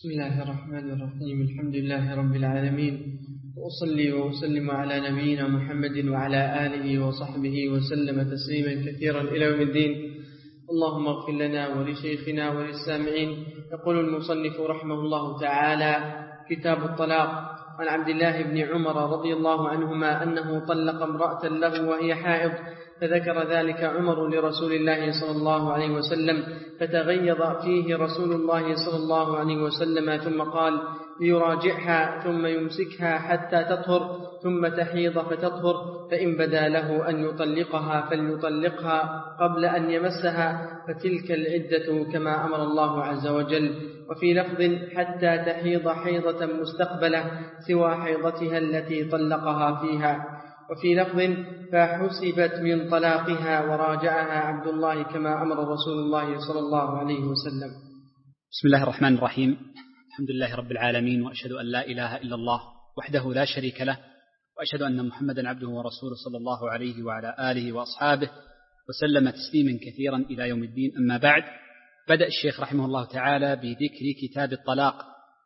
بسم الله الرحمن الرحيم. الحمد لله رب العالمين، وأصلي وأسلم على نبينا محمد وعلى آله وصحبه وسلم تسليما كثيرا إلى يوم الدين. اللهم اغفر لنا ولشيخنا وللسامعين. يقول المصنف رحمه الله تعالى: كتاب الطلاق. عن عبد الله بن عمر رضي الله عنهما أنه طلق امرأة له وهي حائض، فذكر ذلك عمر لرسول الله صلى الله عليه وسلم، فتغيظ فيه رسول الله صلى الله عليه وسلم، ثم قال: ليراجعها ثم يمسكها حتى تطهر، ثم تحيض فتطهر، فإن بدا له أن يطلقها فليطلقها قبل أن يمسها، فتلك العدة كما أمر الله عز وجل. وفي لفظ: حتى تحيض حيضة مستقبلة سوى حيضتها التي طلقها فيها. وفي لفظ: فحسبت من طلاقها وراجعها عبد الله كما أمر رسول الله صلى الله عليه وسلم. بسم الله الرحمن الرحيم. الحمد لله رب العالمين، وأشهد أن لا إله إلا الله وحده لا شريك له، وأشهد أن محمدا عبده ورسوله صلى الله عليه وعلى آله وأصحابه وسلم تسليما كثيرا إلى يوم الدين. أما بعد، بدأ الشيخ رحمه الله تعالى بذكر كتاب الطلاق،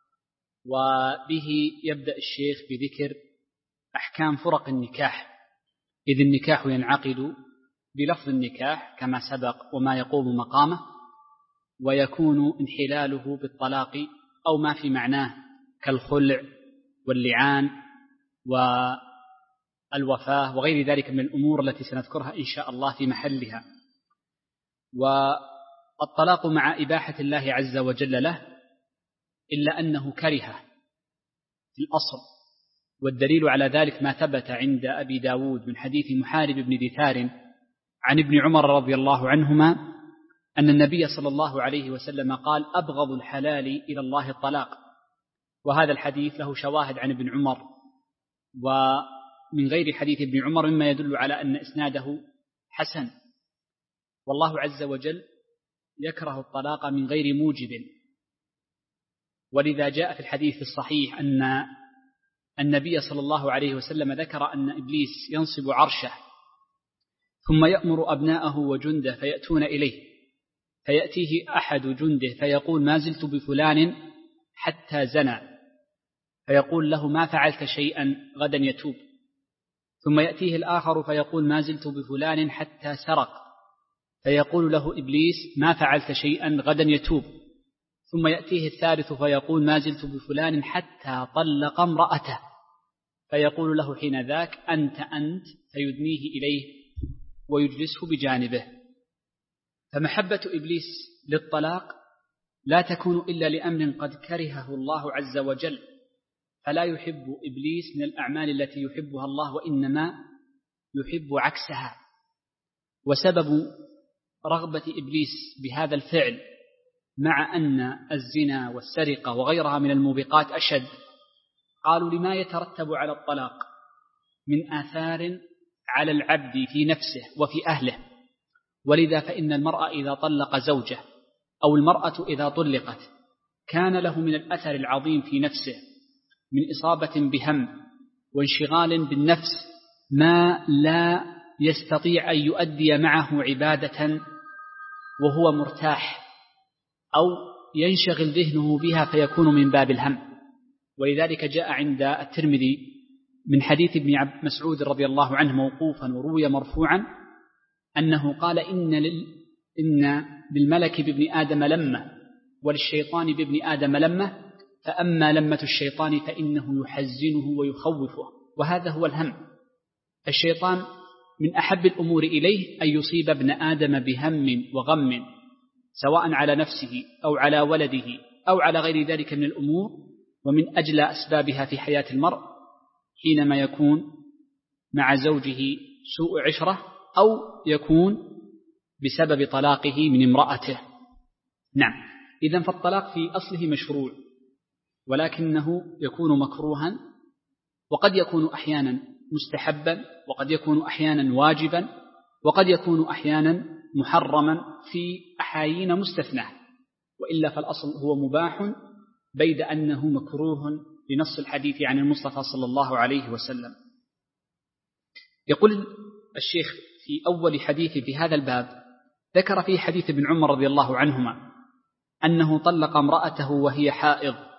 وبه يبدأ الشيخ بذكر أحكام فرق النكاح، إذ النكاح ينعقد بلفظ النكاح كما سبق وما يقوم مقامه، ويكون انحلاله بالطلاق أو ما في معناه كالخلع واللعان والوفاة وغير ذلك من الأمور التي سنذكرها إن شاء الله في محلها. والطلاق مع إباحة الله عز وجل له، إلا أنه كره في الأصل، والدليل على ذلك ما ثبت عند أبي داود من حديث محارب بن دثار عن ابن عمر رضي الله عنهما أن النبي صلى الله عليه وسلم قال: أبغض الحلال إلى الله الطلاق. وهذا الحديث له شواهد عن ابن عمر ومن غير حديث ابن عمر مما يدل على أن إسناده حسن. والله عز وجل يكره الطلاق من غير موجب، ولذا جاء في الحديث الصحيح أن النبي صلى الله عليه وسلم ذكر أن إبليس ينصب عرشه ثم يأمر أبناءه وجنده فيأتون إليه، فيأتيه أحد جنده فيقول: ما زلت بفلان حتى زنى، فيقول له: ما فعلت شيئا غدا يتوب. ثم يأتيه الآخر فيقول: ما زلت بفلان حتى سرق، فيقول له إبليس: ما فعلت شيئا غدا يتوب. ثم يأتيه الثالث فيقول: ما زلت بفلان حتى طلق امرأته، فيقول له حين ذاك: أنت فيدنيه إليه ويجلسه بجانبه. فمحبة إبليس للطلاق لا تكون إلا لأمر قد كرهه الله عز وجل، فلا يحب إبليس من الأعمال التي يحبها الله، وإنما يحب عكسها. وسبب رغبة إبليس بهذا الفعل، مع أن الزنا والسرقة وغيرها من الموبقات أشد، قالوا: لما يترتب على الطلاق من آثار على العبد في نفسه وفي أهله. ولذا فإن المرأة إذا طلق زوجه أو المرأة إذا طلقت كان له من الأثر العظيم في نفسه من إصابة بهم وانشغال بالنفس ما لا يستطيع أن يؤدي معه عبادة وهو مرتاح، أو ينشغل ذهنه بها فيكون من باب الهم. ولذلك جاء عند الترمذي من حديث ابن مسعود رضي الله عنه موقوفا وروي مرفوعا أنه قال: إن للملك بابن آدم لمة وللشيطان بابن آدم لمة، فأما لمة الشيطان فإنه يحزنه ويخوفه، وهذا هو الهم. الشيطان من أحب الأمور إليه أن يصيب ابن آدم بهم وغم، سواء على نفسه أو على ولده أو على غير ذلك من الأمور، ومن أجل أسبابها في حياة المرء حينما يكون مع زوجه سوء عشرة، أو يكون بسبب طلاقه من امرأته. نعم، إذن فالطلاق في أصله مشروع، ولكنه يكون مكروها، وقد يكون أحيانا مستحبا، وقد يكون أحيانا واجبا، وقد يكون أحيانا محرما في أحايين مستثناه، وإلا فالأصل هو مباح، بيد أنه مكروه لنص الحديث عن المصطفى صلى الله عليه وسلم. يقول الشيخ في أول حديث في هذا الباب، ذكر فيه حديث ابن عمر رضي الله عنهما أنه طلق امرأته وهي حائض،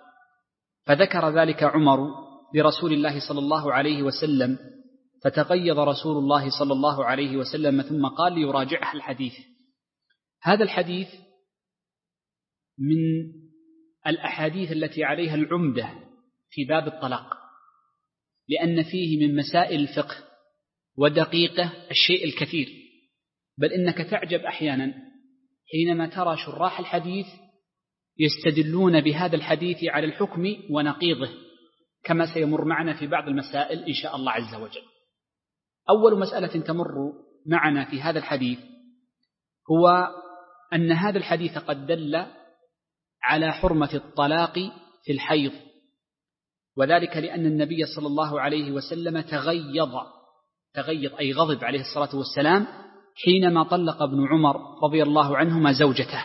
فذكر ذلك عمر لرسول الله صلى الله عليه وسلم، فتغيظ رسول الله صلى الله عليه وسلم ثم قال ليراجعها الحديث. هذا الحديث من الأحاديث التي عليها العمدة في باب الطلاق، لأن فيه من مسائل الفقه ودقيقة الشيء الكثير، بل إنك تعجب أحيانا حينما ترى شراح الحديث يستدلون بهذا الحديث على الحكم ونقيضه، كما سيمر معنا في بعض المسائل إن شاء الله عز وجل. أول مسألة تمر معنا في هذا الحديث هو أن هذا الحديث قد دل على حرمة الطلاق في الحيض، وذلك لأن النبي صلى الله عليه وسلم تغيظ أي غضب عليه الصلاة والسلام حينما طلق ابن عمر رضي الله عنهما زوجته.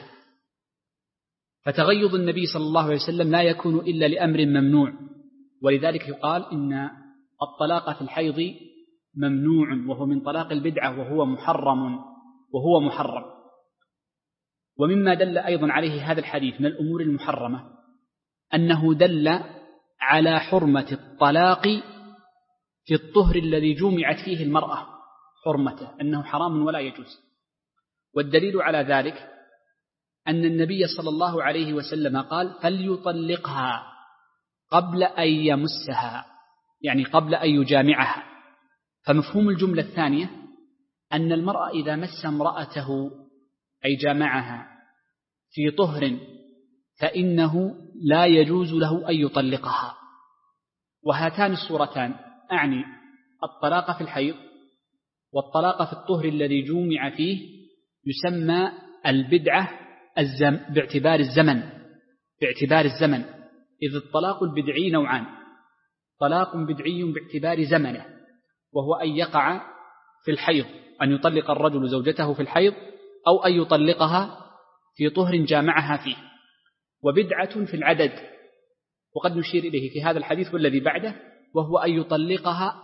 فتغيظ النبي صلى الله عليه وسلم لا يكون إلا لأمر ممنوع، ولذلك يقال إن الطلاق في الحيض ممنوع، وهو من طلاق البدعة وهو محرم. ومما دل أيضا عليه هذا الحديث من الأمور المحرمة أنه دل على حرمة الطلاق في الطهر الذي جمعت فيه المرأة، حرمته أنه حرام ولا يجوز. والدليل على ذلك أن النبي صلى الله عليه وسلم قال فليطلقها قبل أن يمسها، يعني قبل أن يجامعها. فمفهوم الجملة الثانية أن المرأة إذا مس امرأته أي جامعها في طهر فإنه لا يجوز له أن يطلقها. وهاتان الصورتان أعني الطلاق في الحيض والطلاق في الطهر الذي جمع فيه يسمى البدعة باعتبار الزمن، إذ الطلاق البدعي نوعان: طلاق بدعي باعتبار زمنه وهو أن يقع في الحيض، أن يطلق الرجل زوجته في الحيض أو أن يطلقها في طهر جامعها فيه، وبدعة في العدد، وقد نشير إليه في هذا الحديث والذي بعده، وهو أن يطلقها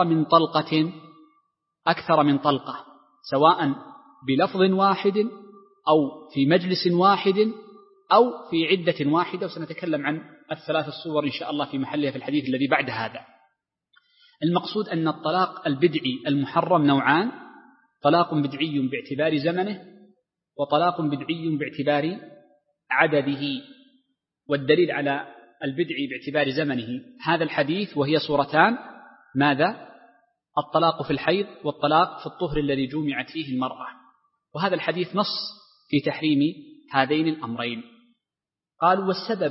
أكثر من طلقة سواء بلفظ واحد أو في مجلس واحد أو في عدة واحدة، وسنتكلم عن الثلاث الصور إن شاء الله في محلها في الحديث الذي بعد هذا. المقصود أن الطلاق البدعي المحرم نوعان: طلاق بدعي باعتبار زمنه وطلاق بدعي باعتبار عدده. والدليل على البدعي باعتبار زمنه هذا الحديث، وهي صورتان: ماذا؟ الطلاق في الحيض والطلاق في الطهر الذي جمعت فيه المرأة. وهذا الحديث نص في تحريم هذين الأمرين. قالوا والسبب،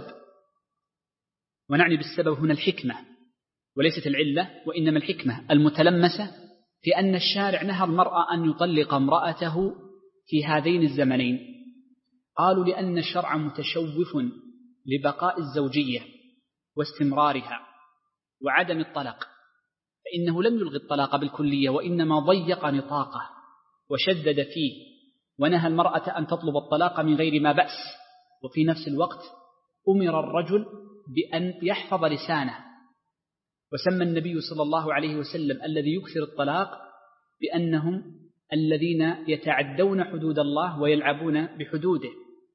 ونعني بالسبب هنا الحكمة وليست العلة، وإنما الحكمة المتلمسة في أن الشارع نهى المرأة أن يطلق امرأته في هذين الزمنين. قالوا لأن الشرع متشوف لبقاء الزوجية واستمرارها وعدم الطلاق، فإنه لم يلغي الطلاق بالكلية، وإنما ضيق نطاقه وشدد فيه، ونهى المرأة أن تطلب الطلاق من غير ما بأس. وفي نفس الوقت أمر الرجل بأن يحفظ لسانه، وسمى النبي صلى الله عليه وسلم الذي يكثر الطلاق بأنهم الذين يتعدون حدود الله ويلعبون بحدوده،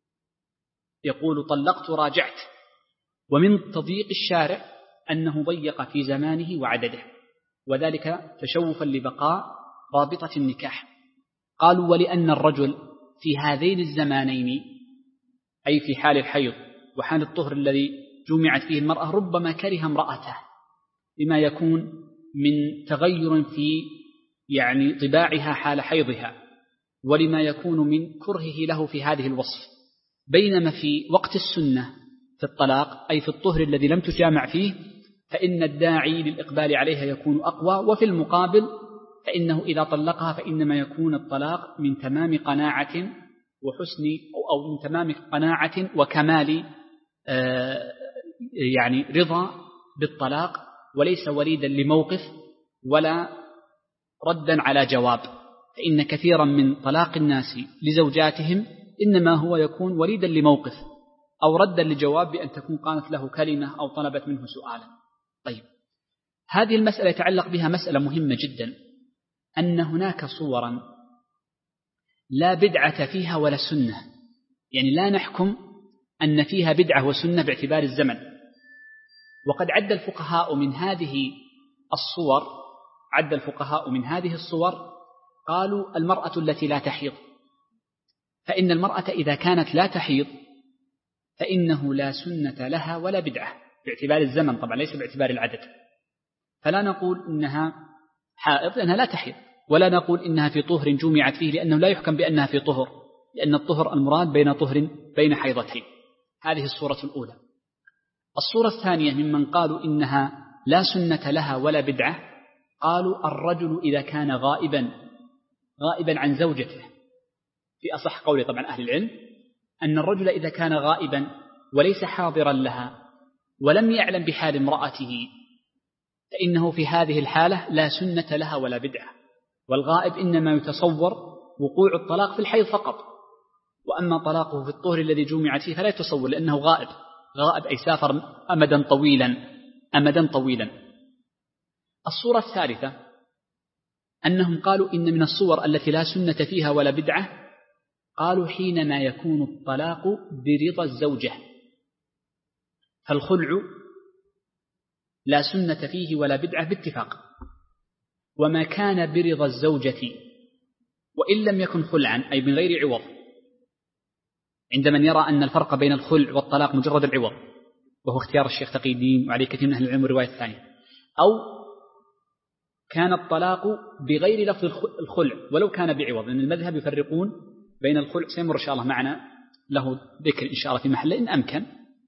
يقول طلقت راجعت. ومن تضييق الشارع أنه ضيق في زمانه وعدده، وذلك تشوفا لبقاء رابطة النكاح. قالوا ولأن الرجل في هذين الزمانين، أي في حال الحيض وحال الطهر الذي جمعت فيه المرأة، ربما كره امرأته بما يكون من تغير في طباعها حال حيضها، ولما يكون من كرهه له في هذه الوصف. بينما في وقت السنة في الطلاق، أي في الطهر الذي لم تجامع فيه، فإن الداعي للإقبال عليها يكون أقوى، وفي المقابل فإنه إذا طلقها فإنما يكون الطلاق من تمام قناعة وحسن أو من تمام قناعة وكمال رضا بالطلاق، وليس وليدا لموقف ولا ردا على جواب. فإن كثيرا من طلاق الناس لزوجاتهم إنما هو يكون وليدا لموقف أو ردا لجواب بأن تكون قالت له كلمة أو طلبت منه سؤالا. طيب، هذه المسألة يتعلق بها مسألة مهمة جدا، أن هناك صورا لا بدعة فيها ولا سنة، يعني لا نحكم أن فيها بدعة وسنة باعتبار الزمن، وقد عد الفقهاء من هذه الصور قالوا المرأة التي لا تحيض، فإن المرأة إذا كانت لا تحيض فإنه لا سنة لها ولا بدعة باعتبار الزمن، طبعا ليس باعتبار العدد. فلا نقول إنها حائض لأنها لا تحيض، ولا نقول إنها في طهر جمعت فيه لأنه لا يحكم بأنها في طهر، لأن الطهر المراد بين حيضتين. هذه الصورة الأولى. الصورة الثانية ممن قالوا إنها لا سنة لها ولا بدعة، قالوا الرجل إذا كان غائبا عن زوجته، في أصح قول طبعا أهل العلم أن الرجل إذا كان غائبا وليس حاضرا لها ولم يعلم بحال امرأته فإنه في هذه الحالة لا سنة لها ولا بدعة. والغائب إنما يتصور وقوع الطلاق في الحيض فقط، وأما طلاقه في الطهر الذي جمعت فيه فلا يتصور لأنه غائب أي سافر أمدا طويلا. الصورة الثالثة أنهم قالوا إن من الصور التي لا سنة فيها ولا بدعة، قالوا حينما يكون الطلاق برضا الزوجة، فالخلع لا سنة فيه ولا بدعة باتفاق، وما كان برضا الزوجة وإن لم يكن خلعا أي من غير عوض، عند من يرى أن الفرق بين الخلع والطلاق مجرد العوض، وهو اختيار الشيخ تقي الدين وعليه كثير من أهل العلم والرواية الثانية، أو كان الطلاق بغير لفظ الخلع ولو كان بعوض، لأن المذهب يفرقون بين الخلع، سيمر إن شاء الله معنا له ذكر إن شاء الله في محله إن أمكن،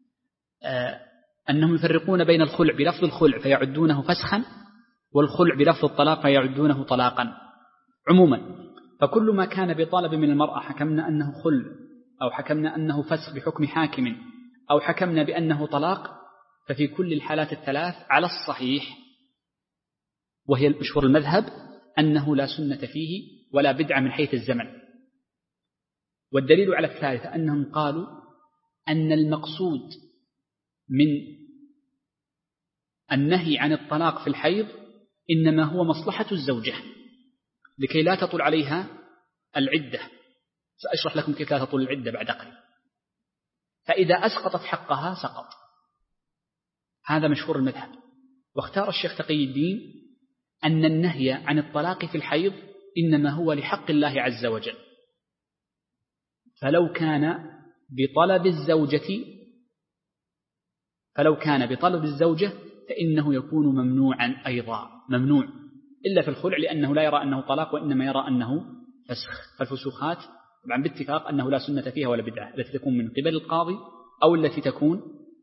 أنهم يفرقون بين الخلع بلفظ الخلع فيعدونه فسخا، والخلع بلفظ الطلاق فيعدونه طلاقا. عموما فكل ما كان بطلب من المرأة حكمنا أنه خلع أو حكمنا أنه فسخ بحكم حاكم أو حكمنا بأنه طلاق، ففي كل الحالات الثلاث على الصحيح وهي المشهور المذهب أنه لا سنة فيه ولا بدعة من حيث الزمن. والدليل على الثالثة أنهم قالوا أن المقصود من النهي عن الطلاق في الحيض إنما هو مصلحة الزوجة لكي لا تطول عليها العدة. سأشرح لكم كيف لا تطول العدة بعد قليل. فإذا أسقطت حقها سقط. هذا مشهور المذهب. واختار الشيخ تقي الدين أن النهي عن الطلاق في الحيض إنما هو لحق الله عز وجل، فلو كان بطلب الزوجة فإنه يكون ممنوعا أيضا، ممنوع إلا في الخلع لأنه لا يرى أنه طلاق وإنما يرى أنه فسخ. فالفسوخات طبعا باتفاق أنه لا سنة فيها ولا بدعة، التي تكون من قبل القاضي أو التي تكون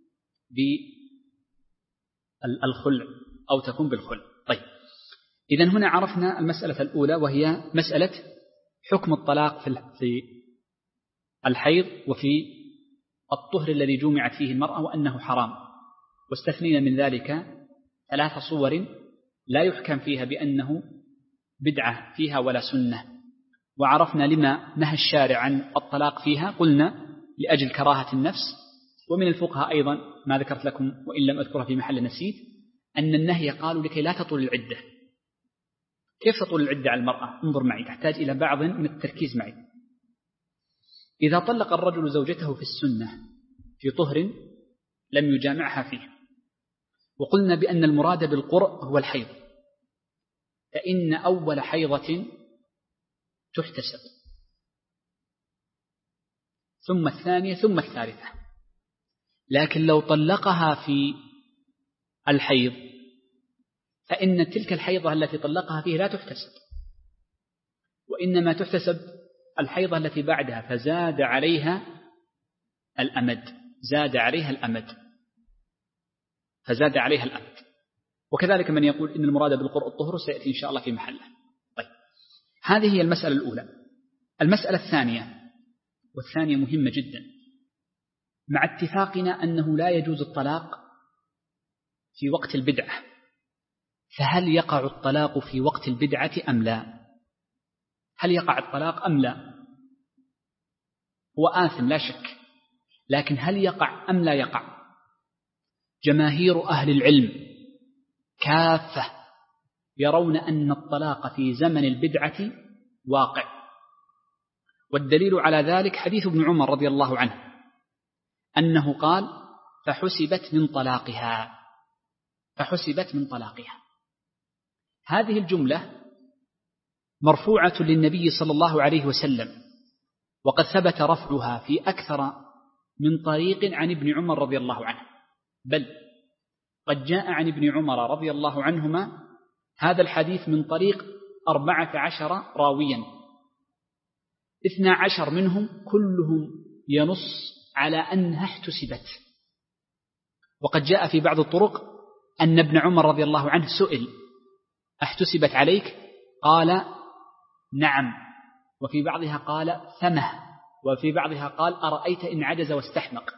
بالخلع أو تكون بالخلع. طيب، إذن هنا عرفنا المسألة الأولى وهي مسألة حكم الطلاق في الحيض وفي الطهر الذي جمعت فيه المرأة وأنه حرام، واستثنينا من ذلك 3 صور لا يحكم فيها بأنه بدعة فيها ولا سنة. وعرفنا لما نهى الشارع عن الطلاق فيها، قلنا لأجل كراهة النفس. ومن الفقهاء أيضا ما ذكرت لكم وإن لم أذكرها في محل نسيت أن النهي قالوا لكي لا تطول العدة. كيف تطول العدة على المرأة؟ انظر معي، تحتاج إلى بعض من التركيز معي. إذا طلق الرجل زوجته في السنة في طهر لم يجامعها فيه، وقلنا بأن المراد بالقرء هو الحيض، فإن أول حيضة تحتسب، ثم الثانية، ثم الثالثة. لكن لو طلقها في الحيض فإن تلك الحيضة التي طلقها فيه لا تحتسب، وإنما تحتسب الحيضة التي بعدها، فزاد عليها الأمد. وكذلك من يقول إن المراد بالقرء الطهر سيأتي إن شاء الله في محله. طيب، هذه هي المسألة الأولى. المسألة الثانية، والثانية مهمة جدا، مع اتفاقنا أنه لا يجوز الطلاق في وقت البدعة، فهل يقع الطلاق في وقت البدعة أم لا؟ هل يقع الطلاق أم لا؟ هو آثم لا شك، لكن هل يقع أم لا يقع؟ جماهير أهل العلم كافة يرون أن الطلاق في زمن البدعة واقع. والدليل على ذلك حديث ابن عمر رضي الله عنه أنه قال: فحسبت من طلاقها، فحسبت من طلاقها. هذه الجملة مرفوعة للنبي صلى الله عليه وسلم، وقد ثبت رفعها في أكثر من طريق عن ابن عمر رضي الله عنه، بل قد جاء عن ابن عمر رضي الله عنهما هذا الحديث من طريق 14 راويا، 12 منهم كلهم ينص على أنها احتسبت. وقد جاء في بعض الطرق أن ابن عمر رضي الله عنه سئل: احتسبت عليك؟ قال: نعم. وفي بعضها قال: ثمه. وفي بعضها قال: أرأيت إن عجز واستحمق.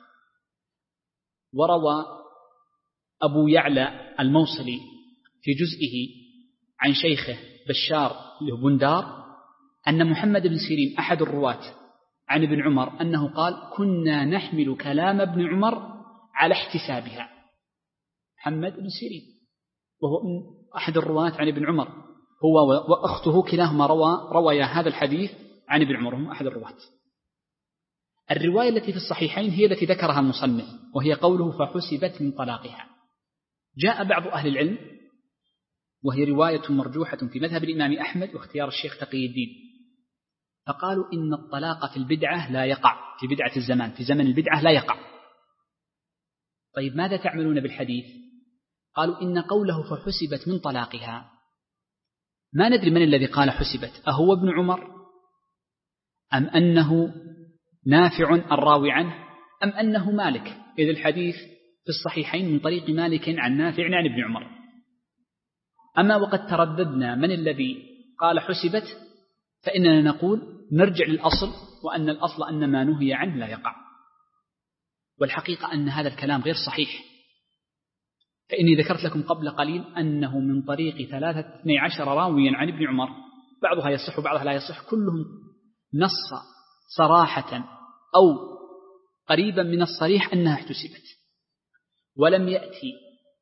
وروى أبو يعلى الموصلي في جزئه عن شيخه بشار البندار أن محمد بن سيرين أحد الرواة عن ابن عمر أنه قال: كنا نحمل كلام ابن عمر على احتسابها. محمد بن سيرين وهو أحد الرواة عن ابن عمر، هو وأخته كلاهما روى هذا الحديث عن ابن عمر، هم أحد الرواة. الرواية التي في الصحيحين هي التي ذكرها المصنف، وهي قوله: فحسبت من طلاقها. جاء بعض أهل العلم، وهي رواية مرجوحة في مذهب الإمام أحمد واختيار الشيخ تقي الدين، فقالوا إن الطلاق في البدعة لا يقع، في بدعة الزمان، في زمن البدعة لا يقع. طيب ماذا تعملون بالحديث؟ قالوا إن قوله فحسبت من طلاقها ما ندري من الذي قال حسبت، أهو ابن عمر أم أنه نافع الراوي عنه أم أنه مالك، إذ الحديث في الصحيحين من طريق مالك عن نافع عن ابن عمر. أما وقد ترددنا من الذي قال حسبت، فإننا نقول نرجع للأصل، وأن الأصل أن ما نهي عنه لا يقع. والحقيقة أن هذا الكلام غير صحيح، فإني ذكرت لكم قبل قليل أنه من طريق 12 راويا عن ابن عمر، بعضها يصح وبعضها لا يصح، كلهم نص صراحة أو قريبا من الصريح أنها احتسبت. ولم يأتي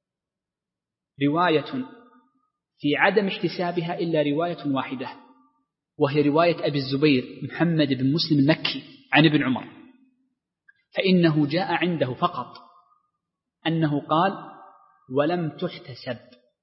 رواية في عدم احتسابها إلا رواية واحدة، وهي رواية أبي الزبير محمد بن مسلم المكي عن ابن عمر، فإنه جاء عنده فقط أنه قال: ولم تحتسب.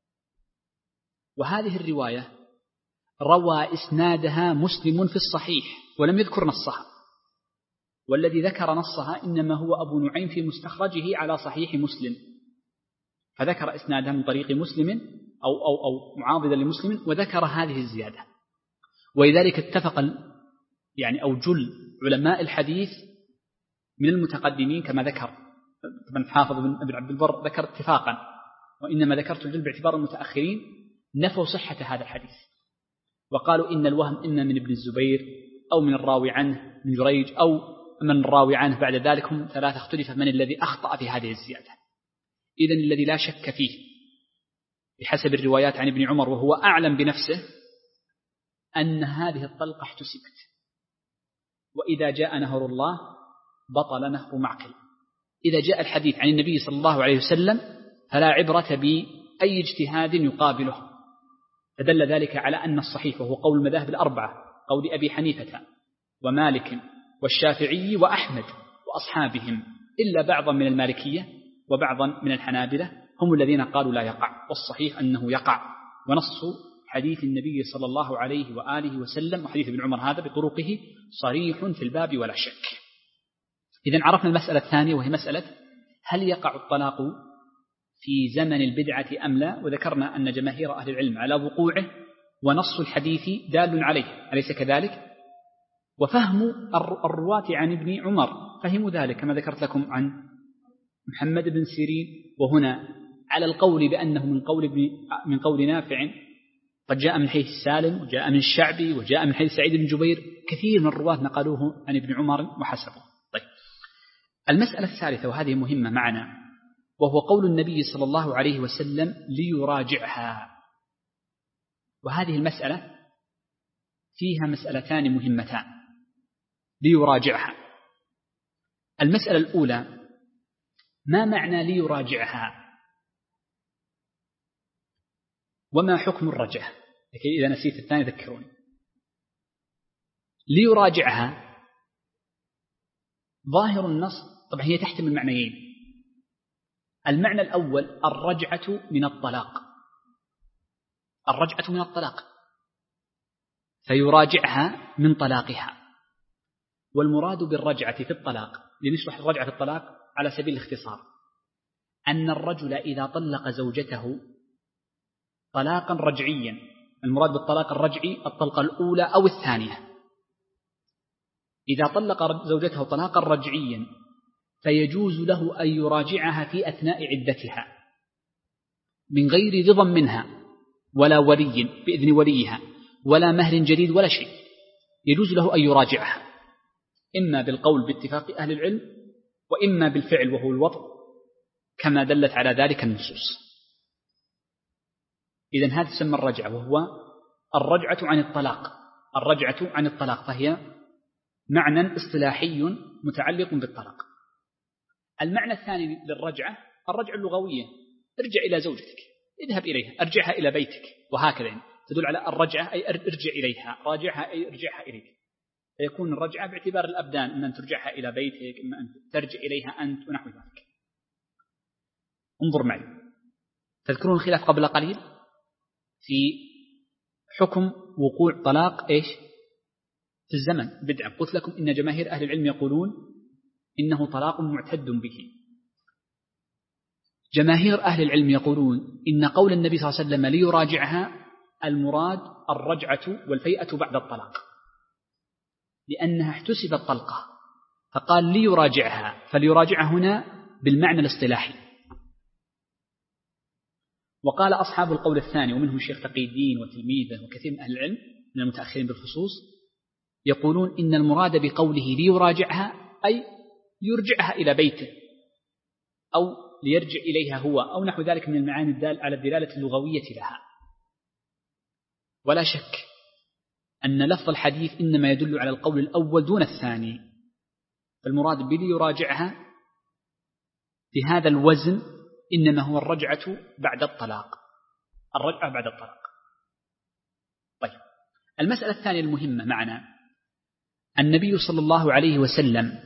وهذه الرواية روى إسنادها مسلم في الصحيح ولم يذكر نصها، والذي ذكر نصها إنما هو أبو نعيم في مستخرجه على صحيح مسلم، فذكر إسنادها من طريق مسلم أو معاضدا لمسلم، وذكر هذه الزيادة. ولذلك اتفق أو جل علماء الحديث من المتقدمين كما ذكر ابن حافظ بن عبد البر ذكر اتفاقا، وإنما ذكرت الجل باعتبار المتأخرين، نفوا صحة هذا الحديث وقالوا إن الوهم إما من ابن الزبير أو من الراوي عنه من جريج أو من الراوي عنه بعد ذلك، هم ثلاثة، اختلف من الذي أخطأ في هذه الزيادة. إذن الذي لا شك فيه بحسب الروايات عن ابن عمر وهو أعلم بنفسه أن هذه الطلقة احتسبت، وإذا جاء نهر الله بطل نهر معقل. إذا جاء الحديث عن النبي صلى الله عليه وسلم فلا عبرة بأي اجتهاد يقابله، فدل ذلك على أن الصحيح وهو قول المذاهب الأربعة، قول أبي حنيفة ومالك والشافعي وأحمد وأصحابهم، إلا بعضا من المالكية وبعضا من الحنابلة، هم الذين قالوا لا يقع، والصحيح أنه يقع. ونص حديث النبي صلى الله عليه وآله وسلم وحديث ابن عمر هذا بطرقه صريح في الباب ولا شك. إذن عرفنا المسألة الثانية، وهي مسألة هل يقع الطلاق في زمن البدعة أم لا، وذكرنا أن جماهير أهل العلم على وقوعه، ونص الحديث دال عليه، أليس كذلك؟ وفهم الرواة عن ابن عمر فهموا ذلك كما ذكرت لكم عن محمد بن سيرين، وهنا على القول بأنه من قول نافع، قد جاء من حيث سالم وجاء من الشعبي وجاء من حيث سعيد بن جبير، كثير من الرواة نقلوه عن ابن عمر وحسبه. طيب، المسألة الثالثة وهذه مهمة معنا، وهو قول النبي صلى الله عليه وسلم ليراجعها. وهذه المسألة فيها مسألتان مهمتان، ليراجعها. المسألة الأولى: ما معنى ليراجعها؟ وما حكم الرجعة؟ لكي إذا نسيت الثاني ذكروني. ليراجعها ظاهر النص، طبعا هي تحتمل معنيين. المعنى الأول الرجعة من الطلاق، الرجعة من الطلاق، فيراجعها من طلاقها. والمراد بالرجعة في الطلاق، لنشرح الرجعة في الطلاق على سبيل الاختصار، أن الرجل إذا طلق زوجته طلاقا رجعيا، المراد بالطلاق الرجعي الطلقة الأولى أو الثانية، إذا طلق زوجته طلاقا رجعيا فيجوز له أن يراجعها في أثناء عدتها من غير رضا منها ولا ولي بإذن وليها ولا مهر جديد ولا شيء، يجوز له أن يراجعها إما بالقول باتفاق أهل العلم وإما بالفعل وهو الوطء كما دلت على ذلك النصوص. إذن هذا تسمى الرجعة، وهو الرجعة عن الطلاق، الرجعة عن الطلاق، فهي معنى اصطلاحي متعلق بالطلاق. المعنى الثاني للرجعة الرجعة اللغوية، ارجع إلى زوجتك، اذهب إليها، ارجعها إلى بيتك، وهكذا تدل على الرجعة أي ارجع إليها، راجعها أي ارجعها إليك. فيكون الرجعة باعتبار الأبدان، إما أن ترجعها إلى بيتك، إما أن ترجع إليها أنت ونحو ذلك. انظر معي، تذكرون الخلاف قبل قليل في حكم وقوع طلاق إيش في الزمن بدعة. قلت لكم إن جماهير أهل العلم يقولون إنه طلاق معتد به. جماهير أهل العلم يقولون إن قول النبي صلى الله عليه وسلم ليراجعها المراد الرجعة والفيئة بعد الطلاق، لأنها احتسبت طلقة فقال ليراجعها، فليراجعها هنا بالمعنى الاصطلاحي. وقال أصحاب القول الثاني ومنهم الشيخ تقي الدين وتلميذه وكثير من أهل العلم من المتأخرين بالخصوص يقولون إن المراد بقوله ليراجعها أي يرجعها إلى بيته أو ليرجع إليها هو أو نحو ذلك من المعاني الدال على الدلالة اللغوية لها. ولا شك أن لفظ الحديث إنما يدل على القول الأول دون الثاني، فالمراد بليراجعها في هذا الوزن إنما هو الرجعة بعد الطلاق، الرجعة بعد الطلاق. طيب، المسألة الثانية المهمة معنا، النبي صلى الله عليه وسلم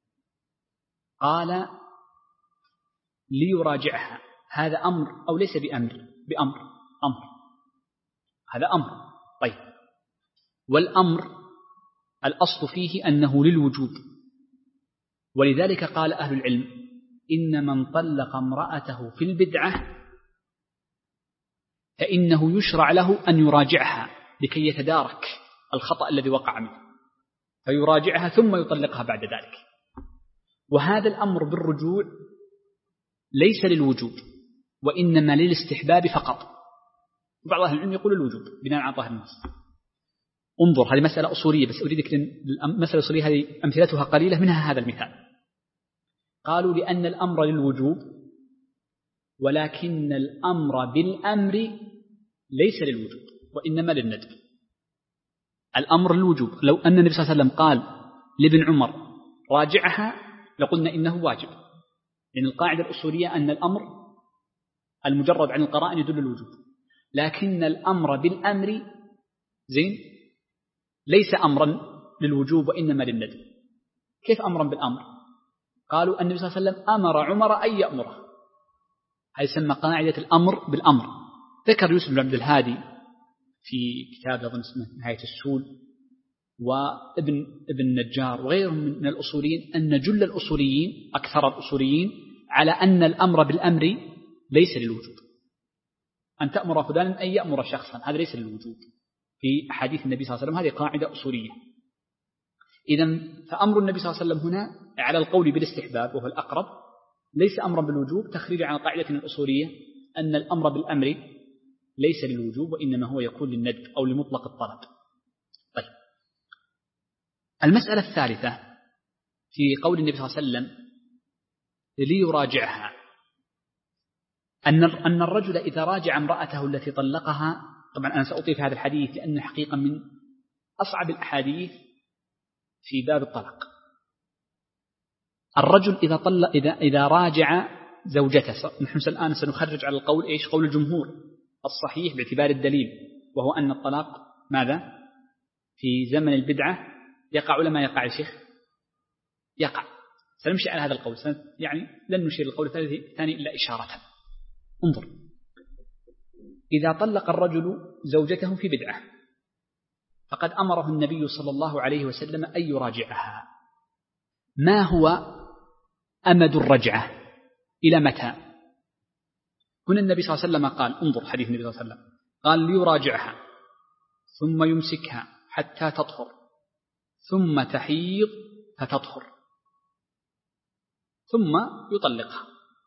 قال ليراجعها، هذا أمر أو ليس بأمر؟ أمر، هذا أمر. طيب، والأمر الأصل فيه أنه للوجوب، ولذلك قال أهل العلم إن من طلق امرأته في البدعة فإنه يشرع له أن يراجعها لكي يتدارك الخطأ الذي وقع منه، فيراجعها ثم يطلقها بعد ذلك. وهذا الأمر بالرجوع ليس للوجوب وإنما للاستحباب فقط. بعض أهل العلم يقول الوجوب بناء على ظاهر النص. انظر، هذه مسألة أصولية، بس أريدك المسألة الأصولية هذه أمثلتها قليلة، منها هذا المثال. قالوا لأن الأمر للوجوب ولكن الأمر بالأمر ليس للوجوب وإنما للندب. الأمر للوجوب، لو أن النبي صلى الله عليه وسلم قال لابن عمر راجعها لقلنا إنه واجب، لأن القاعدة الأصولية أن الأمر المجرد عن القرائن يدل الوجوب، لكن الأمر بالأمر زين ليس أمرا للوجوب وإنما للندب. كيف أمرا بالأمر؟ قالوا النبي صلى الله عليه وسلم أمر عمر أن يأمره، هذا يسمى قاعدة الأمر بالأمر. ذكر يوسف بن عبد الهادي في كتاب أظن اسمه نهاية السول وابن النجار وغيرهم من الأصوليين أن جل الأصوليين أكثر الأصوليين على أن الأمر بالأمر ليس للوجوب، أن تأمر فلانا أن يأمر شخصا هذا ليس للوجوب في أحاديث النبي صلى الله عليه وسلم، هذه قاعدة أصولية. إذن فأمر النبي صلى الله عليه وسلم هنا على القول بالاستحباب وهو الأقرب، ليس أمرا بالوجوب، تخريج عن قاعدة الأصولية أن الأمر بالأمر ليس للوجوب وإنما هو يكون للندب أو لمطلق الطلب. طيب، المسألة الثالثة في قول النبي صلى الله عليه وسلم ليراجعها، أن الرجل إذا راجع امرأته التي طلقها، طبعا أنا سأطيل في هذا الحديث لأنه حقيقة من أصعب الأحاديث في باب الطلاق. الرجل إذا راجع زوجته، نحن الآن سنخرج على القول إيش؟ قول الجمهور الصحيح باعتبار الدليل، وهو أن الطلاق ماذا؟ في زمن البدعة يقع ولا ما يقع يا شيخ؟ يقع. سنمشي على هذا القول، يعني لن نشير القول الثاني إلا إشارة. انظر، إذا طلق الرجل زوجته في بدعة فقد أمره النبي صلى الله عليه وسلم أن يراجعها. ما هو أمد الرجعة؟ إلى متى؟ هنا النبي صلى الله عليه وسلم قال، انظر حديث النبي صلى الله عليه وسلم، قال ليراجعها ثم يمسكها حتى تطهر ثم تحيض فتطهر ثم يطلقها.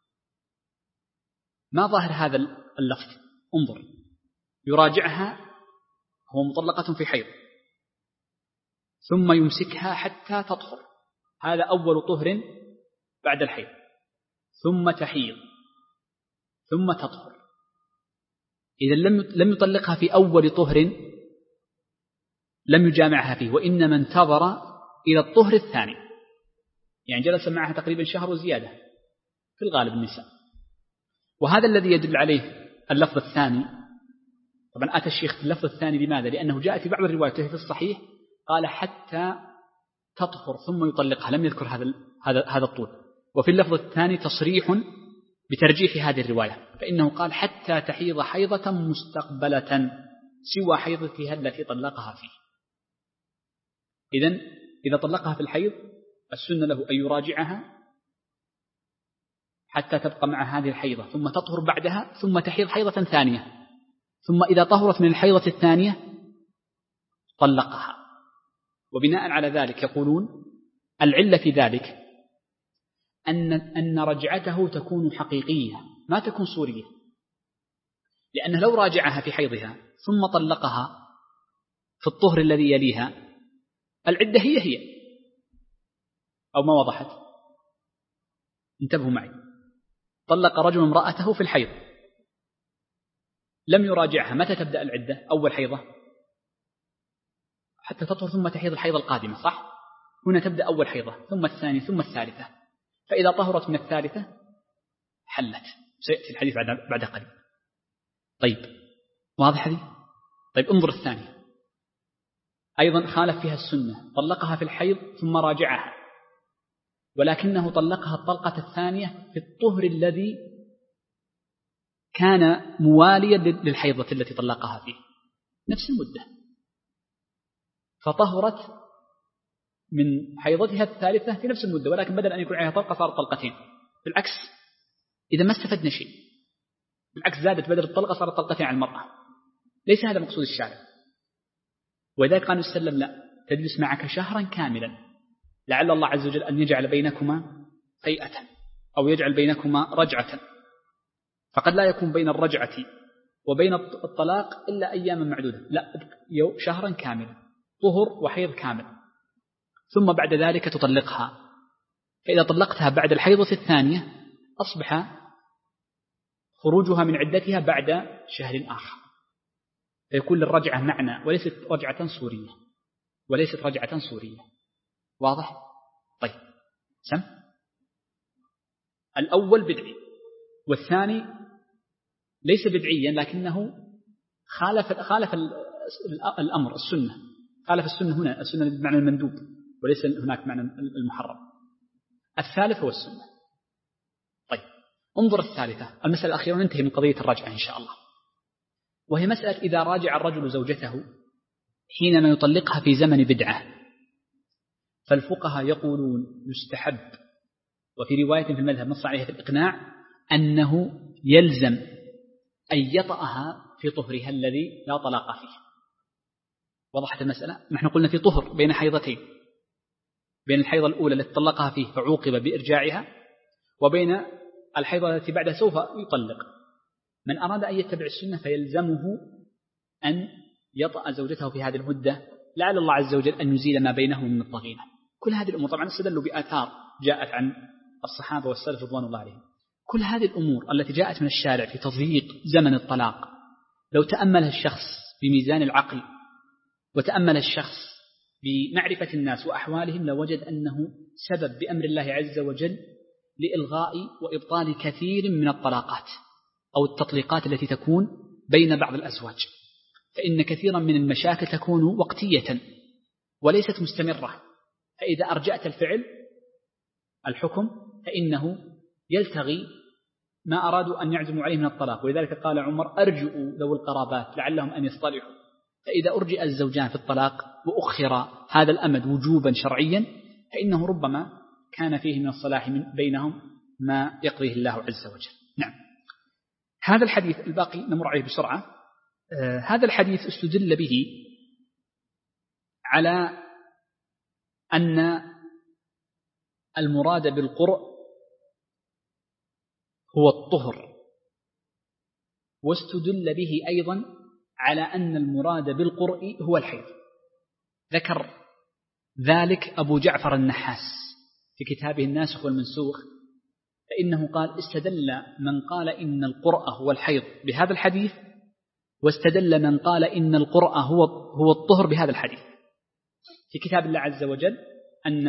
ما ظاهر هذا اللفظ؟ انظر، يراجعها هو مطلقة في حيض ثم يمسكها حتى تطهر، هذا أول طهر بعد الحيض، ثم تحيض ثم تطهر. إذا لم يطلقها في أول طهر لم يجامعها فيه، وإنما انتظر إلى الطهر الثاني، يعني جلس معها تقريبا شهر وزيادة في الغالب النساء. وهذا الذي يدل عليه اللفظ الثاني. طبعا أتى الشيخ في اللفظ الثاني لماذا؟ لأنه جاء في بعض الروايات في الصحيح قال حتى تطهر ثم يطلقها، لم يذكر هذا الطول. وفي اللفظ الثاني تصريح بترجيح هذه الرواية، فإنه قال حتى تحيض حيضة مستقبلة سوى حيضتها التي طلقها فيه. إذا طلقها في الحيض السنة له أن يراجعها حتى تبقى مع هذه الحيضة ثم تطهر بعدها ثم تحيض حيضة ثانية، ثم إذا طهرت من الحيضة الثانية طلقها. وبناء على ذلك يقولون العلة في ذلك أن رجعته تكون حقيقية ما تكون صورية، لأنه لو راجعها في حيضها ثم طلقها في الطهر الذي يليها العدة هي أو ما وضحت؟ انتبهوا معي، طلق رجل امرأته في الحيض لم يراجعها، متى تبدأ العدة؟ أول حيضة حتى تطهر ثم تحيض الحيضة القادمة، صح؟ هنا تبدأ أول حيضة ثم الثانية ثم الثالثة، فإذا طهرت من الثالثة حلت، سيأتي الحديث بعد قليل. طيب واضح هذه؟ طيب انظر الثانية أيضا خالف فيها السنة، طلقها في الحيض ثم راجعها، ولكنه طلقها الطلقة الثانية في الطهر الذي كان مواليا للحيضة التي طلقها فيه، نفس المدة، فطهرت من حيضتها الثالثة في نفس المدة، ولكن بدل أن يكون عليها طلقة صارت طلقتين. بالعكس إذا ما استفدنا شيء، بالعكس زادت بدل الطلقة صارت طلقتين على المرأة، ليس هذا مقصود الشارع. وذلك قال السلام لا تجلس معك شهرا كاملا لعل الله عز وجل أن يجعل بينكما فيئة أو يجعل بينكما رجعة، فقد لا يكون بين الرجعة وبين الطلاق إلا أياما معدودة، لا شهرا كاملا طهر وحيض كامل، ثم بعد ذلك تطلقها. فإذا طلقتها بعد الحيضة الثانية أصبح خروجها من عدتها بعد شهر آخر، فيكون للرجعة معنى وليست رجعة صورية. واضح؟ طيب سم الأول بدعي والثاني ليس بدعيا لكنه خالف الأمر السنة، خالف السنة. هنا السنة بمعنى المندوب وليس هناك معنى المحرم. الثالث هو السنة. طيب انظر الثالثة، المسألة الأخيرة ننتهي من قضية الرجعة إن شاء الله، وهي مسألة إذا راجع الرجل زوجته حينما يطلقها في زمن بدعة، فالفقهاء يقولون يستحب، وفي رواية في المذهب نص عليها في الإقناع أنه يلزم أن يطأها في طهرها الذي لا طلاق فيه. وضحت المسألة؟ نحن قلنا في طهر بين حيضتين، بين الحيضة الأولى التي طلقها فيه فعوقب بإرجاعها، وبين الحيضة التي بعدها سوف يطلق. من أراد أن يتبع السنة فيلزمه أن يطأ زوجته في هذه المدة لعل الله عز وجل أن يزيل ما بينهم من الضغينة. كل هذه الأمور طبعا استدلوا بآثار جاءت عن الصحابة والسلف رضوان الله عليهم. كل هذه الأمور التي جاءت من الشارع في تضييق زمن الطلاق لو تأملها الشخص بميزان العقل وتأمل الشخص بمعرفة الناس وأحوالهم لوجد أنه سبب بأمر الله عز وجل لإلغاء وإبطال كثير من الطلاقات أو التطليقات التي تكون بين بعض الأزواج. فإن كثيرا من المشاكل تكون وقتية وليست مستمرة، فإذا أرجأت الفعل الحكم فإنه يلتغي ما أرادوا أن يعزموا عليه من الطلاق. ولذلك قال عمر أرجئوا ذوي القرابات لعلهم أن يصطلحوا. فإذا أرجئ الزوجان في الطلاق وأخر هذا الأمد وجوبا شرعيا فإنه ربما كان فيه من الصلاح بينهم ما يقضيه الله عز وجل. نعم. هذا الحديث الباقي نمر عليه بسرعة. هذا الحديث استدل به على أن المراد بالقرء هو الطهر، واستدل به أيضا على أن المراد بالقرء هو الحيض. ذكر ذلك أبو جعفر النحاس في كتابه الناسخ والمنسوخ، فإنه قال استدل من قال إن القرء هو الحيض بهذا الحديث، واستدل من قال إن القرء هو الطهر بهذا الحديث. في كتاب الله عز وجل أن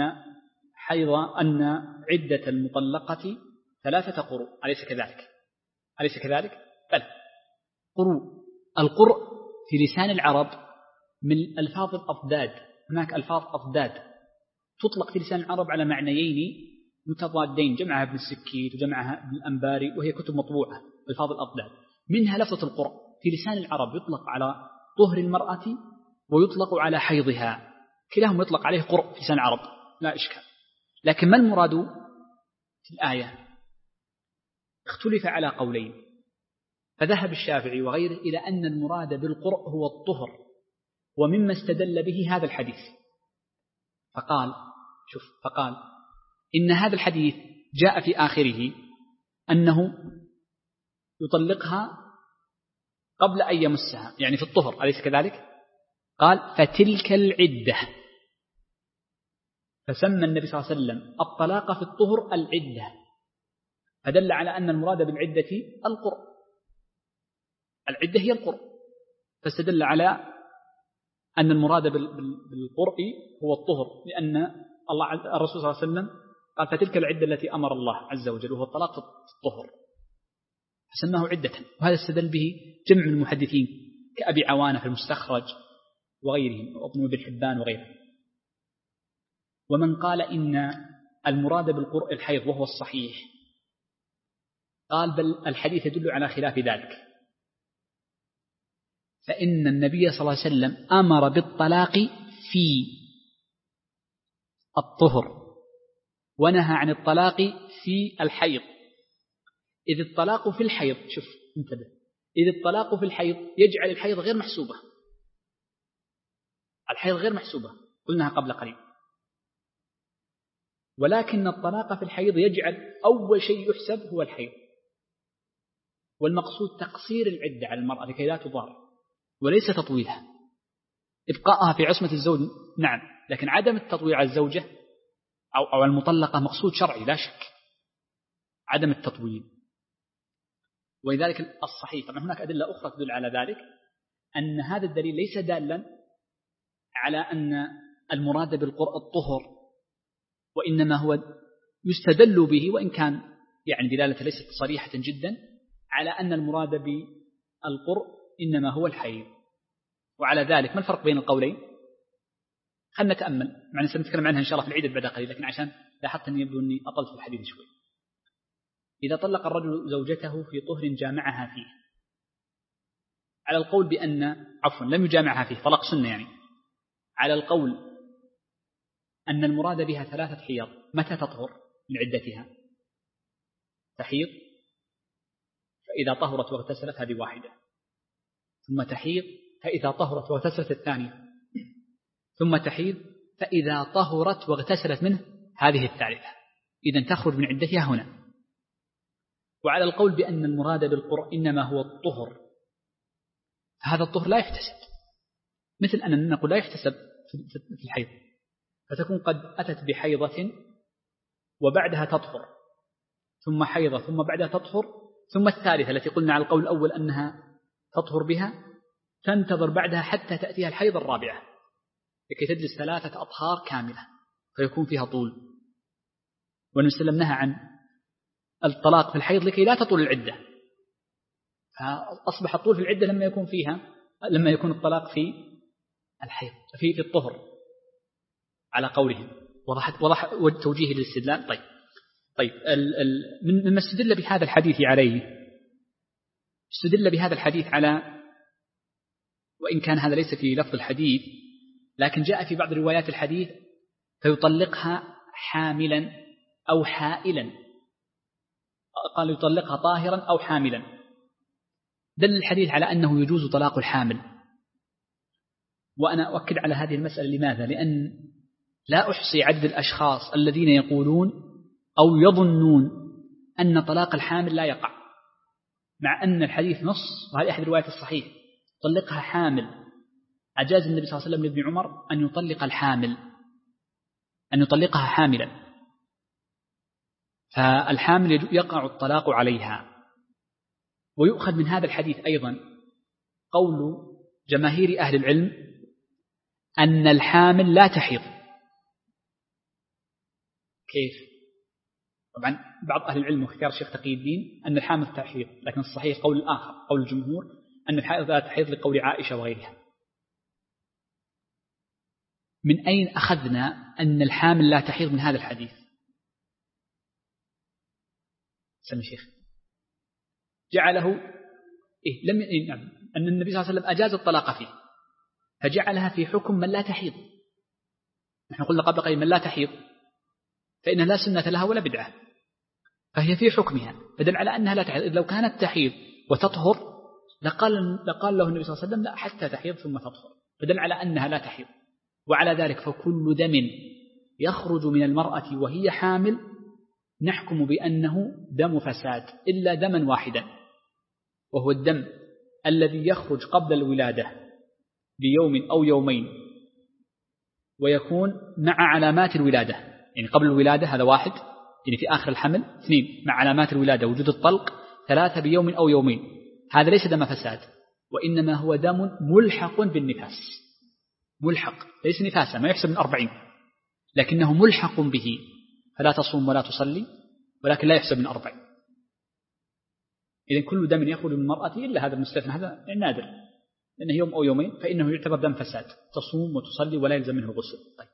عدة المطلقة 3 قروء، أليس كذلك؟ بل قروء. القرء في لسان العرب من ألفاظ الأضداد، هناك ألفاظ أضداد تطلق في لسان العرب على معنيين متضادين، جمعها ابن السكيت وجمعها ابن الأنباري، وهي كتب مطبوعة ألفاظ الأضداد. منها لفظة القرء في لسان العرب يطلق على طهر المرأة ويطلق على حيضها، كلاهما يطلق عليه قرء في لسان العرب لا إشكال. لكن ما المراد في الآية؟ اختلف على قولين، فذهب الشافعي وغيره إلى أن المراد بالقرء هو الطهر، ومما استدل به هذا الحديث. فقال إن هذا الحديث جاء في آخره أنه يطلقها قبل أن يمسها، يعني في الطهر، أليس كذلك؟ قال فتلك العدة، فسمى النبي صلى الله عليه وسلم الطلاق في الطهر العدة، فدل على أن المراد بالعدة القرء، العدة هي القرء، فاستدل على أن المراد بالقرء هو الطهر، لأن الرسول صلى الله عليه وسلم قال فتلك العدة التي أمر الله عز وجل وهو الطلاق في الطهر، فسماه عدة. وهذا استدل به جمع من المحدثين كأبي عوانة في المستخرج وغيرهم وابن ابن حبان وغيره. ومن قال إن المراد بالقرء الحيض وهو الصحيح قال بل الحديث يدل على خلاف ذلك، فإن النبي صلى الله عليه وسلم أمر بالطلاق في الطهر ونهى عن الطلاق في الحيض، إذ الطلاق في الحيض، شوف انتبه، إذ الطلاق في الحيض يجعل الحيض غير محسوبة، الحيض غير محسوبة قلناها قبل قليل، ولكن الطلاق في الحيض يجعل أول شيء يحسب هو الحيض، والمقصود تقصير العدة على المرأة لكي لا تضار وليس تطويلها، إبقاءها في عصمة الزوج نعم، لكن عدم التطويل على الزوجة أو المطلقة مقصود شرعي لا شك، عدم التطويل. ولذلك الصحيح، طبعا هناك أدلة أخرى تدل على ذلك، أن هذا الدليل ليس دالا على أن المراد بالقرء الطهر، وإنما هو يستدل به وإن كان يعني دلالة ليست صريحة جدا على أن المراد بالقرء إنما هو الحيض. وعلى ذلك ما الفرق بين القولين؟ خلنا نتأمل، معنى سنتكلم عنها إن شاء الله في العيد بعد قليل، لكن عشان لاحظت أني يبدو أني أطلت في الحديث شوي. إذا طلق الرجل زوجته في طهر جامعها فيه، على القول بأن لم يجامعها فيه طلاق سنة، يعني على القول أن المراد بها 3 حيض، متى تطهر من عدتها؟ تحيض فإذا طهرت واغتسلت، هذه واحدة، ثم تحيض فإذا طهرت واغتسلت الثانية، ثم تحيض فإذا طهرت واغتسلت منه، هذه الثالثة، إذن تخرج من عدتها هنا. وعلى القول بأن المراد بالقرء إنما هو الطهر، هذا الطهر لا يحتسب، مثل أننا نقول لا يحتسب في الحيض، فتكون قد أتت بحيضة وبعدها تطهر، ثم حيضة ثم بعدها تطهر، ثم الثالثة التي قلنا على القول الأول أنها تطهر بها تنتظر بعدها حتى تأتيها الحيض الرابعة لكي تجلس 3 أطهار كاملة فيكون فيها طول. والنبي صلى الله عليه وسلم نهى عن الطلاق في الحيض لكي لا تطول العدة، فأصبح الطول في العدة لما يكون الطلاق في الحيض في الطهر على قولهم. وضح توجيه للاستدلال. طيب، طيب مما استدل بهذا الحديث عليه، استدل بهذا الحديث على، وإن كان هذا ليس في لفظ الحديث لكن جاء في بعض روايات الحديث فيطلقها حاملا أو حائلا، قال يطلقها طاهرا أو حاملا. دل الحديث على أنه يجوز طلاق الحامل. وأنا أؤكد على هذه المسألة. لماذا؟ لأن لا أحصي عدد الأشخاص الذين يقولون أو يظنون أن طلاق الحامل لا يقع، مع أن الحديث نص، وهذه أحد الروايات الصحيح، طلقها حامل. أجاز النبي صلى الله عليه وسلم لابن عمر أن يطلق الحامل، أن يطلقها حاملا، فالحامل يقع الطلاق عليها. ويؤخذ من هذا الحديث أيضا قول جماهير أهل العلم أن الحامل لا تحيض. كيف؟ طبعا بعض أهل العلم واختيار الشيخ تقي الدين أن الحامل تحيض، لكن الصحيح قول الآخر، قول الجمهور، أن الحائض لا تحيض لقول عائشة وغيرها. من أين أخذنا أن الحامل لا تحيض من هذا الحديث؟ سمي شيخ. جعله أن النبي صلى الله عليه وسلم أجاز الطلاق فيه، فجعلها في حكم من لا تحيض. نحن قلنا قبل قليل من لا تحيض فإن لا سنة لها ولا بدعة، فهي في حكمها، فدل على أنها لا تحيض. إذ لو كانت تحيض وتطهر لقال له النبي صلى الله عليه وسلم لا حتى تحيض ثم تطهر، فدل على أنها لا تحيض. وعلى ذلك فكل دم يخرج من المرأة وهي حامل نحكم بأنه دم فساد، إلا دما واحدا، وهو الدم الذي يخرج قبل الولادة بيوم أو يومين ويكون مع علامات الولادة. يعني قبل الولادة هذا واحد، يعني في آخر الحمل 2، مع علامات الولادة وجود الطلق 3 بيوم أو يومين. هذا ليس دم فساد، وإنما هو دم ملحق بالنفاس، ملحق، ليس نفاسا، ما يحسب من 40، لكنه ملحق به، فلا تصوم ولا تصلي، ولكن لا يحسب من 40. إذن كل دم يخرج من المرأة إلا هذا المستثنى، هذا نادر لأنه يوم أو يومين، فإنه يعتبر دم فساد، تصوم وتصلي ولا يلزم منه غسل. طيب.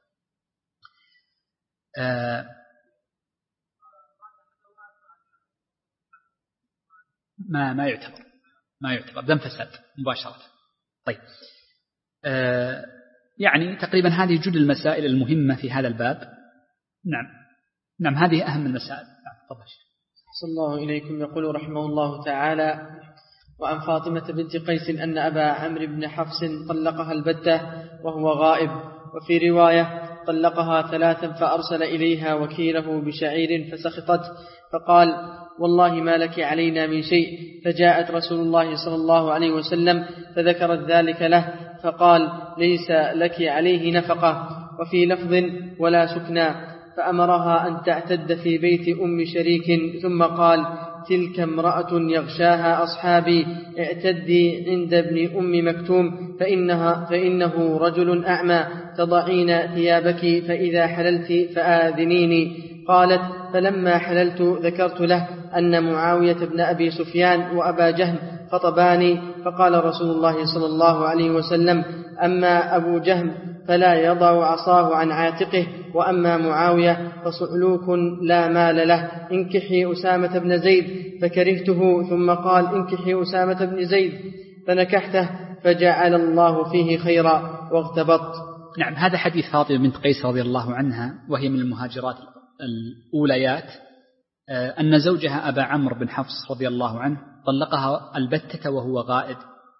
ما يعتبر دم فساد مباشرة. طيب. يعني تقريبا هذه جل المسائل المهمة في هذا الباب. نعم هذه أهم المسائل. تفضل. صلى الله إليكم. يقول رحمه الله تعالى: وعن فاطمة بنت قيس أن أبا عمرو بن حفص طلقها البتة وهو غائب، وفي رواية طلقها 3 فأرسل إليها وكيله بشعير فسخطت، فقال: والله ما لك علينا من شيء. فجاءت رسول الله صلى الله عليه وسلم فذكرت ذلك له، فقال: ليس لك عليه نفقة. وفي لفظ: ولا سكنى. فأمرها أن تعتد في بيت أم شريك، ثم قال: تلك امرأة يغشاها أصحابي، اعتدي عند ابن أم مكتوم فإنه رجل أعمى، تضعين ثيابك، فإذا حللت فآذنيني. قالت: فلما حللت ذكرت له أن معاوية بن أبي سفيان وأبا جهم خطباني، فقال رسول الله صلى الله عليه وسلم: أما أبو جهم فلا يضع عصاه عن عاتقه، وأما معاوية فصعلوك لا مال له، انكحي أسامة بن زيد. فكرهته، ثم قال: انكحي أسامة بن زيد، فنكحته، فجعل الله فيه خيرا واغتبط. نعم، هذا حديث فاطمة بنت قيس رضي الله عنها، وهي من المهاجرات الأوليات، أن زوجها أبا عمرو بن حفص رضي الله عنه طلقها البتة وهو غائب.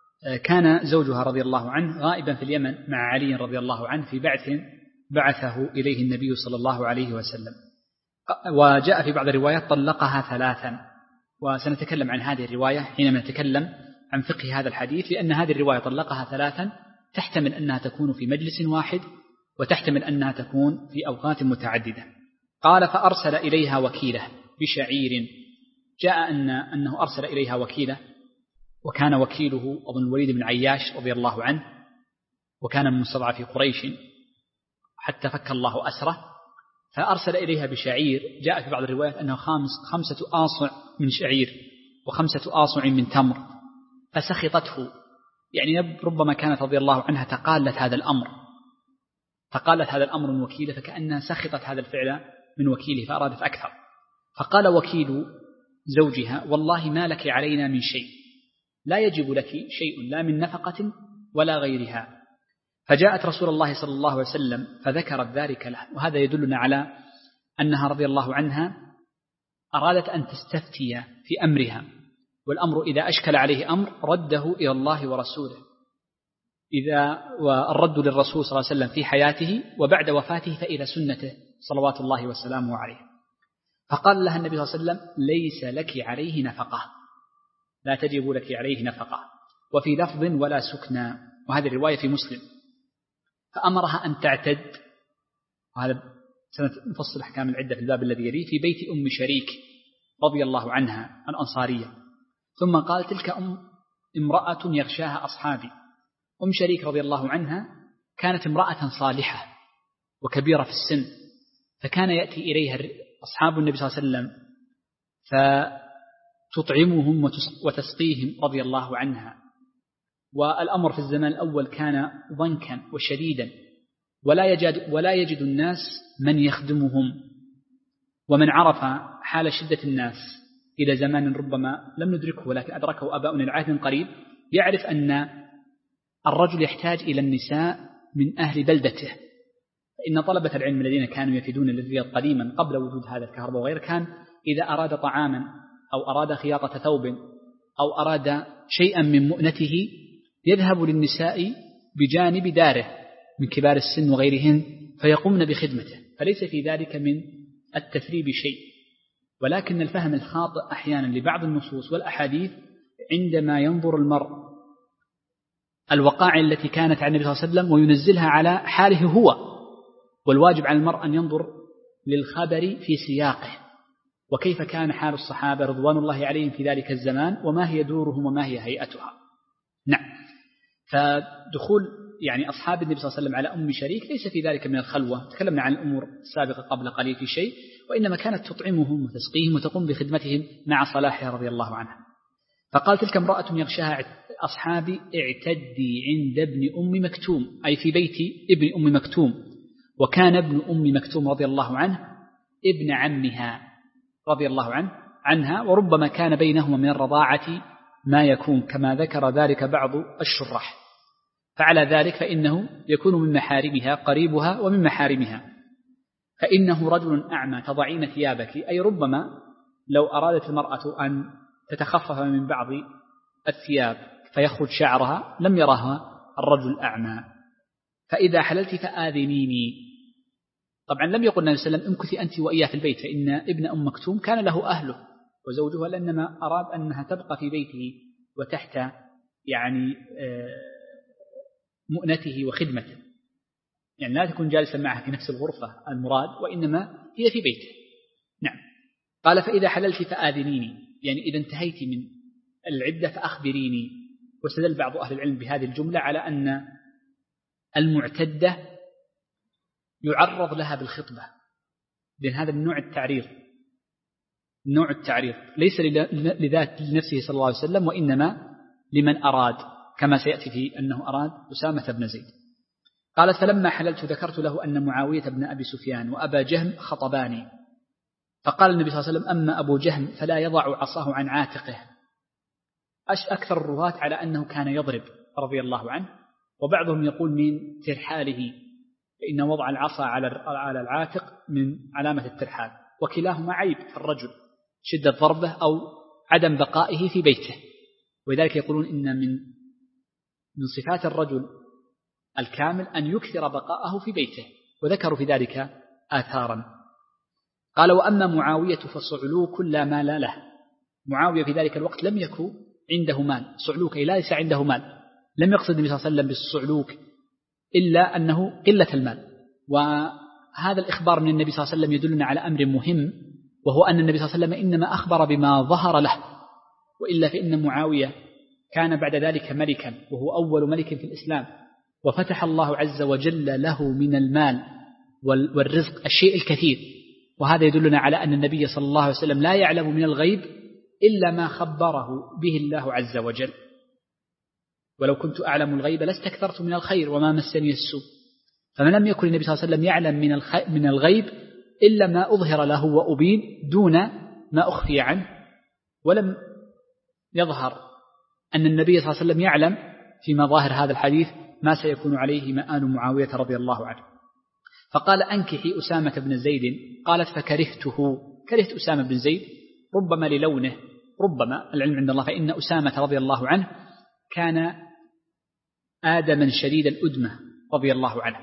كان زوجها رضي الله عنه غائبا في اليمن مع علي رضي الله عنه في بعث بعثه إليه النبي صلى الله عليه وسلم. وجاء في بعض الروايات طلقها 3، وسنتكلم عن هذه الرواية حينما نتكلم عن فقه هذا الحديث، لأن هذه الرواية طلقها 3 تحتمل أنها تكون في مجلس واحد، وتحتمل أنها تكون في أوقات متعددة. قال: فأرسل إليها وكيله بشعير. جاء أنه أرسل إليها وكيله، وكان وكيله أظن الوليد بن عياش رضي الله عنه، وكان من مستضعف قريش حتى فك الله أسره، فأرسل إليها بشعير. جاء في بعض الروايات أنه 5 آصع من شعير و5 آصع من تمر، فسخطته، يعني ربما كانت رضي الله عنها تقالت هذا الأمر من وكيله، فكأنها سخطت هذا الفعل من وكيله فأرادت أكثر. فقال وكيل زوجها والله ما لك علينا من شيء، لا يجب لك شيء لا من نفقة ولا غيرها. فجاءت رسول الله صلى الله عليه وسلم فذكرت ذلك له، وهذا يدلنا على أنها رضي الله عنها أرادت أن تستفتي في أمرها، والأمر إذا أشكل عليه أمر رده إلى الله ورسوله، والرد للرسول صلى الله عليه وسلم في حياته، وبعد وفاته فإلى سنته صلوات الله وسلامه عليه. فقال لها النبي صلى الله عليه وسلم ليس لك عليه نفقة، لا تجب لك عليه نفقة، وفي لفظ ولا سكنى، وهذه الرواية في مسلم. فأمرها أن تعتد، وهذا سنفصل أحكام العدة في الباب الذي يليه، في بيت أم شريك رضي الله عنها الأنصارية. ثم قال تلك امرأة يغشاها أصحابي. أم شريك رضي الله عنها كانت امرأة صالحة وكبيرة في السن، فكان يأتي إليها أصحاب النبي صلى الله عليه وسلم فتطعمهم وتسقيهم رضي الله عنها. والأمر في الزمان الأول كان ضنكا وشديدا، ولا يجد الناس من يخدمهم، ومن عرف حال شدة الناس إلى زمان ربما لم ندركه ولكن أدركه أباؤنا العهد قريب، يعرف أن الرجل يحتاج إلى النساء من أهل بلدته. فإن طلبة العلم الذين كانوا يفيدون للرياض قديما قبل وجود هذا الكهرباء وغيره، كان إذا أراد طعاما أو أراد خياطة ثوب أو أراد شيئا من مؤنته يذهب للنساء بجانب داره من كبار السن وغيرهن فيقومن بخدمته، فليس في ذلك من التثريب شيء، ولكن الفهم الخاطئ أحيانا لبعض النصوص والأحاديث عندما ينظر المرء الوقائع التي كانت على النبي صلى الله عليه وسلم وينزلها على حاله هو، والواجب على المرء أن ينظر للخبر في سياقه، وكيف كان حال الصحابة رضوان الله عليهم في ذلك الزمان، وما هي دورهم وما هي هيئتها. نعم. فدخول أصحاب النبي صلى الله عليه وسلم على أم شريك ليس في ذلك من الخلوة، تكلمنا عن الأمور السابقة قبل قليل في شيء، وإنما كانت تطعمهم وتسقيهم وتقوم بخدمتهم مع صلاحها رضي الله عنها. فقال تلك امرأة يغشاها أصحابي اعتدي عند ابن أم مكتوم، أي في بيت ابن أم مكتوم، وكان ابن أم مكتوم رضي الله عنه ابن عمها رضي الله عنها، وربما كان بينهما من الرضاعة ما يكون، كما ذكر ذلك بعض الشراح. فعلى ذلك فإنه يكون من محارمها قريبها ومن محارمها. فإنه رجل أعمى تضعين ثيابك، أي ربما لو أرادت المرأة أن تتخفف من بعض الثياب فيخرج شعرها لم يرها الرجل الأعمى. فإذا حللت فآذنيني. طبعا لم يقل النبي صلى الله عليه وسلم امكثي أنت وإياه في البيت، فإن ابن أم مكتوم كان له أهله وزوجها، لأنما أراد أنها تبقى في بيته وتحت مؤنته وخدمته، لا تكون جالسا معها في نفس الغرفة المراد، وإنما هي في بيته. نعم. قال فإذا حللت فآذنيني، إذا انتهيت من العدة فأخبريني. واستدل بعض أهل العلم بهذه الجملة على أن المعتدة يعرض لها بالخطبة، لأن هذا من نوع التعريض ليس لذات لنفسه صلى الله عليه وسلم، وإنما لمن أراد، كما سيأتي في أنه أراد أسامة بن زيد. قالت فلما حللت ذكرت له أن معاوية بن أبي سفيان وأبا جهم خطباني. فقال النبي صلى الله عليه وسلم أما أبو جهم فلا يضع عصاه عن عاتقه. أكثر الرواة على أنه كان يضرب رضي الله عنه، وبعضهم يقول من ترحاله، فإن وضع العصا على العاتق من علامة الترحال، وكلاهما عيب في الرجل، شدة ضربه أو عدم بقائه في بيته. ولذلك يقولون إن من صفات الرجل الكامل أن يكثر بقاءه في بيته، وذكروا في ذلك آثارا. قال وأما معاوية فصعلوك لا مال له. معاوية في ذلك الوقت لم يكن عنده مال، صعلوك أي ليس عنده مال. لم يقصد النبي صلى الله عليه وسلم بالصعلوك إلا أنه قلة المال. وهذا الإخبار من النبي صلى الله عليه وسلم يدلنا على أمر مهم، وهو أن النبي صلى الله عليه وسلم إنما أخبر بما ظهر له، وإلا فإن معاوية كان بعد ذلك ملكا، وهو أول ملك في الإسلام، وفتح الله عز وجل له من المال والرزق الشيء الكثير. وهذا يدلنا على أن النبي صلى الله عليه وسلم لا يعلم من الغيب إلا ما خبره به الله عز وجل. ولو كنت أعلم الغيب لاستكثرت من الخير وما مسني السوء. فما لم يكن النبي صلى الله عليه وسلم يعلم من الغيب إلا ما أظهر له وأبين دون ما أخفي عنه، ولم يظهر أن النبي صلى الله عليه وسلم يعلم في مظاهر هذا الحديث ما سيكون عليه مآل معاوية رضي الله عنه. فقال أنكحي أسامة بن زيد. قالت فكرهته، كرهت أسامة بن زيد، ربما للونه، ربما، العلم عند الله، فإن أسامة رضي الله عنه كان آدما شديد الأدمة رضي الله عنه،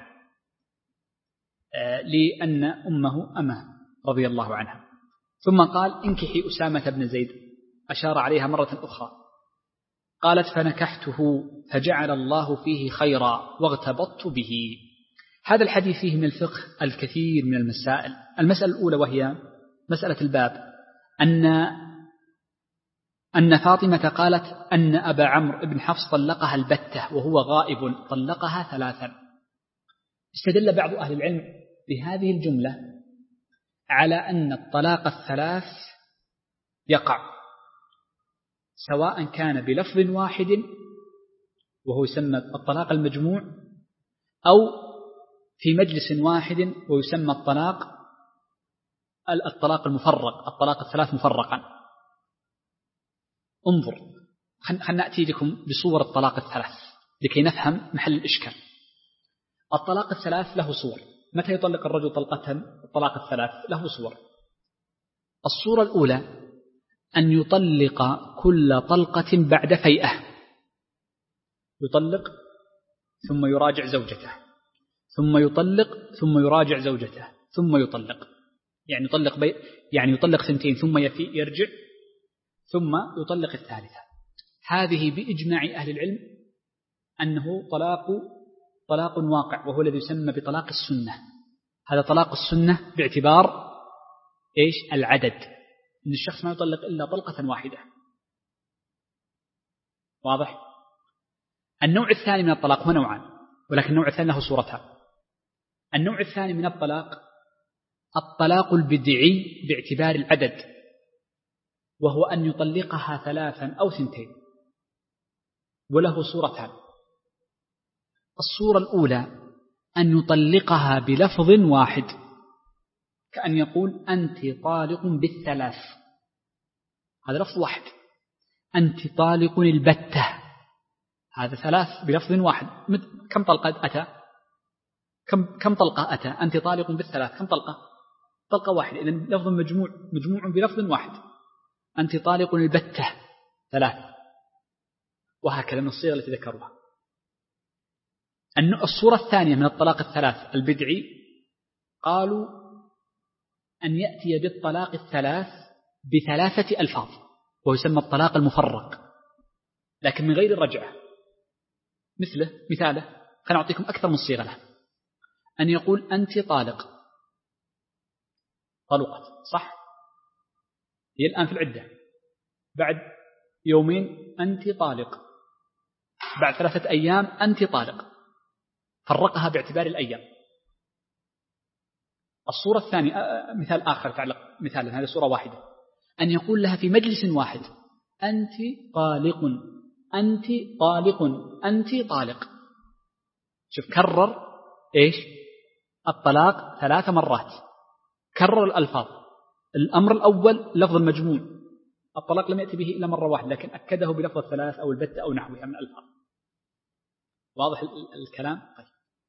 لأن أمه أمه رضي الله عنها. ثم قال انكحي أسامة بن زيد، أشار عليها مرة أخرى. قالت فنكحته فجعل الله فيه خيرا واغتبطت به. هذا الحديث فيه من الفقه الكثير من المسائل. المسألة الأولى وهي مسألة الباب، أن فاطمة قالت أن أبا عمرو بن حفص طلقها البتة وهو غائب، طلقها 3. استدل بعض أهل العلم بهذه الجملة على أن الطلاق 3 يقع سواء كان بلفظ واحد وهو يسمى الطلاق المجموع، أو في مجلس واحد ويسمى الطلاق المفرق، الطلاق 3 مفرقا. انظر، خلنا نأتي لكم بصور الطلاق 3 لكي نفهم محل الإشكال. الطلاق 3 له صور. متى يطلق الرجل طلقة؟ الطلاق 3 له صور. الصورة الأولى أن يطلق كل طلقة بعد فيئة، يطلق ثم يراجع زوجته، ثم يطلق ثم يراجع زوجته، ثم يطلق، يعني يطلق 2 ثم يفيء يرجع، ثم يطلق 3. هذه بإجماع أهل العلم أنه طلاق واقع، وهو الذي يسمى بطلاق السنة. هذا طلاق السنة باعتبار العدد، إن الشخص ما يطلق إلا طلقة واحدة. واضح؟ النوع الثاني من الطلاق هو نوعان، ولكن النوع الثاني له صورتان. النوع الثاني من الطلاق البدعي باعتبار العدد، وهو أن يطلقها 3 أو 2، وله صورتان. الصورة الأولى أن يطلقها بلفظ واحد، كأن يقول أنت طالق بال3، هذا لفظ واحد. أنت طالق البتة، هذا 3 بلفظ واحد. كم طلقة أتى؟ كم طلقة أتى؟ أنت طالق بال3، كم طلقة؟ طلقة واحدة. إذن لفظ مجموع بلفظ واحد. أنت طالق البتة 3، وهكذا من الصيغ التي ذكروها. الصورة الثانية من الطلاق 3 البدعي قالوا أن يأتي بالطلاق 3 ب3 ألفاظ، ويسمى الطلاق المفرق، لكن من غير الرجعة. مثاله خلينا أعطيكم أكثر من صيغة له. أن يقول أنت طالق، طلقت، صح؟ هي الآن في العدة، بعد 2 أنت طالق، بعد 3 أيام أنت طالق، فرقها باعتبار الأيام. الصورة الثانية مثال آخر تعلق مثالا، هذه صورة واحدة، أن يقول لها في مجلس واحد أنت طالق، أنت طالق، أنت طالق. شوف، كرر الطلاق 3 مرات، كرر الألفاظ. الأمر الأول لفظ المجموع، الطلاق لم يأتي به إلا مرة واحدة، لكن أكده بلفظ 3 أو البتة أو نحوها من الألفاظ. واضح الكلام؟ طيب.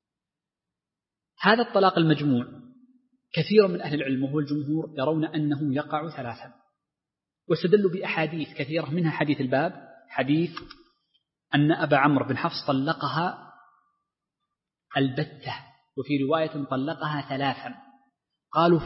هذا الطلاق المجموع كثير من أهل العلم وهو الجمهور يرون أنه يقع 3، واستدلوا بأحاديث كثيرة، منها حديث الباب، حديث أن أبا عمرو بن حفص طلقها البتة، وفي رواية طلقها 3. قالوا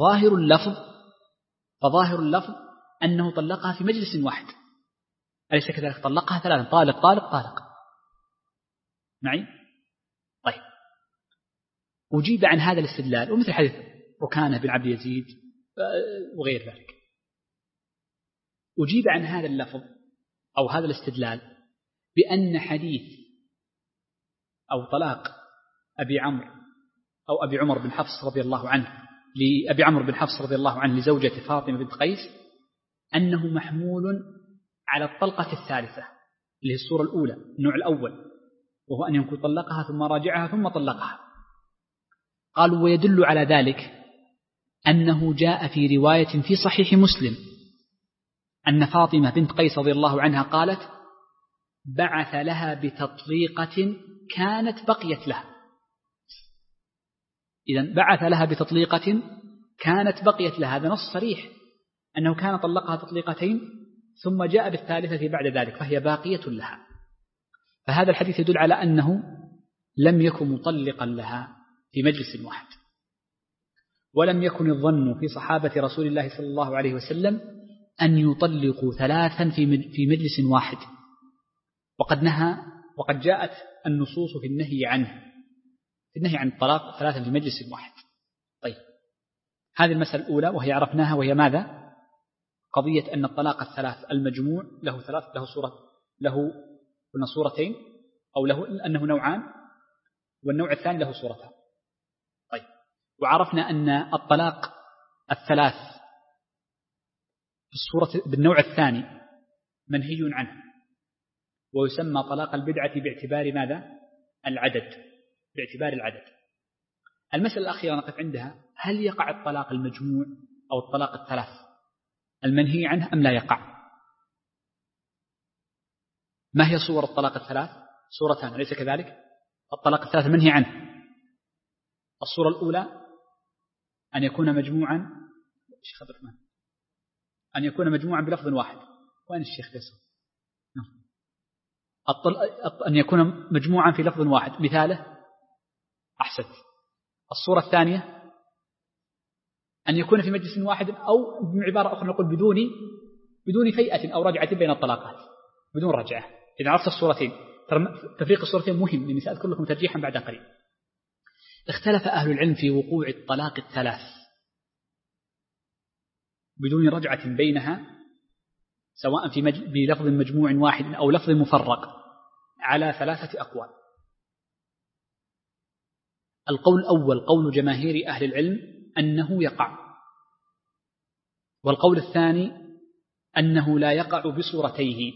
فظاهر اللفظ أنه طلقها في مجلس واحد، أليس كذلك؟ طلقها 3، طالق طالق طالق. معي؟ طيب. أجيب عن هذا الاستدلال، ومثل حديث ركانة بن عبد يزيد وغير ذلك، أجيب عن هذا اللفظ أو هذا الاستدلال بأن حديث أو طلاق أبي عمرو بن حفص رضي الله عنه لأبي عمرو بن حفص رضي الله عنه لزوجة فاطمة بنت قيس أنه محمول على الطلقة 3 اللي هي الصورة الأولى، النوع الأول، وهو أن يكون طلقها ثم راجعها ثم طلقها. قالوا ويدل على ذلك أنه جاء في رواية في صحيح مسلم أن فاطمة بنت قيس رضي الله عنها قالت: بعث لها بتطليقة كانت بقيت لها. إذن بعث لها بتطليقة كانت بقيت لها، هذا نص صريح أنه كان طلقها تطليقتين ثم جاء بالثالثة بعد ذلك فهي باقية لها. فهذا الحديث يدل على أنه لم يكن مطلقا لها في مجلس واحد، ولم يكن الظن في صحابة رسول الله صلى الله عليه وسلم أن يطلقوا ثلاثا في مجلس واحد، وقد جاءت النصوص في النهي عنه، في النهي عن الطلاق ثلاثا في مجلس واحد. طيب، هذه المسألة الأولى وهي عرفناها، وهي ماذا؟ قضية أن الطلاق الثلاث المجموع له قلنا صورتين، أو له أنه نوعان، والنوع الثاني له صورتان. طيب، وعرفنا أن الطلاق الثلاث بالنوع الثاني منهي عنه، ويسمى طلاق البدعة باعتبار ماذا؟ باعتبار العدد. المسألة الأخيرة نقف عندها: هل يقع الطلاق المجموع أو الطلاق الثلاث المنهي عنه أم لا يقع؟ ما هي صور الطلاق الثلاث؟ صورتان، أليس كذلك؟ الطلاق الثلاث المنهي عنه، الصورة الأولى أن يكون مجموعا بلفظ واحد. وين الشيخ فيصل؟ أن يكون مجموعا في لفظ واحد، مثاله أحسنت. الصورة الثانية أن يكون في مجلس واحد، أو بعبارة أخرى نقول بدون فيئة أو رجعة بين الطلاقات، بدون رجعة. إذا عرفت الصورتين، تفريق الصورتين مهم، لأني سأذكر لكم ترجيحا بعد قليل. اختلف أهل العلم في وقوع الطلاق الثلاث بدون رجعة بينها، سواء بلفظ مجموع واحد أو لفظ مفرق، على ثلاثة أقوال. القول الأول قول جماهير أهل العلم أنه يقع، والقول الثاني أنه لا يقع بصورتيه،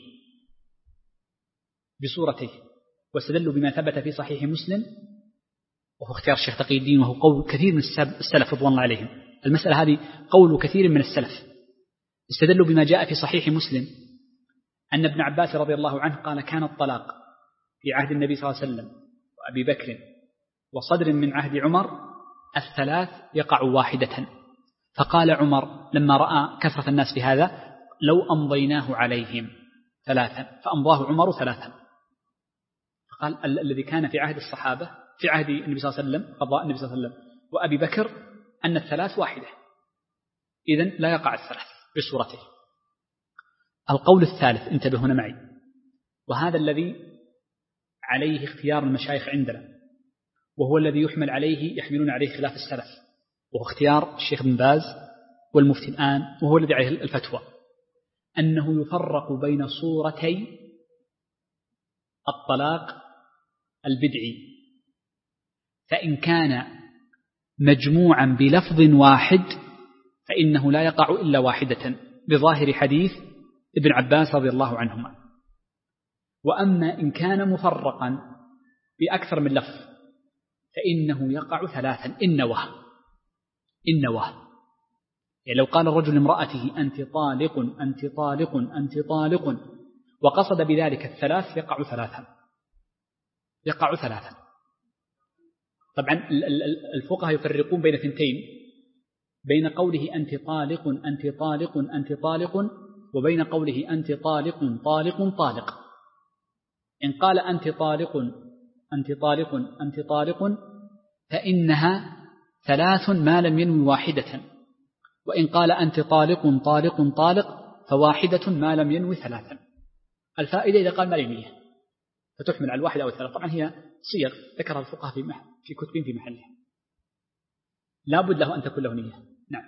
واستدلوا بما ثبت في صحيح مسلم، وهو اختيار الشيخ تقي الدين، وهو قول كثير من السلف رضوان الله عليهم. المسألة هذه قول كثير من السلف، استدلوا بما جاء في صحيح مسلم أن ابن عباس رضي الله عنه قال: كان الطلاق في عهد النبي صلى الله عليه وسلم وأبي بكر وصدر من عهد عمر الثلاث يقع واحدة. فقال عمر لما رأى كثرة الناس بهذا: لو أمضيناه عليهم ثلاثا، فأمضاه عمر ثلاثا. فقال الذي كان في عهد الصحابة في عهد النبي صلى الله عليه وسلم، قضاء النبي صلى الله عليه وسلم وأبي بكر، أن الثلاث واحدة، إذن لا يقع الثلاث بصورته. القول الثالث، انتبه هنا معي، وهذا الذي عليه اختيار المشايخ عندنا، وهو الذي يحملون عليه خلاف السلف، وهو اختيار الشيخ بن باز والمفتي الآن، وهو الذي عليه الفتوى، أنه يفرق بين صورتي الطلاق البدعي. فإن كان مجموعا بلفظ واحد فإنه لا يقع إلا واحدة، بظاهر حديث ابن عباس رضي الله عنهما. وأما إن كان مفرقا بأكثر من لفظ فإنه يقع ثلاثا إن نواه. يعني لو قال الرجل لامرأته: أنت طالق أنت طالق أنت طالق، وقصد بذلك الثلاث، يقع ثلاثا. طبعا الفقهاء يفرقون بين ثنتين، بين قوله أنت طالق أنت طالق أنت طالق، وبين قوله أنت طالق طالق طالق. إن قال أنت طالق أنت طالق أنت طالق فإنها ثلاث ما لم ينوي واحدة، وإن قال أنت طالق طالق طالق فواحدة ما لم ينوي ثلاثا. الفائدة إذا قال ما ينويها فتحمل على الواحدة أو الثلاث. طبعا هي صيغ ذكرها الفقهاء في كتب في محلها، لا بد له أن تكون له نية. نعم،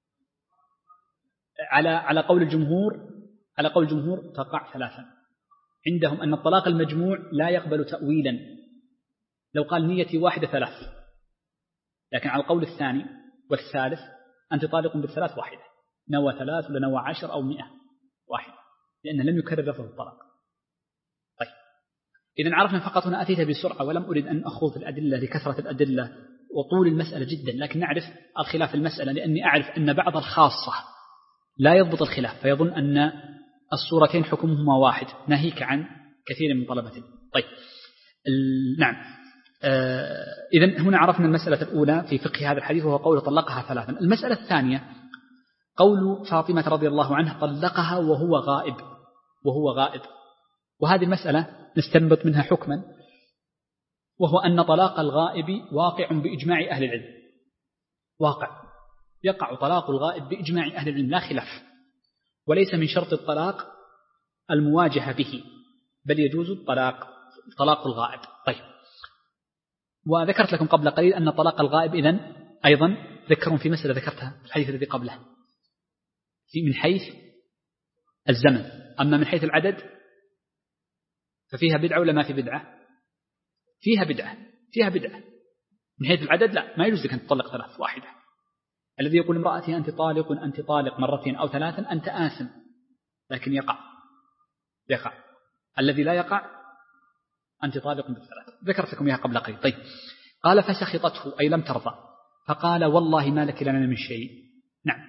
على قول الجمهور تقع ثلاثا. عندهم أن الطلاق المجموع لا يقبل تأويلا، لو قال نيتي واحدة ثلاث، لكن على القول الثاني والثالث أنت طالق بالثلاث واحدة، نوى ثلاث ولا نوى 10 أو 100 واحدة، لأنه لم يكرر لفظ الطلاق. طيب، إذن عرفنا فقط. هنا أتيت بسرعة ولم أريد أن أخوض الأدلة لكثرة الأدلة وطول المسألة جدا، لكن نعرف الخلاف المسألة لأني أعرف أن بعض الخاصة لا يضبط الخلاف فيظن أن الصورتين حكمهما واحد، ناهيك عن كثير من طلبة. طيب نعم. إذن هنا عرفنا المسألة الأولى في فقه هذا الحديث وهو قول طلقها ثلاثا. المسألة الثانية قول فاطمة رضي الله عنها طلقها وهو غائب. وهذه المسألة نستنبط منها حكما، وهو أن طلاق الغائب واقع بإجماع أهل العلم، يقع طلاق الغائب بإجماع أهل العلم لا خلاف، وليس من شرط الطلاق المواجهة به، بل يجوز طلاق الغائب. طيب، وذكرت لكم قبل قليل أن طلاق الغائب إذن أيضا ذكرون في مسألة ذكرتها في الحديث الذي قبله من حيث الزمن، أما من حيث العدد ففيها بدعة ولا ما في بدعة؟ فيها بدعة. من حيث العدد لا، ما يجوز لك أن تطلق ثلاث، واحدة. الذي يقول امرأتي أنت طالق مرتين أو ثلاثا أنت آثم، لكن يقع. الذي لا يقع أنت طالق بالثلاث. ذكرت لكم إياها قبل قليل. طيب، قال فسخطته أي لم ترضى، فقال والله ما لك لنا من شيء. نعم.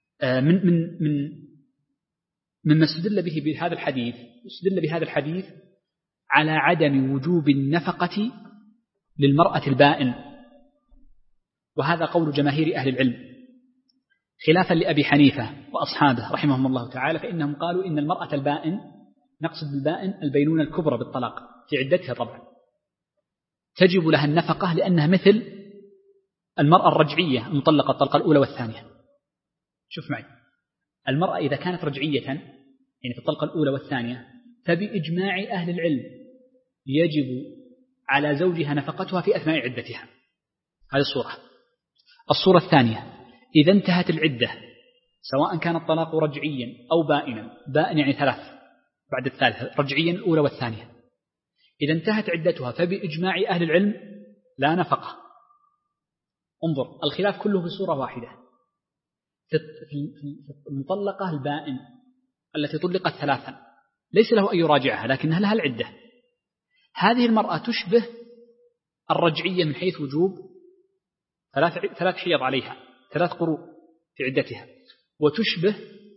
مما استدل به بهذا الحديث على عدم وجوب النفقة للمرأة البائن، وهذا قول جماهير أهل العلم خلافا لأبي حنيفة وأصحابه رحمهم الله تعالى، فإنهم قالوا إن المرأة البائن نقصد بالبائن البينونة الكبرى بالطلاق في عدتها طبعا تجب لها النفقة، لأنها مثل المرأة الرجعية المطلقة الطلقة الأولى والثانية. شوف معي، المرأة إذا كانت رجعية يعني في الطلقة الأولى والثانية فبإجماع أهل العلم يجب على زوجها نفقتها في أثناء عدتها. هذه الصورة الثانية، إذا انتهت العدة سواء كان الطلاق رجعيا أو بائن يعني ثلاث بعد الثالثة، رجعيا الأولى والثانية، إذا انتهت عدتها فبإجماع أهل العلم لا نفقة. انظر، الخلاف كله بصورة واحدة. في المطلقة البائن التي طلقت ثلاثا ليس له أن يراجعها، لكنها لها العدة. هذه المرأة تشبه الرجعية من حيث وجوب ثلاث حيض عليها، 3 قروء في عدتها، وتشبه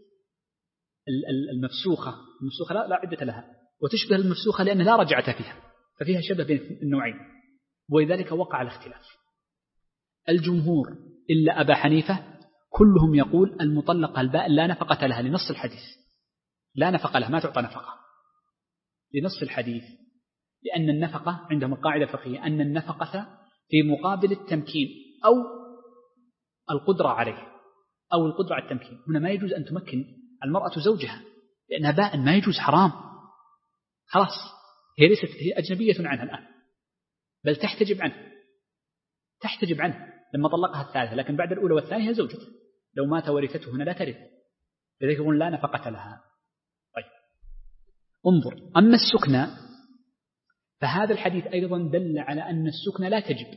المفسوخة لا عدة لها، وتشبه المفسوخة لأن لا رجعة فيها، ففيها شبه بين النوعين، ولذلك وقع الاختلاف. الجمهور إلا أبا حنيفة كلهم يقول المطلقة البائن لا نفقة لها لنص الحديث، لا نفقة لها، ما تعطى نفقة لنص الحديث، لأن النفقة عندهم القاعدة الفقهية أن النفقة في مقابل التمكين أو القدرة عليه أو القدرة على التمكين. هنا ما يجوز أن تمكن المرأة زوجها لأنها بائن، ما يجوز، حرام، خلاص هي أجنبية عنها الآن، بل تحتجب عنه لما طلقها الثالثة، لكن بعد الأولى والثانية هي زوجته، لو مات ورثته هنا لا ترث، لذلك يقول لا نفقة لها. طيب، انظر، أما السكنى فهذا الحديث أيضا دل على أن السكنى لا تجب،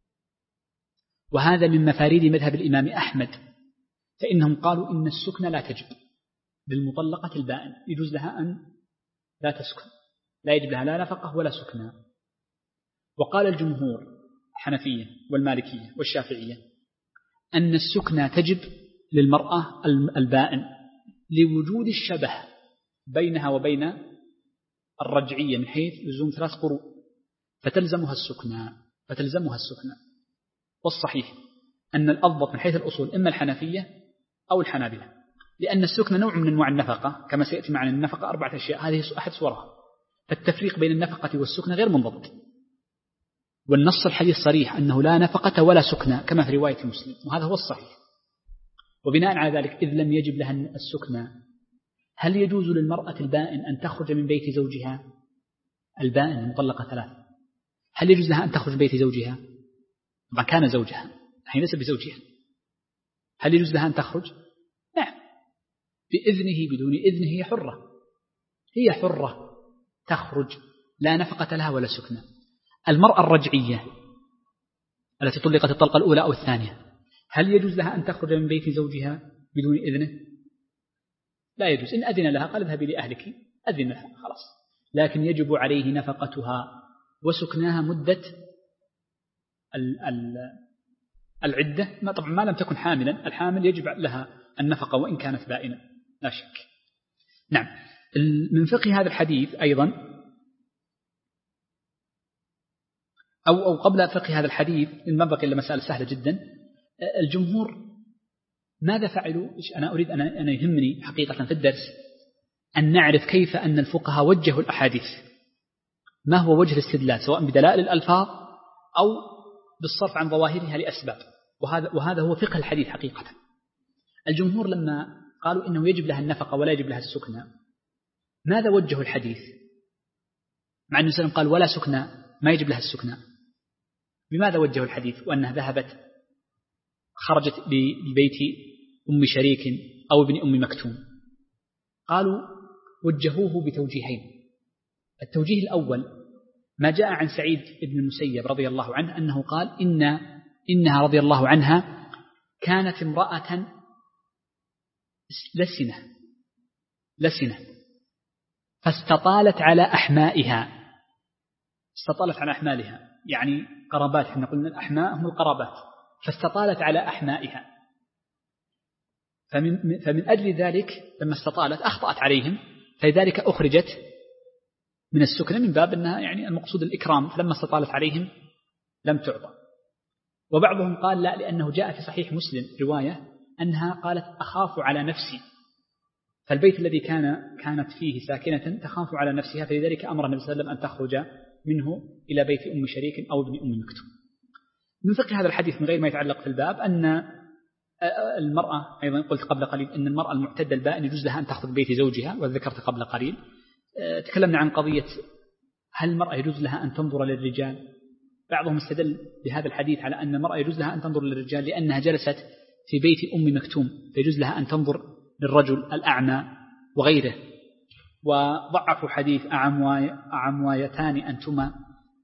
وهذا من مفاريد مذهب الإمام أحمد، فإنهم قالوا إن السكنى لا تجب للمطلقة البائن، يجوز لها أن لا تسكن، لا يجب لها لا نفقة ولا سكنى. وقال الجمهور الحنفية والمالكية والشافعية أن السكنى تجب للمرأة البائن لوجود الشبه بينها وبين الرجعية من حيث لزوم 3 قروء، فتلزمها السكنى. والصحيح أن الأضبط من حيث الأصول إما الحنفية أو الحنابلة، لأن السكنى نوع من أنواع النفقة، كما سيأتي معنا النفقة 4 أشياء، هذه أحد صورها، فالتفريق بين النفقة والسكنى غير منضبط. والنص الحديث صريح أنه لا نفقة ولا سكنى كما في رواية مسلم، وهذا هو الصحيح. وبناء على ذلك إذ لم يجب لها السكنى، هل يجوز للمرأة البائن أن تخرج من بيت زوجها؟ البائن المطلقة 3، هل يجوز لها أن تخرج من بيت زوجها؟ طبعا كان زوجها، الحين ليس بزوجها، هل يجوز لها أن تخرج؟ نعم، بإذنه بدون إذنه هي حرة تخرج، لا نفقة لها ولا سكنى. المرأة الرجعية التي طلقت الطلقة الأولى أو الثانية، هل يجوز لها أن تخرج من بيت زوجها بدون إذنه؟ لا يجوز. إن أذن لها قال اذهبي لأهلك، أذن لها خلاص، لكن يجب عليه نفقتها وسكناها مدة العدة طبعا ما لم تكن حاملا، الحامل يجب لها النفقة وإن كانت بائنة لا شك. نعم. من فقه هذا الحديث أيضا أو قبل فقه هذا الحديث ما بقي إلا مسألة سهلة جدا. الجمهور ماذا فعلوا؟ أنا أريد أن يهمني حقيقة في الدرس أن نعرف كيف أن الفقهاء وجهوا الأحاديث، ما هو وجه الاستدلال سواء بدلائل الألفاظ أو بالصرف عن ظواهرها لأسباب، وهذا هو فقه الحديث حقيقة. الجمهور لما قالوا إنه يجب لها النفقة ولا يجب لها السكنى، ماذا وجهوا الحديث؟ مع أنه سلم قال ولا سكنى ما يجب لها السكنى، بماذا وجهوا الحديث؟ وأنها ذهبت خرجت ببيت أم شريك أو ابن أم مكتوم. قالوا وجهوه بتوجيهين. التوجيه الأول ما جاء عن سعيد بن المسيب رضي الله عنه أنه قال إنها رضي الله عنها كانت امرأة لسنة فاستطالت على أحمائها. استطالت على أحمالها يعني قرابات، احنا قلنا الأحماء هم القرابات، فاستطالت على أحمائها. فمن أجل ذلك لما استطالت أخطأت عليهم، فلذلك أخرجت من السكنة من باب أنها يعني المقصود الإكرام، فلما استطالت عليهم لم تعطى. وبعضهم قال لا، لأنه جاء في صحيح مسلم رواية أنها قالت أخاف على نفسي، فالبيت الذي كانت فيه ساكنة تخاف على نفسها، فلذلك أمر النبي صلى الله عليه وسلم أن تخرج منه إلى بيت أم شريك أو ابن أم مكتوم. من فقه هذا الحديث من غير ما يتعلق في الباب أن المرأة أيضا قلت قبل قليل أن المرأة المعتدة البائن يجوز لها أن تأخذ بيت زوجها، وذكرت قبل قليل تكلمنا عن قضية هل المرأة يجوز لها أن تنظر للرجال. بعضهم استدل بهذا الحديث على أن المرأة يجوز لها أن تنظر للرجال لأنها جلست في بيت أم مكتوم، فيجوز لها أن تنظر للرجل الأعمى وغيره. وضعفوا حديث أعموايتان أنتما،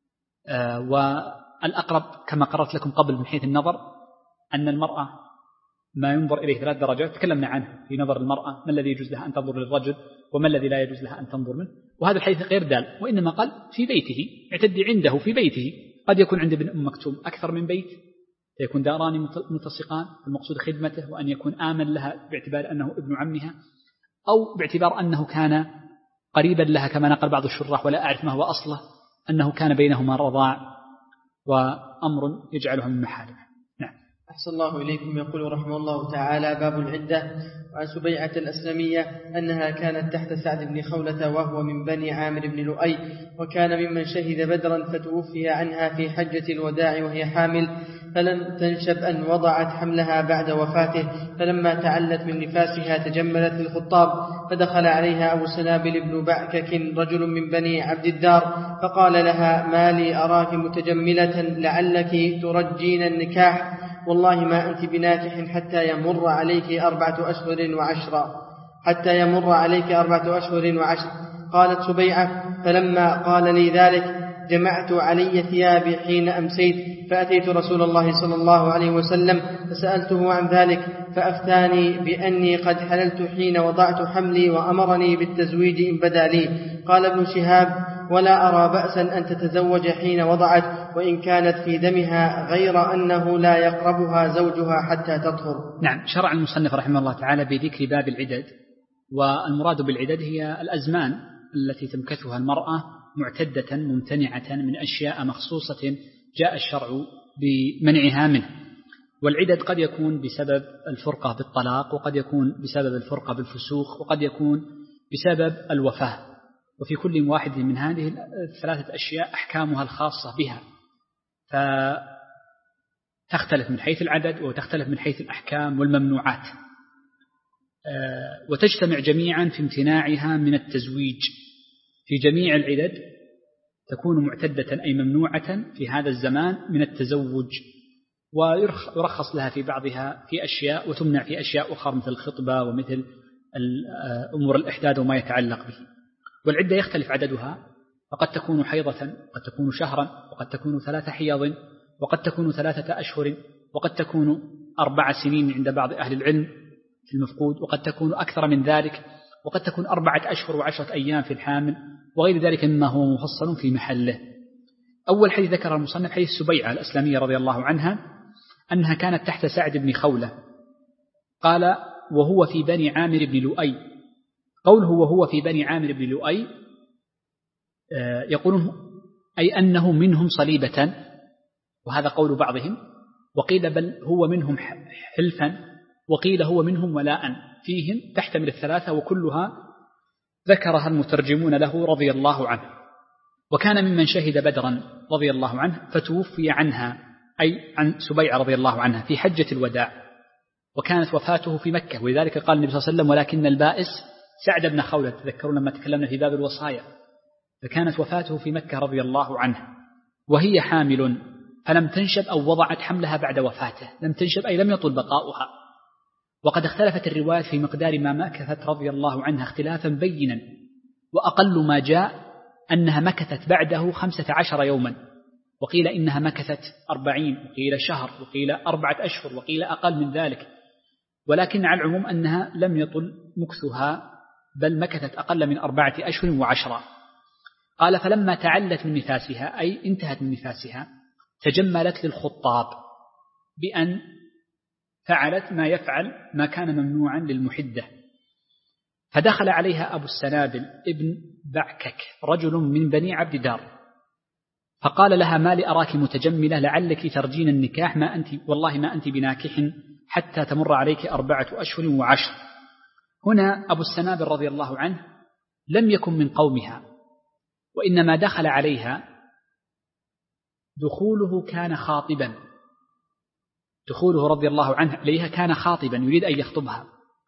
والأقرب كما قررت لكم قبل من حيث النظر أن المرأة ما ينظر إليه 3 درجات تكلمنا عنه في نظر المرأة، ما الذي يجوز لها أن تنظر للرجل وما الذي لا يجوز لها أن تنظر منه. وهذا الحديث غير دال، وإنما قال في بيته، يعتدي عنده في بيته. قد يكون عند ابن أم مكتوم أكثر من بيت، فيكون داران ملتصقان، المقصود خدمته وأن يكون آمن لها باعتبار أنه ابن عمها، أو باعتبار أنه كان قريبا لها كما نقل بعض الشراح ولا أعرف ما هو أصله، أنه كان بينهما رضاع وأمر يجعلها من محارمه. أحسن الله إليكم. يقول رحمه الله تعالى: باب العدة. وعن سبيعة الأسلمية أنها كانت تحت سعد بن خولة وهو من بني عامر بن لؤي، وكان ممن شهد بدرا، فتوفي عنها في حجة الوداع وهي حامل، فلم تنشب أن وضعت حملها بعد وفاته، فلما تعلت من نفاسها تجملت للخطاب، فدخل عليها أبو سنابل بن بعكك رجل من بني عبد الدار، فقال لها: ما لي أراك متجملة لعلك ترجين النكاح، والله ما أنت بناكح حتى يمر عليك 4 أشهر وعشر. قالت سبيعة: فلما قال لي ذلك جمعت علي ثيابي حين أمسيت، فأتيت رسول الله صلى الله عليه وسلم فسألته عن ذلك، فأفتاني بأني قد حللت حين وضعت حملي، وأمرني بالتزويج إن بدا لي. قال ابن شهاب: ولا أرى بأسا أن تتزوج حين وضعت، وإن كانت في دمها، غير أنه لا يقربها زوجها حتى تطهر. نعم. شرع المصنف رحمه الله تعالى بذكر باب العدد، والمراد بالعدد هي الأزمان التي تمكثها المرأة معتدة ممتنعة من أشياء مخصوصة جاء الشرع بمنعها منه. والعدد قد يكون بسبب الفرقة بالطلاق، وقد يكون بسبب الفرقة بالفسوخ، وقد يكون بسبب الوفاة. وفي كل واحد من هذه 3 أشياء أحكامها الخاصة بها، فتختلف من حيث العدد وتختلف من حيث الأحكام والممنوعات، وتجتمع جميعا في امتناعها من التزويج. في جميع العدد تكون معتدة أي ممنوعة في هذا الزمان من التزوج، ويرخص لها في بعضها في أشياء، وتمنع في أشياء أخرى مثل الخطبة ومثل أمور الإحداد وما يتعلق به. والعدة يختلف عددها، فقد تكون حيضة، وقد تكون شهرا، وقد تكون 3 حيض، وقد تكون 3 أشهر، وقد تكون 4 سنين عند بعض أهل العلم في المفقود، وقد تكون أكثر من ذلك، وقد تكون 4 أشهر و10 أيام في الحامل، وغير ذلك مما هو مفصل في محله. أول حديث ذكر المصنف حديث سبيعة الأسلمية رضي الله عنها أنها كانت تحت سعد بن خولة. قال وهو في بني عامر بن لؤي. قوله وهو في بني عامر بن لؤي يقولون أي أنه منهم صليبة، وهذا قول بعضهم، وقيل بل هو منهم حلفا، وقيل هو منهم ولاء، فيهم تحتمل الثلاثة، وكلها ذكرها المترجمون له رضي الله عنه. وكان ممن شهد بدرا رضي الله عنه، فتوفي عنها أي عن سبيعة رضي الله عنها في حجة الوداع، وكانت وفاته في مكة، ولذلك قال النبي صلى الله عليه وسلم ولكن البائس سعد بن خولة، تذكرون لما تكلمنا في باب الوصايا، فكانت وفاته في مكة رضي الله عنه، وهي حامل فلم تنشب أو وضعت حملها بعد وفاته، لم تنشب أي لم يطل بقاؤها. وقد اختلفت الروايات في مقدار ما مكثت رضي الله عنها اختلافا بينا، وأقل ما جاء أنها مكثت بعده 15 يوما، وقيل إنها مكثت 40، وقيل شهر، وقيل 4 أشهر، وقيل أقل من ذلك، ولكن على العموم أنها لم يطل مكثها، بل مكثت أقل من 4 أشهر و10. قال فلما تعلت من نفاسها أي انتهت من نفاسها تجملت للخطاب بأن فعلت ما يفعل ما كان ممنوعا للمحدة، فدخل عليها أبو السنابل ابن بعكك رجل من بني عبد دار، فقال لها ما لأراك متجملة لعلك ترجين النكاح، ما أنت والله ما أنت بناكح حتى تمر عليك 4 أشهر و10. هنا أبو السنابل رضي الله عنه لم يكن من قومها، وإنما دخل عليها دخوله كان خاطبا، دخوله رضي الله عنه إليها كان خاطبا يريد أن يخطبها،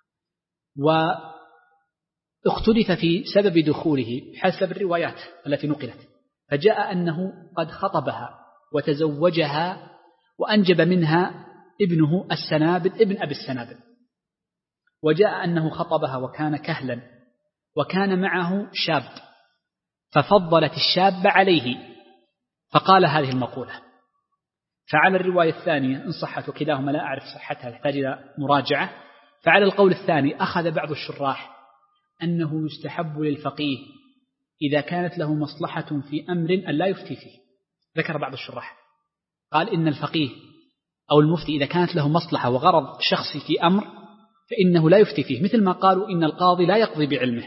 واختلف في سبب دخوله حسب الروايات التي نقلت، فجاء أنه قد خطبها وتزوجها وأنجب منها ابنه السنابل ابن أبي السنابل، وجاء أنه خطبها وكان كهلا وكان معه شاب، ففضلت الشاب عليه فقال هذه المقولة. فعلى الرواية الثانية إن صحت، وكلاهما لا أعرف صحتها تحتاج إلى مراجعة، فعلى القول الثاني أخذ بعض الشراح أنه يستحب للفقيه إذا كانت له مصلحة في أمر أن لا يفتي فيه. ذكر بعض الشراح قال إن الفقيه أو المفتي إذا كانت له مصلحة وغرض شخصي في أمر فإنه لا يفتي فيه، مثل ما قالوا إن القاضي لا يقضي بعلمه،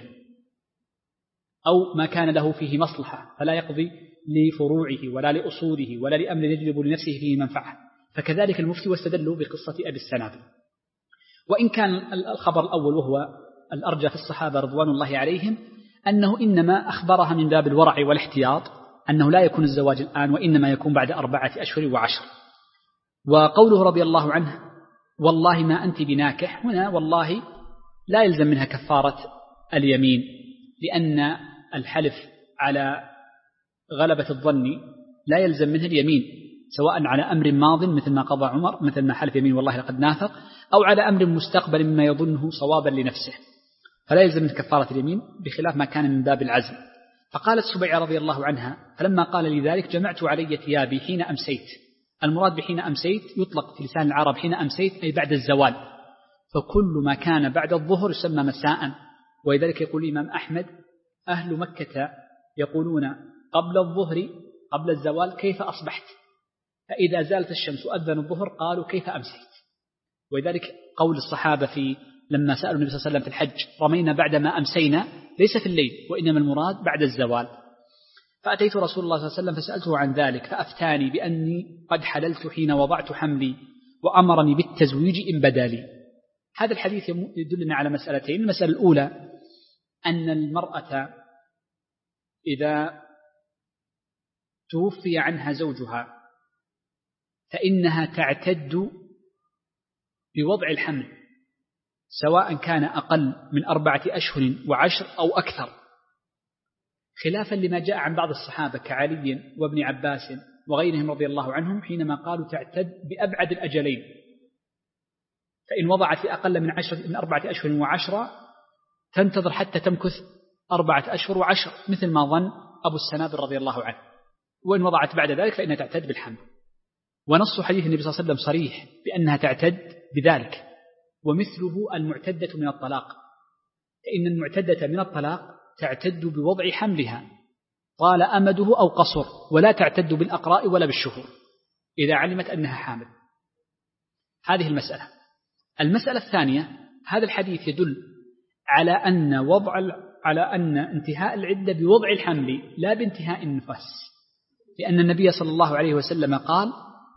أو ما كان له فيه مصلحة فلا يقضي لفروعه ولا لأصوله ولا لأمر يجلب لنفسه فيه منفعة، فكذلك المفتي، واستدلوا بقصة أبي السنابل. وإن كان الخبر الأول وهو الأرجى في الصحابة رضوان الله عليهم أنه إنما أخبرها من باب الورع والاحتياط، أنه لا يكون الزواج الآن وإنما يكون بعد 4 أشهر و10. وقوله رضي الله عنه والله ما أنت بناكح، هنا والله لا يلزم منها كفارة اليمين، لأن الحلف على غلبة الظن لا يلزم منه اليمين، سواء على أمر ماض مثل ما قضى عمر مثل ما حلف يمين والله لقد نافق، أو على أمر مستقبل مما يظنه صوابا لنفسه، فلا يلزم منه كفارة اليمين بخلاف ما كان من باب العزم. فقالت سبيعة رضي الله عنها فلما قال لي ذلك جمعت علي ثيابي حين أمسيت. المراد بحين أمسيت يطلق في لسان العرب حين أمسيت أي بعد الزوال، فكل ما كان بعد الظهر يسمى مساء، ولذلك يقول الإمام أحمد أهل مكة يقولون قبل الظهر قبل الزوال كيف أصبحت، فإذا زالت الشمس أذن الظهر قالوا كيف أمسيت. ولذلك قول الصحابة في لما سألوا النبي صلى الله عليه وسلم في الحج رمينا بعد ما أمسينا ليس في الليل وإنما المراد بعد الزوال. فأتيت رسول الله صلى الله عليه وسلم فسألته عن ذلك فأفتاني بأني قد حللت حين وضعت حملي وأمرني بالتزويج إن بدا لي. هذا الحديث يدلنا على مسألتين. المسألة الأولى أن المرأة إذا توفي عنها زوجها فإنها تعتد بوضع الحمل سواء كان أقل من 4 أشهر و10 أو أكثر، خلافا لما جاء عن بعض الصحابة كعلي وابن عباس وغيرهم رضي الله عنهم حينما قالوا تعتد بأبعد الأجلين، فإن وضعت في أقل من 4 أشهر و10 تنتظر حتى تمكث 4 أشهر و10 مثل ما ظن أبو السنابل رضي الله عنه، وإن وضعت بعد ذلك فإنها تعتد بالحمل. ونص حديث النبي صلى الله عليه وسلم صريح بأنها تعتد بذلك، ومثله المعتدة من الطلاق، فإن المعتدة من الطلاق تعتد بوضع حملها طال أمده أو قصر، ولا تعتد بالأقراء ولا بالشهور إذا علمت أنها حامل. هذه المسألة الثانية، هذا الحديث يدل على أن انتهاء العدة بوضع الحمل لا بانتهاء النفاس، لأن النبي صلى الله عليه وسلم قال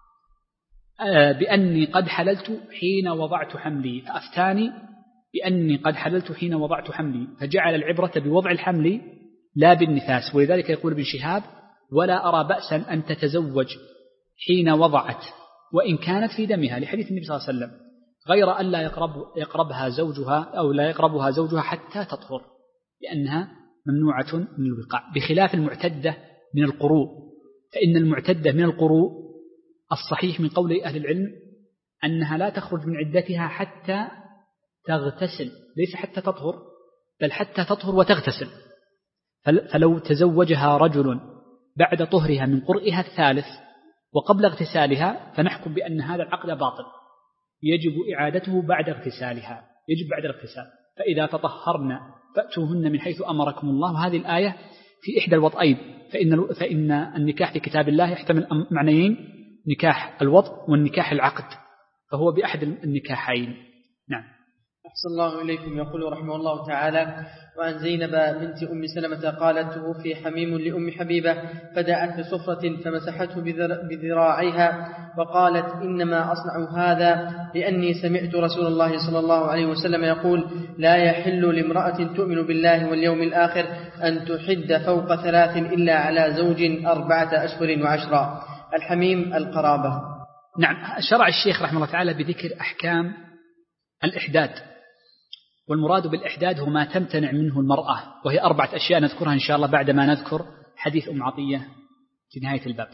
بأني قد حللت حين وضعت حملي، فأفتاني بأني قد حللت حين وضعت حملي، فجعل العبرة بوضع الحمل لا بالنفاس. ولذلك يقول ابن شهاب: ولا أرى بأسا أن تتزوج حين وضعت وإن كانت في دمها، لحديث النبي صلى الله عليه وسلم، غير أن لا يقربها زوجها أو لا يقربها زوجها حتى تطهر، لأنها ممنوعة من الوقاع، بخلاف المعتدة من القروء، فإن المعتدة من القروء الصحيح من قول أهل العلم أنها لا تخرج من عدتها حتى تغتسل، ليس حتى تطهر، بل حتى تطهر وتغتسل. فلو تزوجها رجل بعد طهرها من قرئها الثالث وقبل اغتسالها فنحكم بأن هذا العقد باطل، يجب إعادته بعد اغتسالها، يجب بعد الاغتسال. فإذا تطهرن فأتوهن من حيث أمركم الله، وهذه الآية في إحدى الوطئين، فإن النكاح في كتاب الله يحتمل معنيين: نكاح الوطء والنكاح العقد، فهو بأحد النكاحين. نعم. أحسن الله إليكم. يقول رحمه الله تعالى: وعن زينب بنت أم سلمة قالت: توفي حميم لأم حبيبة فدعت بصفرة فمسحته بذراعيها وقالت: إنما أصنع هذا لأني سمعت رسول الله صلى الله عليه وسلم يقول: لا يحل لامرأة تؤمن بالله واليوم الآخر أن تحد فوق 3 إلا على زوج 4 أشهر و10. الحميم القرابة. نعم. شرع الشيخ رحمه الله تعالى بذكر أحكام الإحداد، والمراد بالإحداد هو ما تمتنع منه المرأة، وهي 4 أشياء نذكرها إن شاء الله بعدما نذكر حديث أم عطية في نهاية الباب.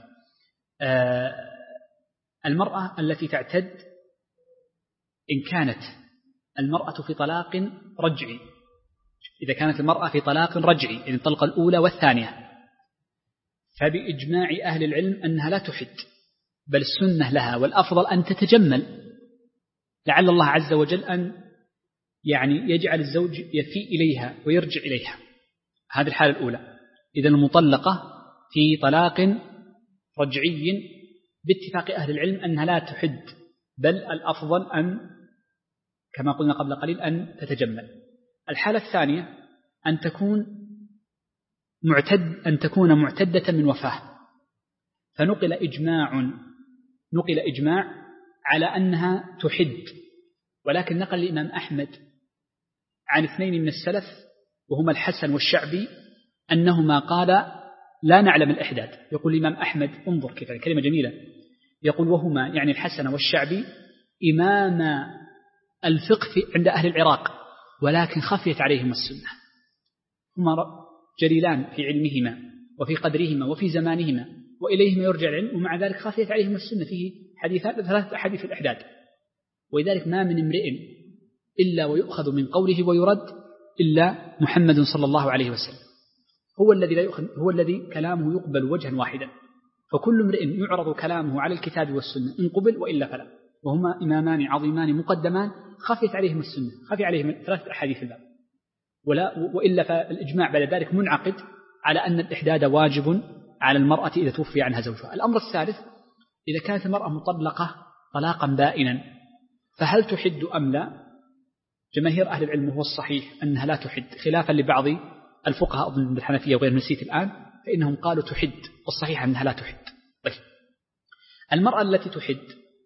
المرأة التي تعتد إن كانت المرأة في طلاق رجعي، إذا كانت المرأة في طلاق رجعي، يعني الطلقة الأولى والثانية، فبإجماع أهل العلم أنها لا تحد، بل السنة لها والأفضل أن تتجمل، لعل الله عز وجل أن يجعل الزوج يفيء إليها ويرجع إليها. هذه الحالة الأولى. إذا المطلقة في طلاق رجعي باتفاق أهل العلم أنها لا تحد، بل الأفضل أن كما قلنا قبل قليل أن تتجمل. الحالة الثانية أن تكون معتدة من وفاة، فنقل إجماع على أنها تحد، ولكن نقل الإمام أحمد عن 2 من السلف وهما الحسن والشعبي أنهما قال لا نعلم الإحداد. يقول الإمام أحمد، انظر كيف كلمة جميلة، يقول وهما يعني الحسن والشعبي إمام الفقه عند أهل العراق، ولكن خفيت عليهما السنة، هما جليلان في علمهما وفي قدرهما وفي زمانهما وإليهما يرجع العلم، ومع ذلك خفيت عليهما السنة. فيه 3 أحاديث في الإحداد، ولذلك ما من امرئ إلا ويؤخذ من قوله ويرد إلا محمد صلى الله عليه وسلم، هو الذي كلامه يقبل وجها واحدا، فكل امرئ يعرض كلامه على الكتاب والسنة إن قبل وإلا فلا، وهما إمامان عظيمان مقدمان خفيت عليهم السنة، خفي عليهم 3 أحاديث الباب، وإلا فالإجماع بعد ذلك منعقد على أن الإحداد واجب على المرأة إذا توفي عنها زوجها. الأمر الثالث: إذا كانت المرأة مطلقة طلاقا بائنا فهل تحد أم لا؟ جماهير أهل العلم هو الصحيح أنها لا تحد، خلافا لبعض الفقهاء أظن بالحنفية وغير نسيت الآن، فإنهم قالوا تحد، والصحيح أنها لا تحد. طيب، المرأة التي تحد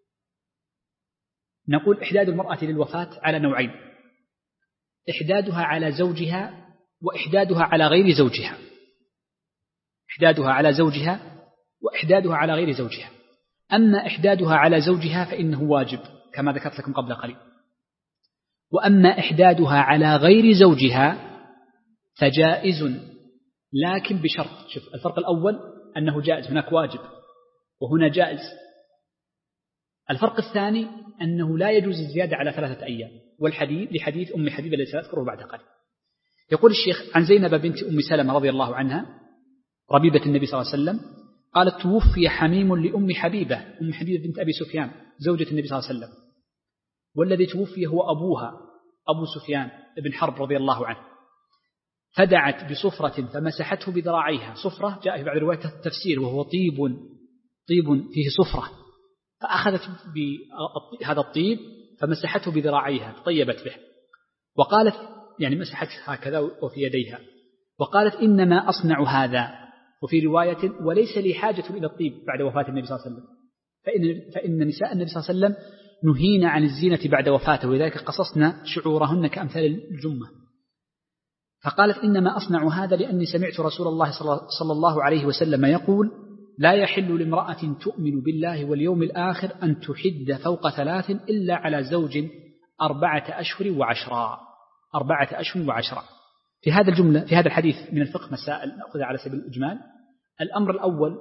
نقول إحداد المرأة للوفاة على نوعين: إحدادها على زوجها وإحدادها على غير زوجها. إحدادها على زوجها وإحدادها على غير زوجها. أما إحدادها على زوجها فإنه واجب كما ذكرت لكم قبل قليل، وأما إحدادها على غير زوجها فجائز، لكن بشرط. شوف الفرق الأول أنه جائز، هناك واجب وهنا جائز. الفرق الثاني أنه لا يجوز الزيادة على 3 أيام، والحديث لحديث أم حبيبة الذي سأذكره بعد قليل. يقول الشيخ: عن زينب بنت أم سلمة رضي الله عنها ربيبة النبي صلى الله عليه وسلم قالت: توفي حميم لأم حبيبة، أم حبيبة بنت أبي سفيان زوجة النبي صلى الله عليه وسلم، والذي توفي هو أبوها أبو سفيان بن حرب رضي الله عنه، فدعت بصفرة فمسحته بذراعيها. صفرة جاء في بعض روايات التفسير وهو طيب فيه صفرة، فأخذت بهذا الطيب فمسحته بذراعيها طيبت به، وقالت يعني مسحت هكذا وفي يديها، وقالت إنما أصنع هذا. وفي رواية وليس لي حاجة إلى الطيب بعد وفاة النبي صلى الله عليه وسلم، فإن نساء النبي صلى الله عليه وسلم نهينا عن الزينة بعد وفاته، ولذلك قصصنا شعورهن كأمثال الجمة. فقالت إنما أصنع هذا لأني سمعت رسول الله صلى الله عليه وسلم يقول لا يحل لامرأة تؤمن بالله واليوم الآخر أن تحد فوق 3 إلا على زوج 4 أشهر وعشرا. 4 أشهر وعشرا. في هذا الحديث من الفقه مسائل نأخذها على سبيل الإجمال. الأمر الأول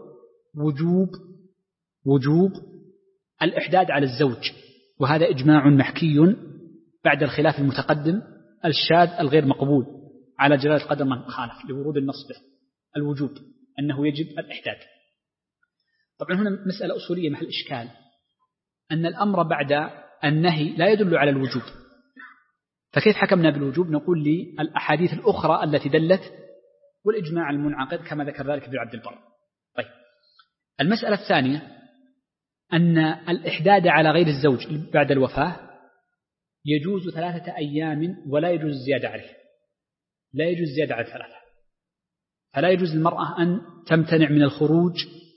وجوب الإحداد على الزوج، وهذا إجماع محكي بعد الخلاف المتقدم الشاذ الغير مقبول على جلالة قدر من خالف لورود النص به. الوجوب أنه يجب الإحداد. طبعا هنا مسألة أصولية محل إشكال، أن الأمر بعد النهي لا يدل على الوجوب، فكيف حكمنا بالوجوب؟ نقول للأحاديث الأخرى التي دلت والإجماع المنعقد كما ذكر ذلك ابن عبد البر. طيب، المسألة الثانية أن الإحداد على غير الزوج بعد الوفاة يجوز 3 أيام ولا يجوز الزيادة عليه، لا يجوز زيادة على 3. فلا يجوز للمرأة أن تمتنع من الخروج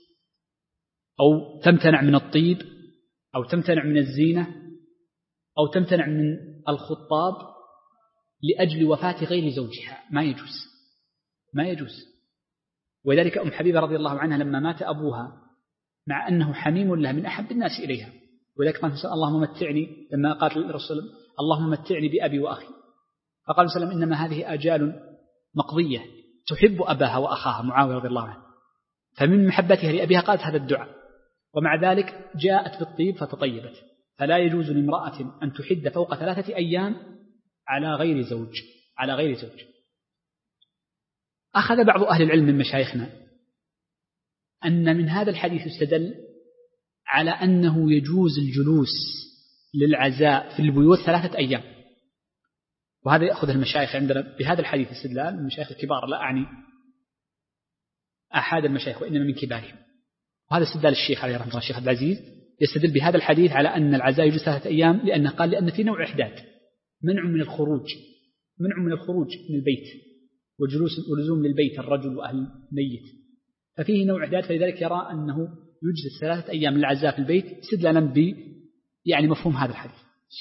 أو تمتنع من الطيب أو تمتنع من الزينة أو تمتنع من الخطاب لأجل وفاة غير زوجها. ما يجوز. ولذلك أم حبيبة رضي الله عنها لما مات أبوها مع أنه حميم لها من أحب الناس إليها، ولذلك قالت اللهم متعني، لما قالت للرسول اللهم متعني بأبي وأخي، فقال صلى الله عليه وسلم إنما هذه آجال مقضية، تحب أباها وأخاها معاوية رضي الله عنه، فمن محبتها لأبيها قالت هذا الدعاء، ومع ذلك جاءت بالطيب فتطيبت. فلا يجوز لامرأة أن تحد فوق 3 أيام على غير زوج. أخذ بعض أهل العلم من مشايخنا أن من هذا الحديث يستدل على أنه يجوز الجلوس للعزاء في البيوت 3 أيام، وهذا يأخذ المشايخ عندنا بهذا الحديث استدلال من المشايخ الكبار، لا أعني أحد المشايخ وإنما من كبارهم، وهذا استدلال الشيخ عليه رحمه الله الشيخ عبد العزيز، يستدل بهذا الحديث على أن العزاء يجوز 3 أيام، لأنه قال لأن في نوع إحداد، منع من الخروج من البيت ولزوم للبيت الرجل وأهل الميت، ففيه نوع إحداد، فلذلك يرى أنه يجلس 3 أيام للعزاء في البيت استدلالا يعني مفهوم هذا الحديث.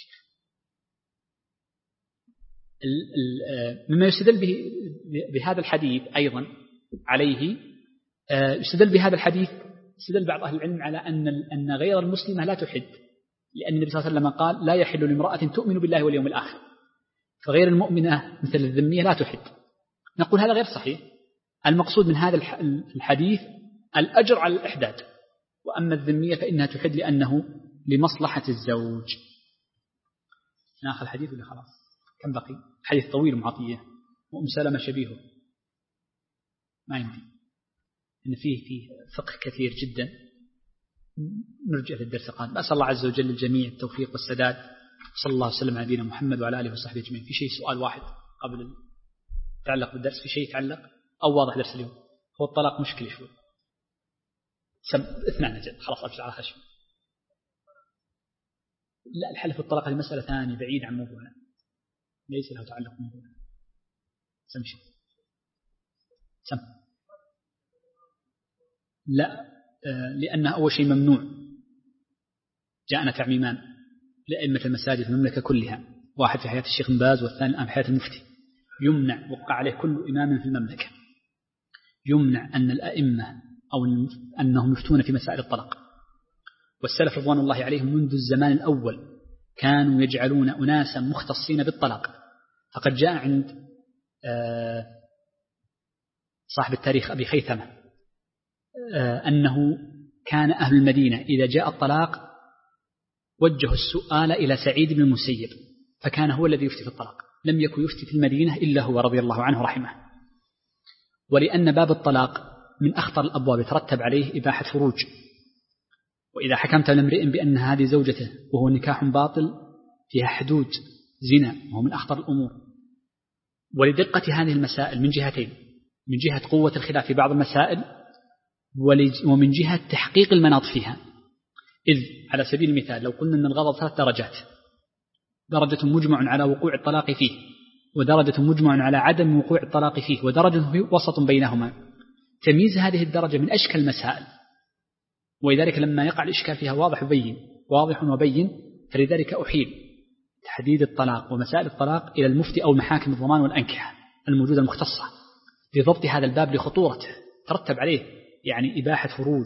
مما يستدل بهذا الحديث أيضا عليه يستدل بهذا الحديث استدل بعض أهل العلم على أن غير المسلمة لا تحد، لأن النبي صلى الله عليه وسلم قال لا يحل لامرأة تؤمن بالله واليوم الآخر، فغير المؤمنة مثل الذمية لا تحد. نقول هذا غير صحيح. المقصود من هذا الحديث الأجر على الإحداد، وأما الذمية فإنها تحد لأنه لمصلحة الزوج. ناخذ الحديث ولا خلاص؟ كم بقي؟ حديث طويل معطية، وأم سلمة شبيهه ما يمكن، إن فيه فقه كثير جدا. نرجع للدرس القادم. أسأل الله عز وجل للجميع التوفيق والسداد. صلى الله وسلم على نبينا محمد وعلى آله وصحبه أجمعين. في شيء سؤال واحد قبل يتعلق بالدرس؟ في شيء يتعلق أو واضح درس اليوم؟ هو الطلاق مشكلة شوي. 2 أجل خلاص أبشر على خشم. لا، الحل في الطلاق المسألة ثانية بعيد عن موضوعنا، ليس له تعلق بموضوعنا. سم لا، لأنه أول شيء ممنوع. جاءنا تعميمان لأئمة المساجد في المملكة كلها، واحد في حياة الشيخ بن باز والثاني الآن في حياة المفتي. يمنع، وقع عليه كل إمام في المملكة، يمنع أن الأئمة أو أنهم يفتون في مسائل الطلاق. والسلف رضوان الله عليهم منذ الزمان الأول كانوا يجعلون أناسا مختصين بالطلاق. فقد جاء عند صاحب التاريخ أبي خيثمة أنه كان أهل المدينة إذا جاء الطلاق وجهوا السؤال إلى سعيد بن المسيب، فكان هو الذي يفتي في الطلاق، لم يكن يفتي في المدينة إلا هو رضي الله عنه رحمه. ولأن باب الطلاق من أخطر الأبواب يترتب عليه إباحة فروج، وإذا حكمت لامرئ بأن هذه زوجته وهو نكاح باطل فيها حدود زنا، وهو من أخطر الأمور. ولدقة هذه المسائل من جهتين: من جهة قوة الخلاف في بعض المسائل، ومن جهة تحقيق المناط فيها. إذ على سبيل المثال لو قلنا أن الغضب 3 درجات، درجة مجمع على وقوع الطلاق فيه، ودرجة مجمع على عدم وقوع الطلاق فيه، ودرجة وسط بينهما. تمييز هذه الدرجة من أشكل المسائل، ولذلك لما يقع الإشكال فيها واضح وبين، فلذلك أحيل تحديد الطلاق ومسائل الطلاق إلى المفتي أو محاكم الضمان والأنكحة الموجودة المختصة لضبط هذا الباب لخطورته ترتب عليه، يعني إباحة فروج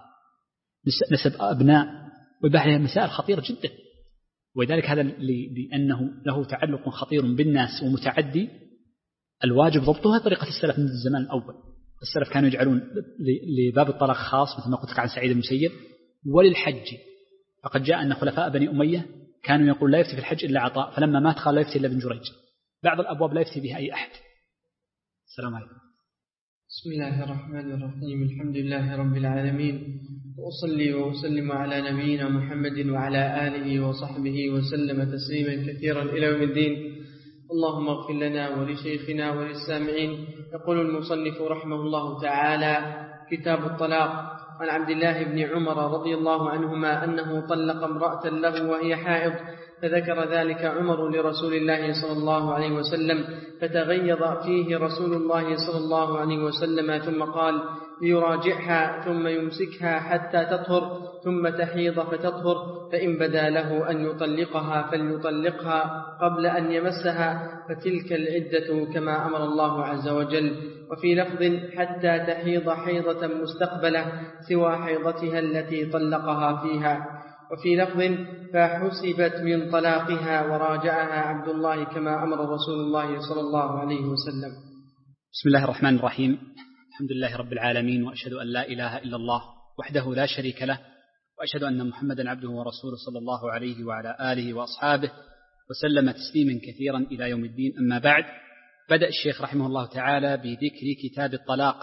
ونسب أبناء، وإباحة مسائل خطيرة جدا. ولذلك هذا لأنه له تعلق خطير بالناس ومتعدي، الواجب ضبطها طريقة السلف من الزمان الأول. السلف كانوا يجعلون لباب الطلاق خاص مثل ما قلت لك عن سعيد المسيب، وللحج فقد جاء أن خلفاء بني أمية كانوا يقول لا يفتي في الحج إلا عطاء، فلما مات قال لا يفتي إلا ابن جريج. بعض الأبواب لا يفتي بها أي أحد. السلام عليكم. بسم الله الرحمن الرحيم. الحمد لله رب العالمين، وأصلي وأسلم على نبينا محمد وعلى آله وصحبه وسلم تسليما كثيرا إلى يوم الدين. اللهم اغفر لنا ولشيخنا وللسامعين. يقول المصنف رحمه الله تعالى: كتاب الطلاق. عن عبد الله بن عمر رضي الله عنهما أنه طلق امرأة له وهي حائض، فذكر ذلك عمر لرسول الله صلى الله عليه وسلم، فتغيظ فيه رسول الله صلى الله عليه وسلم، ثم قال: ليراجعها ثم يمسكها حتى تطهر، ثم تحيض فتطهر، فإن بدا له أن يطلقها فليطلقها قبل أن يمسها، فتلك العدة كما أمر الله عز وجل. وفي لفظ: حتى تحيض حيضة مستقبلة سوى حيضتها التي طلقها فيها. وفي لفظ: فحسبت من طلاقها وراجعها عبد الله كما أمر رسول الله صلى الله عليه وسلم. بسم الله الرحمن الرحيم. الحمد لله رب العالمين، وأشهد أن لا إله إلا الله وحده لا شريك له، وأشهد أن محمدا عبده ورسوله صلى الله عليه وعلى آله وأصحابه وسلم تسليما كثيرا إلى يوم الدين. أما بعد، بدأ الشيخ رحمه الله تعالى بذكر كتاب الطلاق،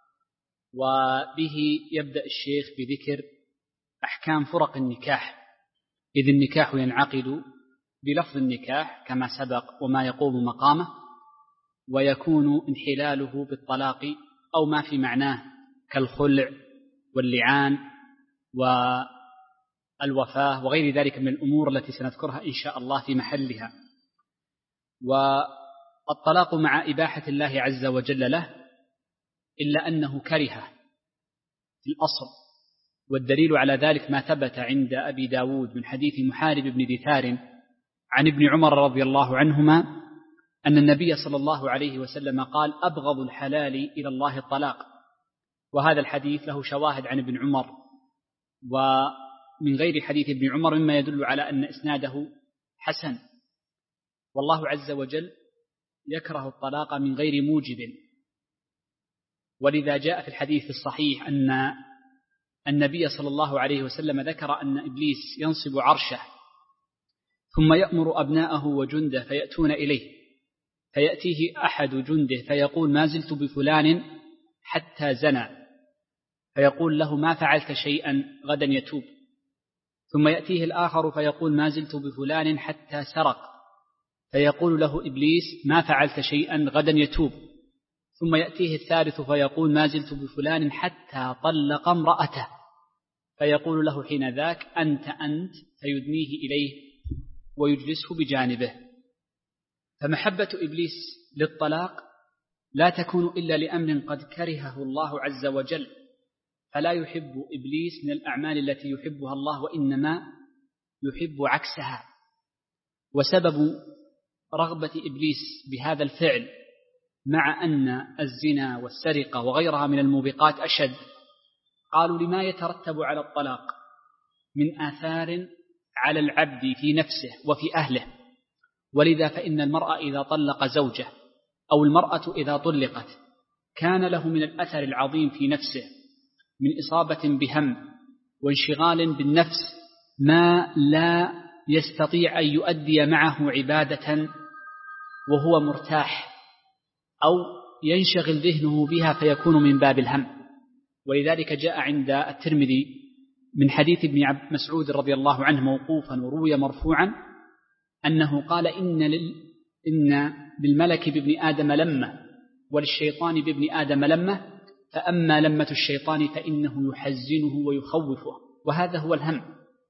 وبه يبدأ الشيخ بذكر أحكام فرق النكاح، إذ النكاح ينعقد بلفظ النكاح كما سبق وما يقوم مقامه، ويكون انحلاله بالطلاق أو ما في معناه كالخلع واللعان والوفاة وغير ذلك من الأمور التي سنذكرها إن شاء الله في محلها. والطلاق مع إباحة الله عز وجل له، إلا أنه كره في الأصل، والدليل على ذلك ما ثبت عند أبي داود من حديث محارب بن دثار عن ابن عمر رضي الله عنهما أن النبي صلى الله عليه وسلم قال: أبغض الحلال إلى الله الطلاق. وهذا الحديث له شواهد عن ابن عمر ومن غير حديث ابن عمر مما يدل على أن إسناده حسن. والله عز وجل يكره الطلاق من غير موجب، ولذا جاء في الحديث الصحيح أن النبي صلى الله عليه وسلم ذكر أن إبليس ينصب عرشه ثم يأمر أبناءه وجنده فيأتون إليه، فيأتيه أحد جنده فيقول: ما زلت بفلان حتى زنى، فيقول له: ما فعلت شيئا غدا يتوب. ثم يأتيه الآخر فيقول: ما زلت بفلان حتى سرق، فيقول له إبليس: ما فعلت شيئا غدا يتوب. ثم يأتيه الثالث فيقول: ما زلت بفلان حتى طلق امرأته، فيقول له حين ذاك: أنت، فيدنيه إليه ويجلسه بجانبه. فمحبة إبليس للطلاق لا تكون إلا لأمر قد كرهه الله عز وجل، فلا يحب إبليس من الأعمال التي يحبها الله، وإنما يحب عكسها. وسبب رغبة إبليس بهذا الفعل، مع أن الزنا والسرقة وغيرها من الموبقات أشد، قالوا: لما يترتب على الطلاق من آثار على العبد في نفسه وفي أهله. ولذا فإن المرأة إذا طلق زوجه أو المرأة إذا طلقت كان له من الأثر العظيم في نفسه من إصابة بهم وانشغال بالنفس ما لا يستطيع أن يؤدي معه عبادة وهو مرتاح، أو ينشغل ذهنه بها فيكون من باب الهم. ولذلك جاء عند الترمذي من حديث ابن مسعود رضي الله عنه موقوفا وروي مرفوعا أنه قال: إن بالملك بابن آدم لمة وللشيطان بابن آدم لمة، فأما لمة الشيطان فإنه يحزنه ويخوفه. وهذا هو الهم،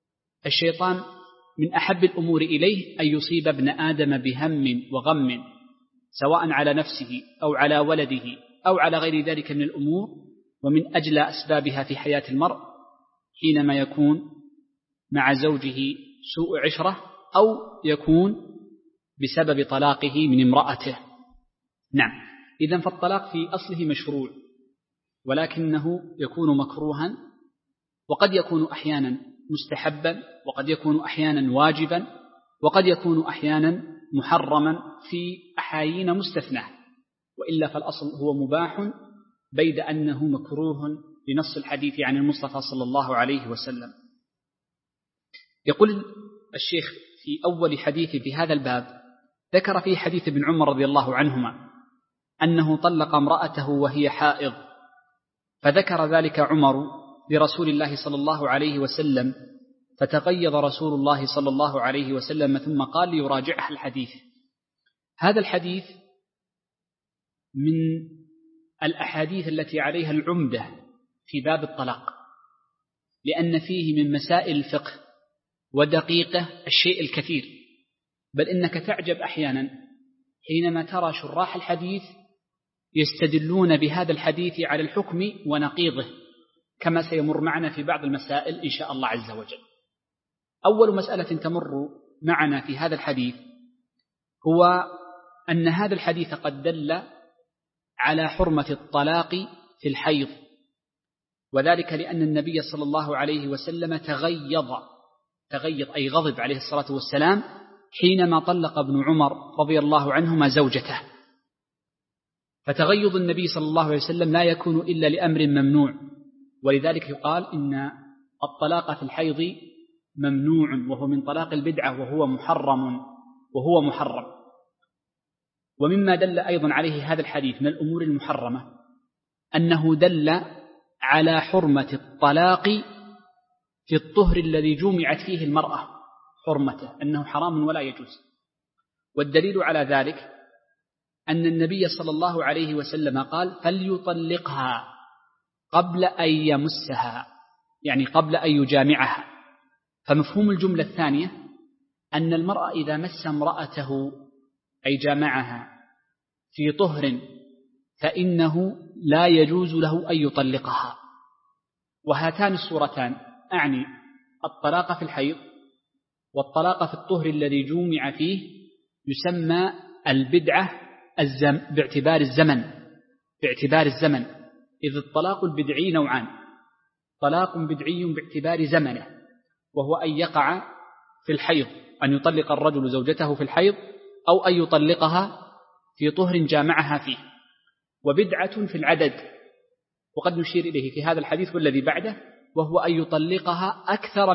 الشيطان من أحب الأمور إليه أن يصيب ابن آدم بهم وغم، سواء على نفسه أو على ولده أو على غير ذلك من الأمور، ومن أجل أسبابها في حياة المرء حينما يكون مع زوجه سوء عشرة أو يكون بسبب طلاقه من امرأته. نعم، إذن فالطلاق في أصله مشروع، ولكنه يكون مكروها، وقد يكون أحيانا مستحبا، وقد يكون أحيانا واجبا، وقد يكون أحيانا محرما في أحايين مستثنى، وإلا فالأصل هو مباح بيد أنه مكروه لنص الحديث عن المصطفى صلى الله عليه وسلم. يقول الشيخ في أول حديث في هذا الباب ذكر فيه حديث ابن عمر رضي الله عنهما أنه طلق امرأته وهي حائض، فذكر ذلك عمر لرسول الله صلى الله عليه وسلم، فتغيظ رسول الله صلى الله عليه وسلم ثم قال ليراجعها الحديث. هذا الحديث من الأحاديث التي عليها العمدة في باب الطلاق، لأن فيه من مسائل الفقه ودقيقة الشيء الكثير، بل إنك تعجب أحيانا حينما ترى شراح الحديث يستدلون بهذا الحديث على الحكم ونقيضه، كما سيمر معنا في بعض المسائل إن شاء الله عز وجل. أول مسألة تمر معنا في هذا الحديث هو أن هذا الحديث قد دل على حرمة الطلاق في الحيض، وذلك لأن النبي صلى الله عليه وسلم تغيظ أي غضب عليه الصلاة والسلام حينما طلق ابن عمر رضي الله عنهما زوجته. فتغيظ النبي صلى الله عليه وسلم لا يكون إلا لأمر ممنوع، ولذلك يقال إن الطلاق في الحيض ممنوع، وهو من طلاق البدعة وهو محرم. ومما دل أيضا عليه هذا الحديث من الأمور المحرمة أنه دل على حرمة الطلاق في الطهر الذي جمعت فيه المرأة، حرمته أنه حرام ولا يجوز. والدليل على ذلك أن النبي صلى الله عليه وسلم قال فليطلقها قبل أن يمسها، يعني قبل أن يجامعها. فمفهوم الجملة الثانية أن المرأة إذا مس امرأته أي جامعها في طهر فإنه لا يجوز له أن يطلقها. وهاتان الصورتان أعني الطلاق في الحيض والطلاق في الطهر الذي جمع فيه يسمى البدعة باعتبار الزمن، إذ الطلاق البدعي نوعان: طلاق بدعي باعتبار زمنه وهو أن يقع في الحيض، أن يطلق الرجل زوجته في الحيض، أو أن يطلقها في طهر جامعها فيه. وبدعة في العدد، وقد نشير إليه في هذا الحديث والذي بعده، وهو أن يطلقها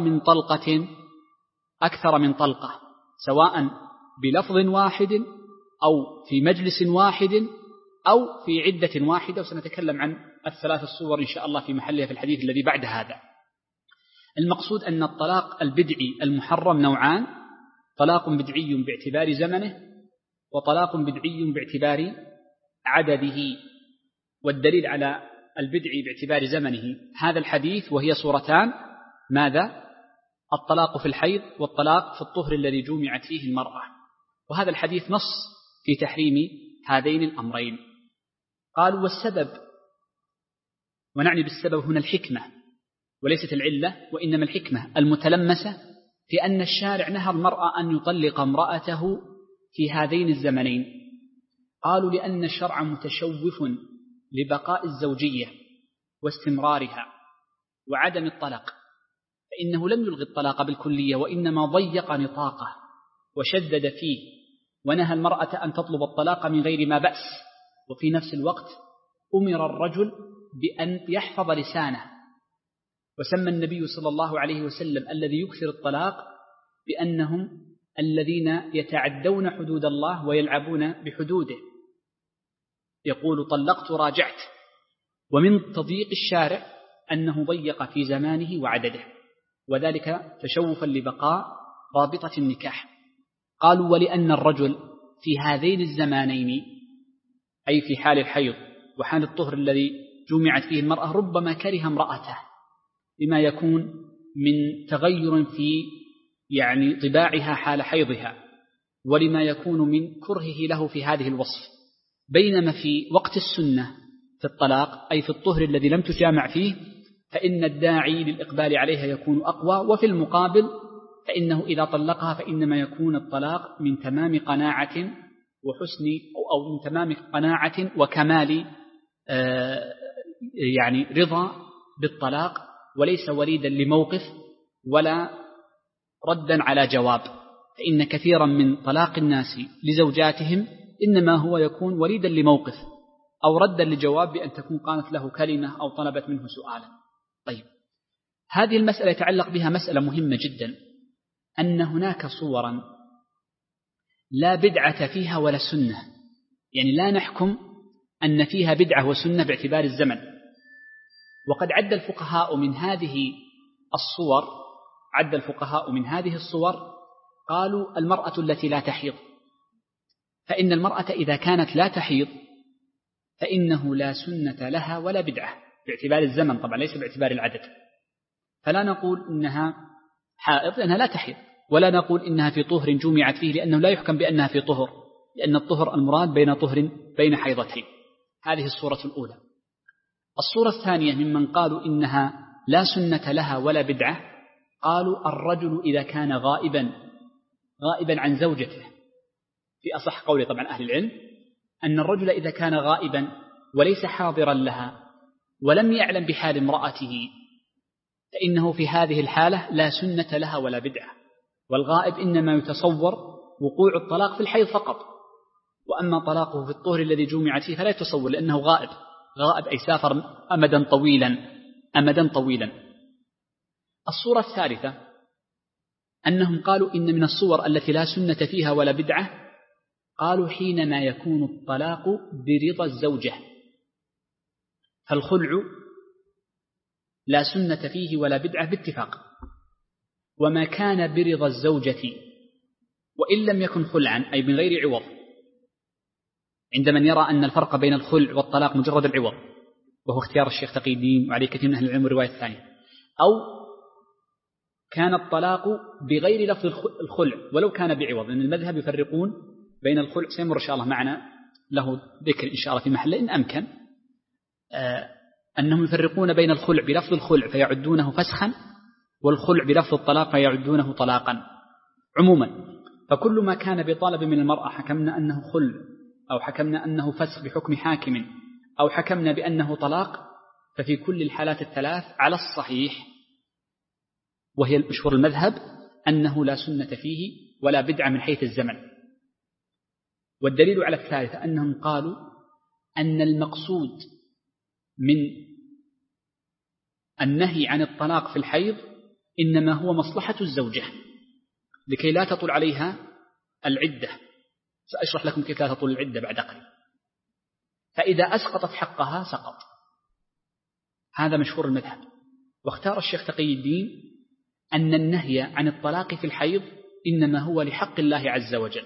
أكثر من طلقة سواء بلفظ واحد أو في مجلس واحد أو في عدة واحدة، وسنتكلم عن الثلاث الصور إن شاء الله في محلها في الحديث الذي بعد هذا. المقصود أن الطلاق البدعي المحرم نوعان: طلاق بدعي باعتبار زمنه، وطلاق بدعي باعتبار عدده. والدليل على البدعي باعتبار زمنه هذا الحديث، وهي صورتان: ماذا؟ الطلاق في الحيض والطلاق في الطهر الذي جمعت فيه المرأة. وهذا الحديث نص في تحريم هذين الأمرين. قالوا والسبب، ونعني بالسبب هنا الحكمة وليست العلة، وإنما الحكمة المتلمسة في أن الشارع نهى المرأة أن يطلق امرأته في هذين الزمنين. قالوا لأن الشرع متشوف لبقاء الزوجية واستمرارها وعدم الطلاق، فإنه لم يلغي الطلاق بالكلية، وإنما ضيق نطاقه وشدد فيه، ونهى المرأة أن تطلب الطلاق من غير ما بأس. وفي نفس الوقت أمر الرجل بأن يحفظ لسانه، وسمى النبي صلى الله عليه وسلم الذي يكثر الطلاق بأنهم الذين يتعدون حدود الله ويلعبون بحدوده، يقول طلقت راجعت. ومن تضييق الشارع أنه ضيق في زمانه وعدده، وذلك تشوفا لبقاء رابطة النكاح. قالوا ولأن الرجل في هذين الزمانين، أي في حال الحيض وحال الطهر الذي جمعت فيه المرأة، ربما كره امرأته بما يكون من تغير في طباعها حال حيضها، ولما يكون من كرهه له في هذه الوصف، بينما في وقت السنة في الطلاق أي في الطهر الذي لم تجامع فيه فإن الداعي للإقبال عليها يكون أقوى، وفي المقابل فإنه إذا طلقها فإنما يكون الطلاق من تمام قناعة وحسن أو من تمام قناعة وكمال رضا بالطلاق، وليس وريدا لموقف ولا ردا على جواب. فإن كثيرا من طلاق الناس لزوجاتهم إنما هو يكون وريدا لموقف أو ردا لجواب بأن تكون قالت له كلمة أو طلبت منه سؤالا. طيب، هذه المسألة يتعلق بها مسألة مهمة جدا، أن هناك صورا لا بدعة فيها ولا سنة، يعني لا نحكم أن فيها بدعة وسنة باعتبار الزمن. وقد عد الفقهاء من هذه الصور قالوا المرأة التي لا تحيض، فإن المرأة إذا كانت لا تحيض فإنه لا سنة لها ولا بدعة باعتبار الزمن، طبعا ليس باعتبار العدد. فلا نقول إنها حائض لأنها لا تحيض، ولا نقول إنها في طهر جمعت فيه لأنه لا يحكم بأنها في طهر، لأن الطهر المراد بين حيضتين. هذه الصورة الأولى. الصورة الثانية ممن قالوا إنها لا سنة لها ولا بدعة، قالوا الرجل إذا كان غائبا عن زوجته، في أصح قول طبعا أهل العلم أن الرجل إذا كان غائبا وليس حاضرا لها ولم يعلم بحال امرأته فإنه في هذه الحالة لا سنة لها ولا بدعة. والغائب إنما يتصور وقوع الطلاق في الحيض فقط، وأما طلاقه في الطهر الذي جمعت فيه فلا يتصور لأنه غائب أي سافر أمدا طويلا. الصورة الثالثة أنهم قالوا إن من الصور التي لا سنة فيها ولا بدعة، قالوا حينما يكون الطلاق برضا الزوجة، فالخلع لا سنة فيه ولا بدعة باتفاق، وما كان برضا الزوجة وإن لم يكن خلعا أي من غير عوض، عند من يرى أن الفرق بين الخلع والطلاق مجرد العوض، وهو اختيار الشيخ تقي الدين وعليه كثير من أهل العلم الرواية الثانية، أو كان الطلاق بغير لفظ الخلع ولو كان بعوض، لأن المذهب يفرقون بين الخلع، سيمر إن شاء الله معنا له ذكر إن شاء الله في محله إن أمكن، أنهم يفرقون بين الخلع بلفظ الخلع فيعدونه فسخا، والخلع بلفظ الطلاق فيعدونه طلاقا. عموما فكل ما كان بطلب من المرأة حكمنا أنه خلع أو حكمنا أنه فسخ بحكم حاكم أو حكمنا بأنه طلاق، ففي كل الحالات الثلاث على الصحيح وهي المشهور المذهب أنه لا سنة فيه ولا بدعة من حيث الزمن. والدليل على الثالثة أنهم قالوا أن المقصود من النهي عن الطلاق في الحيض إنما هو مصلحة الزوجة لكي لا تطول عليها العدة. سأشرح لكم كيف لا تطول العدة بعد قليل. فإذا أسقطت حقها سقط، هذا مشهور المذهب. واختار الشيخ تقي الدين أن النهي عن الطلاق في الحيض إنما هو لحق الله عز وجل،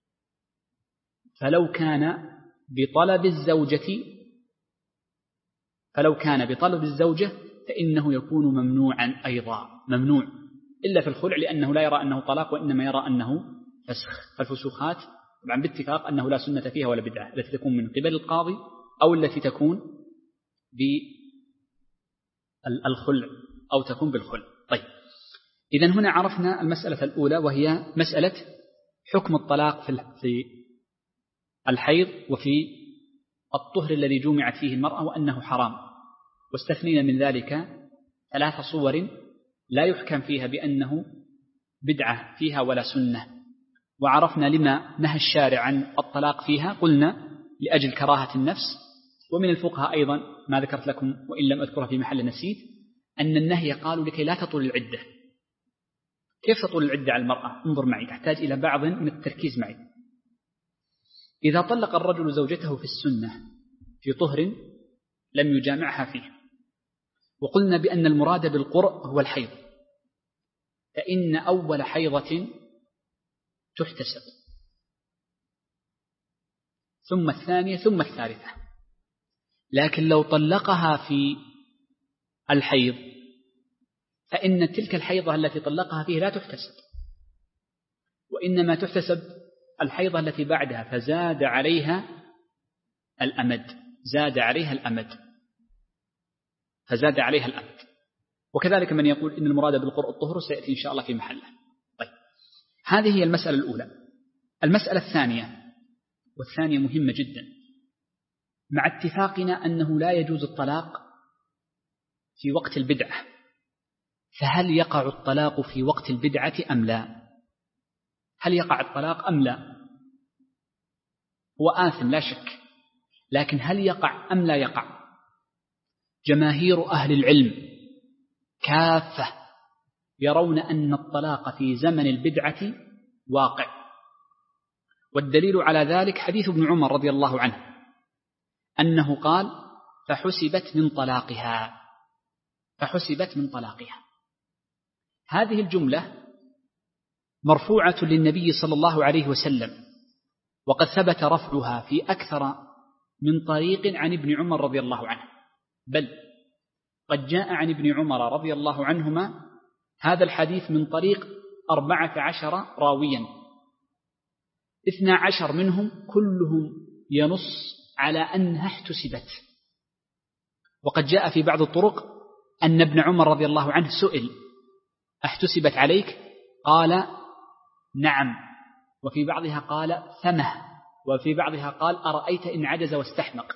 فلو كان بطلب الزوجة فإنه يكون ممنوعا أيضا، ممنوع إلا في الخلع لأنه لا يرى أنه طلاق وإنما يرى أنه فسخ. فالفسوخات طبعا باتفاق أنه لا سنة فيها ولا بدعة، التي تكون من قبل القاضي أو التي تكون بالخلع أو تكون بالخلع. طيب، إذن هنا عرفنا المسألة الأولى وهي مسألة حكم الطلاق في الحيض وفي الطهر الذي جمعت فيه المرأة وأنه حرام، واستثنينا من ذلك 3 صور لا يحكم فيها بأنه بدعة فيها ولا سنة. وعرفنا لما نهى الشارع عن الطلاق فيها، قلنا لأجل كراهة النفس. ومن الفقهاء أيضا ما ذكرت لكم وإن لم أذكرها في محل نسيت أن النهي قالوا لكي لا تطول العدة. كيف تطول العدة على المرأة؟ انظر معي، تحتاج إلى بعض من التركيز معي. إذا طلق الرجل زوجته في السنة في طهر لم يجامعها فيه، وقلنا بأن المراد بالقرء هو الحيض، فإن أول حيضة تحتسب، ثم الثانية ثم الثالثة. لكن لو طلقها في الحيض فإن تلك الحيضة التي طلقها فيه لا تحتسب، وإنما تحتسب الحيضة التي بعدها، فزاد عليها الأمد، فزاد عليها الأمد. وكذلك من يقول إن المراد بالقرء الطهر سيأتي إن شاء الله في محله. طيب، هذه هي المسألة الأولى. المسألة الثانية، والثانية مهمة جدا، مع اتفاقنا أنه لا يجوز الطلاق في وقت البدعة، فهل يقع الطلاق في وقت البدعة أم لا؟ هل يقع الطلاق أم لا؟ هو آثم لا شك، لكن هل يقع أم لا يقع؟ جماهير أهل العلم كافة يرون أن الطلاق في زمن البدعة واقع، والدليل على ذلك حديث ابن عمر رضي الله عنه أنه قال: فحسبت من طلاقها. هذه الجملة مرفوعة للنبي صلى الله عليه وسلم، وقد ثبت رفعها في أكثر من طريق عن ابن عمر رضي الله عنه، بل قد جاء عن ابن عمر رضي الله عنهما هذا الحديث من طريق 14 راويا، 12 منهم كلهم ينص على أنها احتسبت. وقد جاء في بعض الطرق أن ابن عمر رضي الله عنه سئل: احتسبت عليك؟ قال: نعم. وفي بعضها قال: ثمه. وفي بعضها قال: أرأيت إن عجز واستحمق.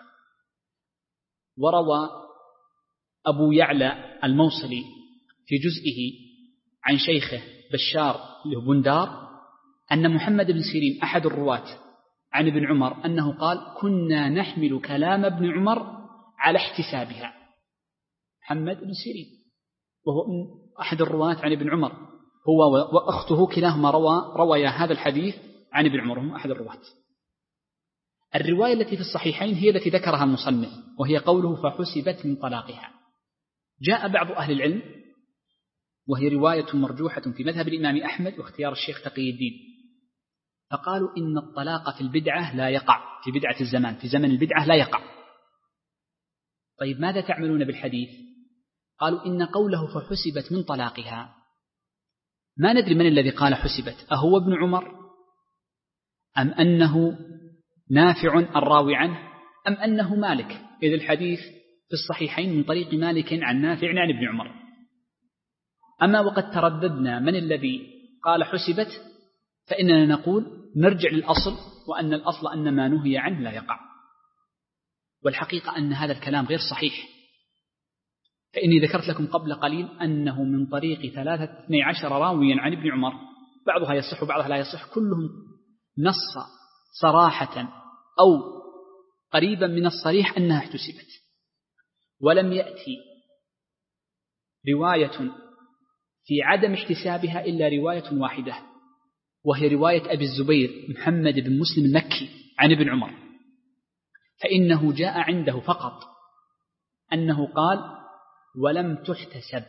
وروى أبو يعلى الموصلي في جزئه عن شيخه بشار بندار أن محمد بن سيرين أحد الرواة عن ابن عمر أنه قال: كنا نحمل كلام ابن عمر على احتسابها. محمد بن سيرين وهو أحد الرواة عن ابن عمر، هو وأخته كلاهما رويا هذا الحديث عن ابن عمر، هم أحد الرواة. الرواية التي في الصحيحين هي التي ذكرها المصنف، وهي قوله: فحسبت من طلاقها. جاء بعض أهل العلم، وهي رواية مرجوحة في مذهب الإمام أحمد واختيار الشيخ تقي الدين، فقالوا إن الطلاق في البدعة لا يقع، في بدعة الزمان، في زمن البدعة لا يقع. طيب، ماذا تعملون بالحديث؟ قالوا إن قوله فحسبت من طلاقها، ما ندري من الذي قال حسبت، أهو ابن عمر أم أنه نافع الراوي عنه أم أنه مالك، إذ الحديث في الصحيحين من طريق مالك عن نافع عن ابن عمر. أما وقد ترددنا من الذي قال حسبت، فإننا نقول نرجع للأصل، وأن الأصل أن ما نهي عنه لا يقع. والحقيقة أن هذا الكلام غير صحيح، فإني ذكرت لكم قبل قليل أنه من طريق 12 راويا عن ابن عمر، بعضها يصح وبعضها لا يصح، كلهم نص صراحة أو قريبا من الصريح أنها احتسبت، ولم يأتي رواية في عدم احتسابها إلا رواية واحدة، وهي رواية أبي الزبير محمد بن مسلم المكي عن ابن عمر، فإنه جاء عنده فقط أنه قال: ولم تحتسب.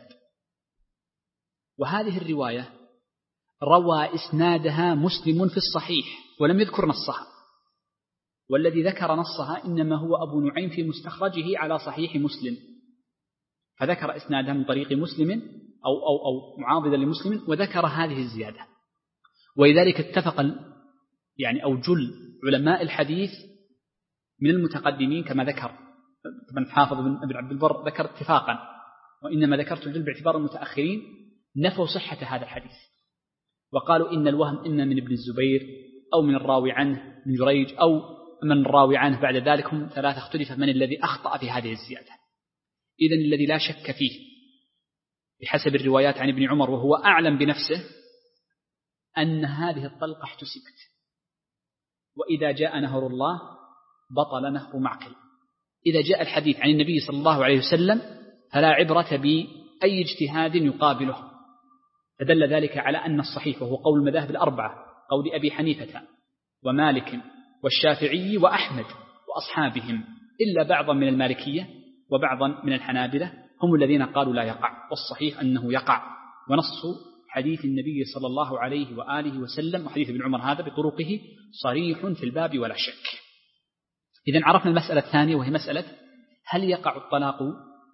وهذه الرواية روى إسنادها مسلم في الصحيح ولم يذكر نصها، والذي ذكر نصها إنما هو أبو نعيم في مستخرجه على صحيح مسلم، فذكر إسنادها من طريق مسلم أو معاضدا لمسلم، وذكر هذه الزيادة. ولذلك اتفق أو جل علماء الحديث من المتقدمين كما ذكر ابن حافظ بن عبد البر، ذكر اتفاقا، وإنما ذكرت الجل باعتبار المتأخرين، نفوا صحة هذا الحديث، وقالوا إن الوهم إما من ابن الزبير أو من الراوي عنه من جريج أو من الراوي عنه بعد ذلك، هم ثلاثة، اختلف من الذي أخطأ في هذه الزيادة. إذن الذي لا شك فيه بحسب الروايات عن ابن عمر، وهو أعلم بنفسه، أن هذه الطلقة احتسبت، وإذا جاء نهر الله بطل نهر معقل. إذا جاء الحديث عن النبي صلى الله عليه وسلم فلا عبرة بأي اجتهاد يقابله، فدل ذلك على أن الصحيح، وهو قول المذاهب الأربعة، قول أبي حنيفة ومالك والشافعي وأحمد وأصحابهم، إلا بعضا من المالكية وبعضا من الحنابلة، هم الذين قالوا لا يقع، والصحيح أنه يقع. ونص حديث النبي صلى الله عليه وآله وسلم وحديث ابن عمر هذا بطرقه صريح في الباب ولا شك. إذن عرفنا المسألة الثانية، وهي مسألة هل يقع الطلاق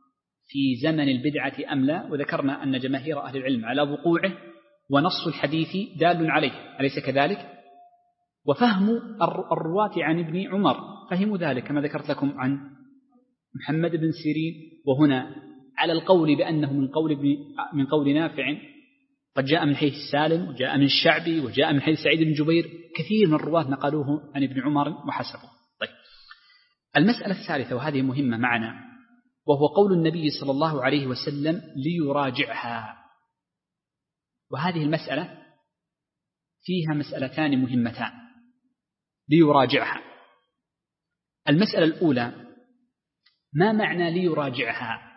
في زمن البدعة أم لا، وذكرنا أن جماهير أهل العلم على وقوعه، ونص الحديث دال عليه، أليس كذلك؟ وفهم الرواة عن ابن عمر فهموا ذلك كما ذكرت لكم عن محمد بن سيرين، وهنا على القول بأنه من قول نافع، قد جاء من حيث سالم وجاء من الشعبي وجاء من حيث سعيد بن جبير، كثير من الرواة نقلوه عن ابن عمر وحسبه. طيب، المسألة الثالثة وهذه مهمة معنا، وهو قول النبي صلى الله عليه وسلم ليراجعها. وهذه المسألة فيها مسألتان مهمتان، ليراجعها. المسألة الأولى، ما معنى ليراجعها؟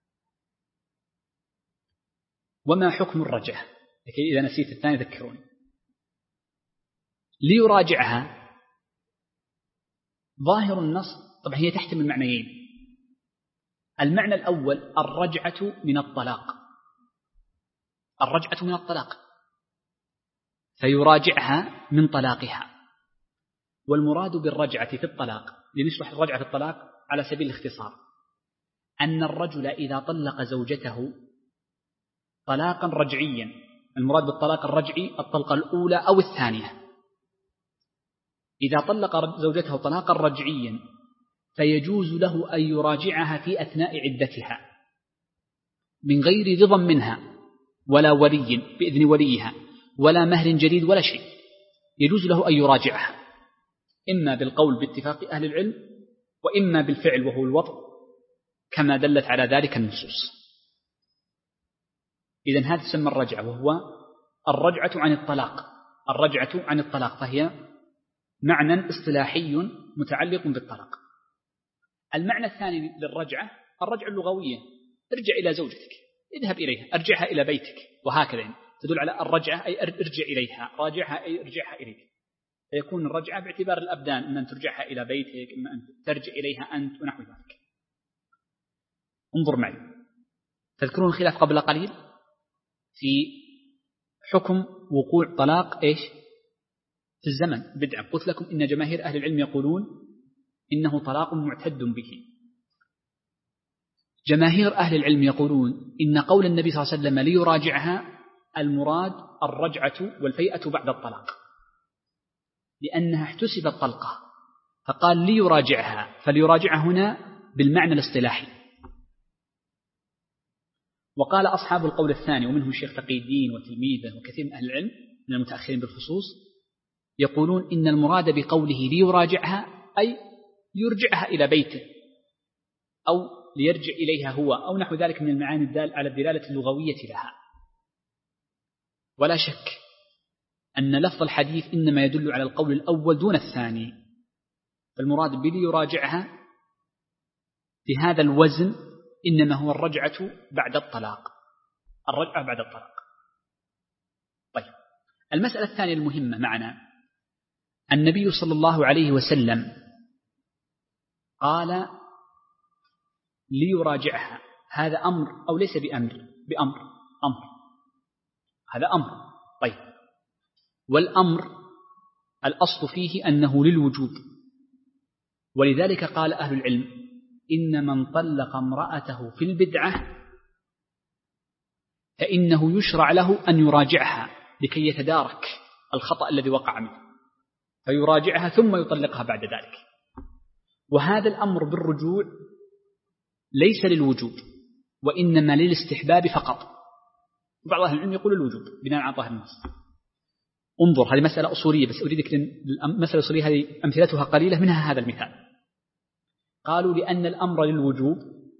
وما حكم الرجعة؟ لكي إذا نسيت الثاني ذكروني. ليراجعها ظاهر النص طبعا هي تحتمل معنيين. المعنى الأول الرجعة من الطلاق، الرجعة من الطلاق، فيراجعها من طلاقها. والمراد بالرجعة في الطلاق، لنشرح الرجعة في الطلاق على سبيل الاختصار، أن الرجل إذا طلق زوجته طلاقا رجعيا، المراد بالطلاق الرجعي الطلقة الأولى أو الثانية، إذا طلق زوجته طلاقا رجعيا فيجوز له أن يراجعها في أثناء عدتها من غير رضا منها ولا ولي بإذن وليها ولا مهر جديد ولا شيء، يجوز له أن يراجعها إما بالقول باتفاق أهل العلم، وإما بالفعل وهو الوطء كما دلت على ذلك النصوص. إذن هذا تسمى الرجعة، وهو الرجعة عن الطلاق، الرجعة عن الطلاق، فهي معنى اصطلاحي متعلق بالطلاق. المعنى الثاني للرجعة الرجعة اللغوية، ارجع إلى زوجتك، اذهب إليها، ارجعها إلى بيتك، وهكذا تدل على الرجعة أي ارجع إليها، راجعها أي ارجعها إليك. فيكون الرجعة باعتبار الأبدان، إما أن ترجعها إلى بيتك، إما أن ترجع إليها أنت، ونحو ذلك. انظر معي، تذكرون الخلاف قبل قليل في حكم وقوع طلاق إيش في الزمن بدعة. قلت لكم إن جماهير أهل العلم يقولون إنه طلاق معتد به. جماهير أهل العلم يقولون إن قول النبي صلى الله عليه وسلم ليراجعها المراد الرجعة والفيئة بعد الطلاق، لأنها احتسبت طلقة، فقال ليراجعها، فليراجعها هنا بالمعنى الاصطلاحي. وقال أصحاب القول الثاني ومنهم الشيخ تقي الدين وتلميذه وكثير من أهل العلم من المتأخرين بالخصوص، يقولون إن المراد بقوله ليراجعها أي يرجعها إلى بيته، أو ليرجع إليها هو، أو نحو ذلك من المعاني الدال على الدلالة اللغوية لها. ولا شك أن لفظ الحديث إنما يدل على القول الأول دون الثاني، فالمراد بليراجعها بهذا الوزن إنما هو الرجعة بعد الطلاق، الرجعة بعد الطلاق. طيب، المسألة الثانية المهمة معنا، النبي صلى الله عليه وسلم قال ليراجعها، هذا أمر أو ليس بأمر؟ بأمر، أمر، هذا أمر. طيب، والأمر الأصل فيه أنه للوجوب، ولذلك قال أهل العلم إن من طلق امرأته في البدعة فإنه يشرع له أن يراجعها لكي يتدارك الخطأ الذي وقع منه، فيراجعها ثم يطلقها بعد ذلك. وهذا الأمر بالرجوع ليس للوجوب وإنما للاستحباب فقط. وبعض أهل العلم يقول الوجوب بناء على ظاهر النص. انظر، هذه مسألة أصولية، بس أريدك المسألة الأصولية هذه أمثلتها قليلة، منها هذا المثال. قالوا لأن الأمر للوجوب،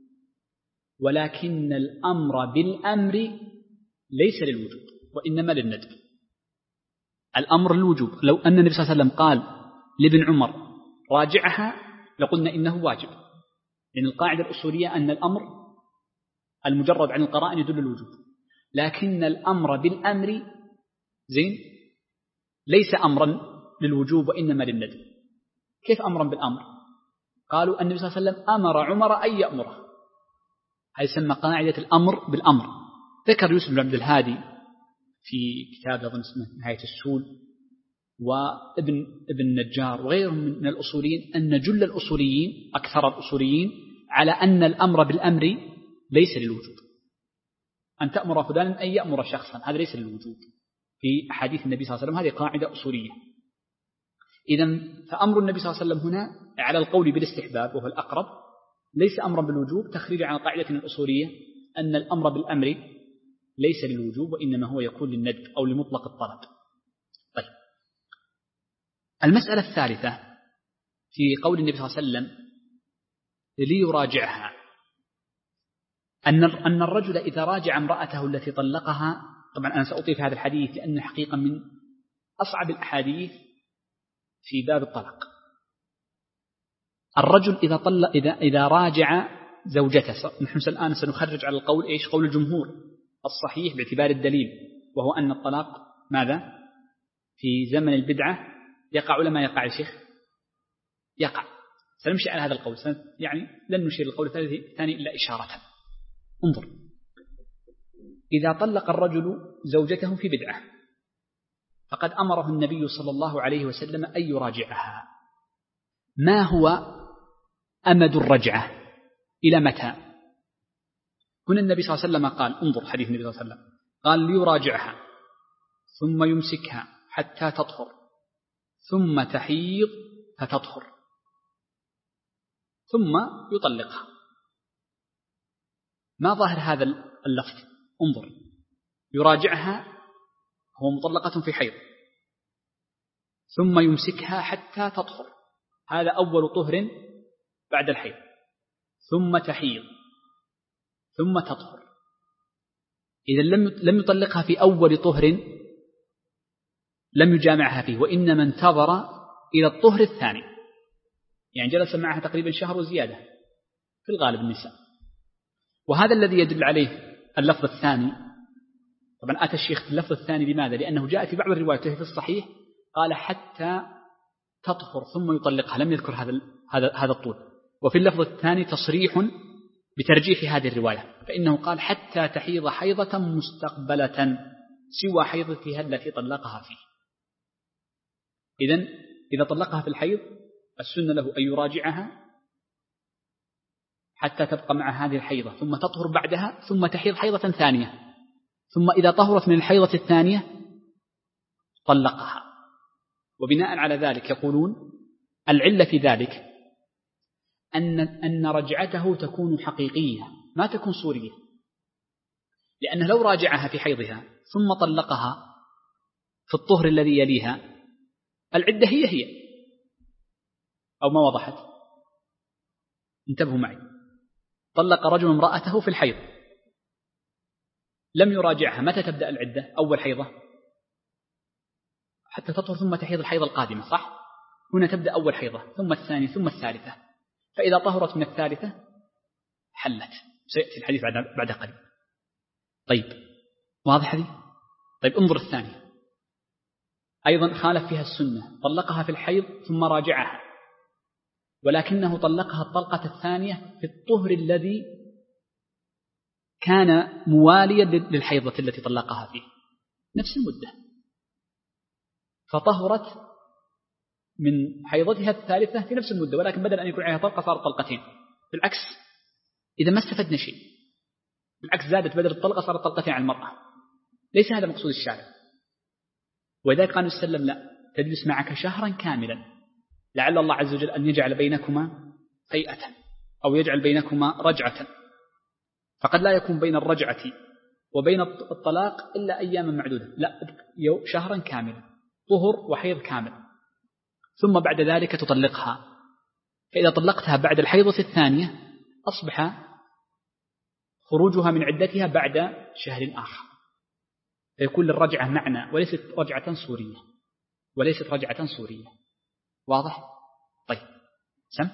ولكن الأمر بالأمر ليس للوجوب وإنما للندب. الأمر للوجوب، لو أن النبي صلى الله عليه وسلم قال لابن عمر راجعها لقلنا إنه واجب، لأن القاعدة الأصولية أن الأمر المجرد عن القرائن يدل الوجوب، لكن الأمر بالأمر زين ليس أمرا للوجوب وإنما للندب. كيف أمرا بالأمر؟ قالوا النبي صلى الله عليه وسلم أمر عمر أن يأمره، هذه يسمى قاعدة الأمر بالأمر. ذكر يوسف بن عبد الهادي في كتاب أظن اسمه نهاية السول، وابن النجار وغيرهم من الأصوليين، أن جل الأصوليين أكثر الأصوليين على أن الأمر بالأمر ليس للوجوب. أن تأمر فلانا أن يأمر شخصا هذا ليس للوجوب في أحاديث النبي صلى الله عليه وسلم، هذه قاعدة أصولية. إذن فأمر النبي صلى الله عليه وسلم هنا على القول بالاستحباب وهو الأقرب، ليس أمرا بالوجوب، تخرج عن قاعدة الأصولية أن الأمر بالأمر ليس للوجوب وإنما هو يكون للندب أو لمطلق الطلب. طيب، المسألة الثالثة في قول النبي صلى الله عليه وسلم ليراجعها، أن الرجل إذا راجع امرأته التي طلقها، طبعا أنا سأطيل في هذا الحديث لأنه حقيقة من أصعب الأحاديث في باب الطلاق. الرجل إذا راجع زوجته، نحن الآن سنخرج على القول إيش؟ قول الجمهور الصحيح باعتبار الدليل، وهو أن الطلاق ماذا؟ في زمن البدعة يقع ولا ما يقع يا شيخ؟ يقع. سنمشي على هذا القول، يعني لن نشير القول الثاني إلا إشارة. انظر، إذا طلق الرجل زوجته في بدعة فقد أمره النبي صلى الله عليه وسلم أن يراجعها. ما هو أمد الرجعة؟ إلى متى؟ هنا النبي صلى الله عليه وسلم قال، انظر حديث النبي صلى الله عليه وسلم، قال ليراجعها ثم يمسكها حتى تطهر ثم تحيض فتطهر ثم يطلقها. ما ظاهر هذا اللفظ؟ انظر، يراجعها هو مطلقة في حيض، ثم يمسكها حتى تطهر، هذا أول طهر بعد الحيض، ثم تحيض ثم تطهر. إذا لم يطلقها في أول طهر لم يجامعها فيه، وإنما انتظر إلى الطهر الثاني، يعني جلس معها تقريبا شهر وزيادة في الغالب النساء. وهذا الذي يدل عليه اللفظ الثاني. طبعا أتى الشيخ في اللفظ الثاني لماذا؟ لأنه جاء في بعض الروايات في الصحيح قال حتى تطهر ثم يطلقها، لم يذكر هذا الطول. وفي اللفظ الثاني تصريح بترجيح هذه الرواية، فإنه قال حتى تحيض حيضة مستقبلة سوى حيضتها التي طلقها فيه. إذا طلقها في الحيض السنة له أن يراجعها حتى تبقى مع هذه الحيضة ثم تطهر بعدها ثم تحيض حيضة ثانية، ثم إذا طهرت من الحيضة الثانية طلقها. وبناء على ذلك يقولون العلة في ذلك أن رجعته تكون حقيقية ما تكون صورية، لأنه لو راجعها في حيضها ثم طلقها في الطهر الذي يليها العدة هي أو ما وضحت؟ انتبهوا معي، طلق رجل امرأته في الحيض لم يراجعها، متى تبدأ العدة؟ أول حيضة حتى تطهر ثم تحيض الحيضة القادمة، صح؟ هنا تبدأ أول حيضة ثم الثانية ثم الثالثة، فإذا طهرت من الثالثة حلت، سيأتي الحديث بعد قليل. طيب واضح هذه؟ طيب انظر الثانية أيضا خالف فيها السنة، طلقها في الحيض ثم راجعها، ولكنه طلقها الطلقة الثانية في الطهر الذي كان مواليا للحيضة التي طلقها فيه نفس المدة، فطهرت من حيضتها الثالثة في نفس المدة، ولكن بدل أن يكون عليها طلقة صارت طلقتين. بالعكس إذا ما استفدنا شيء، بالعكس زادت بدل الطلقة صارت طلقتين على المرأة. ليس هذا مقصود الشارع، وذلك قال السلام لا تجلس معك شهرا كاملا لعل الله عز وجل أن يجعل بينكما هيئة أو يجعل بينكما رجعة، فقد لا يكون بين الرجعة وبين الطلاق إلا أياما معدودة، لا شهرا كاملا طهر وحيض كامل، ثم بعد ذلك تطلقها. فإذا طلقتها بعد الحيضة الثانية أصبح خروجها من عدتها بعد شهر آخر، فيكون للرجعة معنى وليست رجعة صورية. واضح؟ طيب سم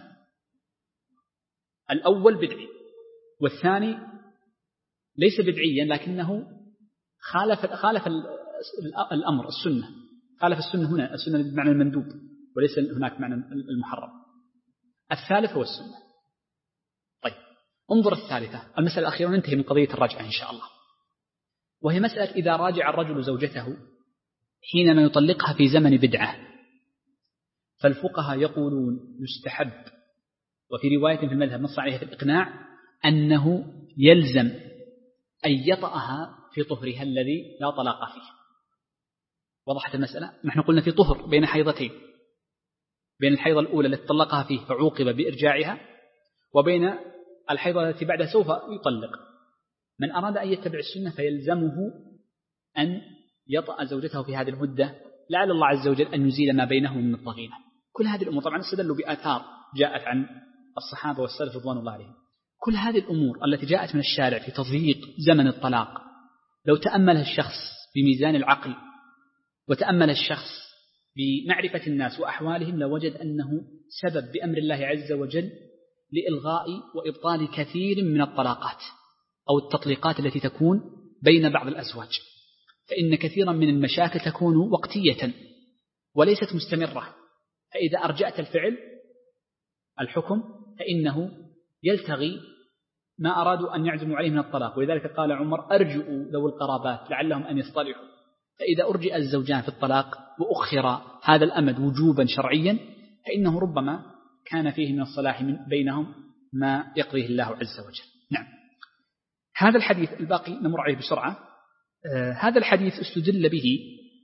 الأول بدعي والثاني ليس بدعيا لكنه خالف الأمر السنة، خالف السنة هنا، السنة بمعنى المندوب وليس هناك معنى المحرم. الثالث هو السنة. طيب انظر الثالثة، المسألة الأخيرة ننتهي من قضية الرجعة إن شاء الله، وهي مسألة إذا راجع الرجل زوجته حينما يطلقها في زمن بدعة، فالفقهاء يقولون يستحب، وفي رواية في المذهب نص عليها في الإقناع أنه يلزم أن يطأها في طهرها الذي لا طلاق فيه. وضحت المسألة؟ نحن قلنا في طهر بين حيضتين، بين الحيضة الأولى التي طلقها فيه فعوقب بإرجاعها، وبين الحيضة التي بعدها سوف يطلق. من أراد أن يتبع السنة فيلزمه أن يطأ زوجته في هذه المدة، لعل الله عز وجل أن يزيل ما بينهم من الضغينة. كل هذه الأمور طبعا استدلوا بآثار جاءت عن الصحابة والسلف رضوان الله عليهم. كل هذه الأمور التي جاءت من الشارع في تضييق زمن الطلاق لو تأملها الشخص بميزان العقل وتأمل الشخص بمعرفة الناس وأحوالهم لوجد أنه سبب بأمر الله عز وجل لإلغاء وإبطال كثير من الطلاقات أو التطليقات التي تكون بين بعض الأزواج. فإن كثيرا من المشاكل تكون وقتية وليست مستمرة، فإذا أرجأت الفعل الحكم فإنه يلتغي ما أرادوا أن يعزموا عليه من الطلاق. ولذلك قال عمر أرجئوا ذوي القرابات لعلهم أن يصطلحوا. فإذا أرجئ الزوجان في الطلاق وأخر هذا الأمد وجوبا شرعيا فإنه ربما كان فيه من الصلاح بينهم ما يقضيه الله عز وجل. نعم. هذا الحديث الباقي نمر عليه بسرعة. هذا الحديث استدل به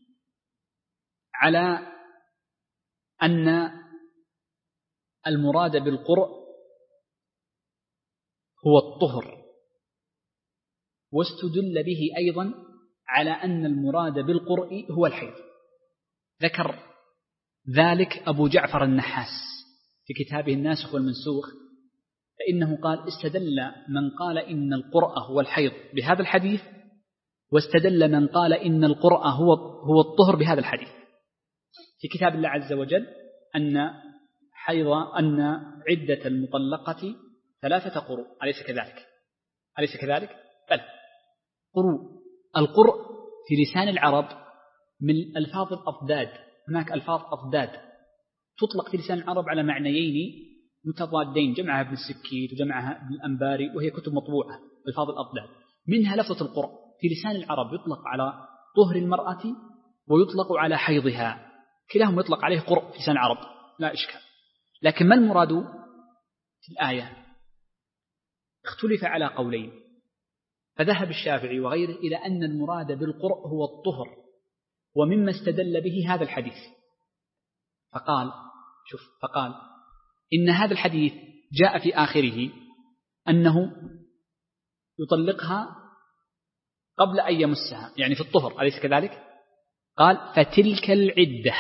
على أن المراد بالقرء هو الطهر، واستدل به أيضا على أن المراد بالقرء هو الحيض. ذكر ذلك أبو جعفر النحاس في كتابه الناسخ والمنسوخ، فإنه قال استدل من قال إن القرء هو الحيض بهذا الحديث، واستدل من قال إن القرء هو الطهر بهذا الحديث. في كتاب الله عز وجل أن عدة المطلقة 3 قروء، أليس كذلك؟ أليس كذلك؟ بل قروء. القرء في لسان العرب من ألفاظ الأضداد، هناك ألفاظ أضداد تطلق في لسان العرب على معنيين متضادين، جمعها ابن السكيت وجمعها ابن الأنباري، وهي كتب مطبوعة ألفاظ الأضداد. منها لفظة القرء في لسان العرب يطلق على طهر المرأة ويطلق على حيضها، كلاهما يطلق عليه قرء في لسان العرب لا إشكال. لكن ما المراد في الآية؟ اختلف على قولين، فذهب الشافعي وغيره إلى أن المراد بالقرء هو الطهر، ومما استدل به هذا الحديث. فقال إن هذا الحديث جاء في آخره أنه يطلقها قبل أن يمسها، يعني في الطهر، أليس كذلك؟ قال فتلك العدة،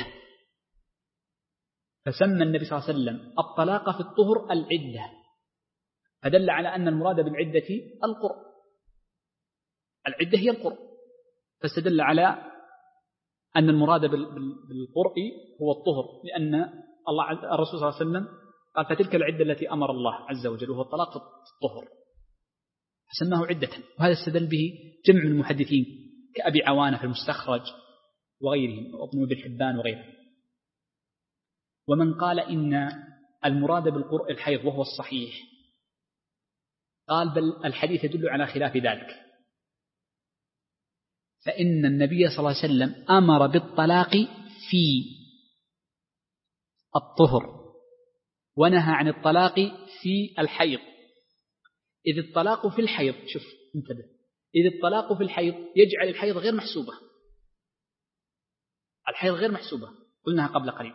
فسمى النبي صلى الله عليه وسلم الطلاق في الطهر العدة، فدل على أن المراد بالعدة القرء، العدة هي القرء، فاستدل على أن المراد بالقرء هو الطهر، لأن الرسول صلى الله عليه وسلم قال فتلك العدة التي أمر الله عز وجل وهو الطلاق في الطهر، فسماه عدة. وهذا استدل به جمع من المحدثين كأبي عوانة في المستخرج وغيرهم وابن ابن حبان وغيره. ومن قال إن المراد بالقرء الحيض وهو الصحيح قال بل الحديث يدل على خلاف ذلك، فإن النبي صلى الله عليه وسلم أمر بالطلاق في الطهر ونهى عن الطلاق في الحيض. إذ الطلاق في الحيض، شوف انتبه، إذ الطلاق في الحيض يجعل الحيض غير محسوبة، الحيض غير محسوبة قلناها قبل قليل،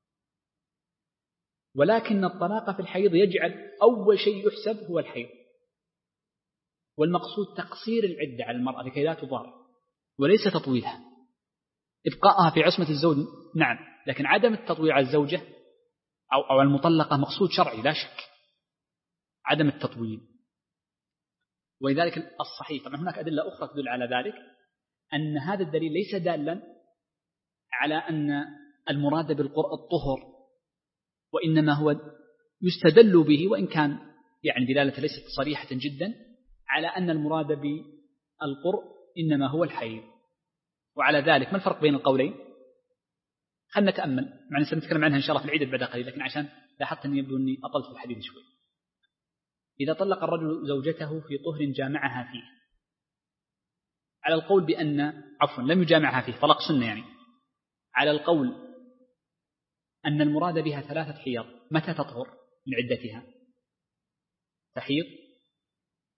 ولكن الطلاق في الحيض يجعل أول شيء يحسب هو الحيض، والمقصود تقصير العدة على المرأة لكي لا تضار، وليس تطويلها. إبقاءها في عصمة الزوج نعم، لكن عدم التطويل على الزوجة أو المطلقة مقصود شرعي لا شك، عدم التطويل. ولذلك الصحيح، طبعا هناك أدلة أخرى تدل على ذلك، أن هذا الدليل ليس دالا على أن المراد بالقرء الطهر، وإنما هو يستدل به، وإن كان يعني دلالة ليست صريحة جدا، على أن المراد بالقرء إنما هو الحيض. وعلى ذلك ما الفرق بين القولين؟ خلنا نتأمل، معنى سنتكلم عنها إن شاء الله في العدة بعد قليل، لكن عشان لاحظت أن يبدو أني أطلت في الحديث شوي. إذا طلق الرجل زوجته في طهر جامعها فيه، على القول بأن لم يجامعها فيه طلاق سنة، يعني على القول أن المراد بها 3 حيض، متى تطهر من عدتها؟ تحيض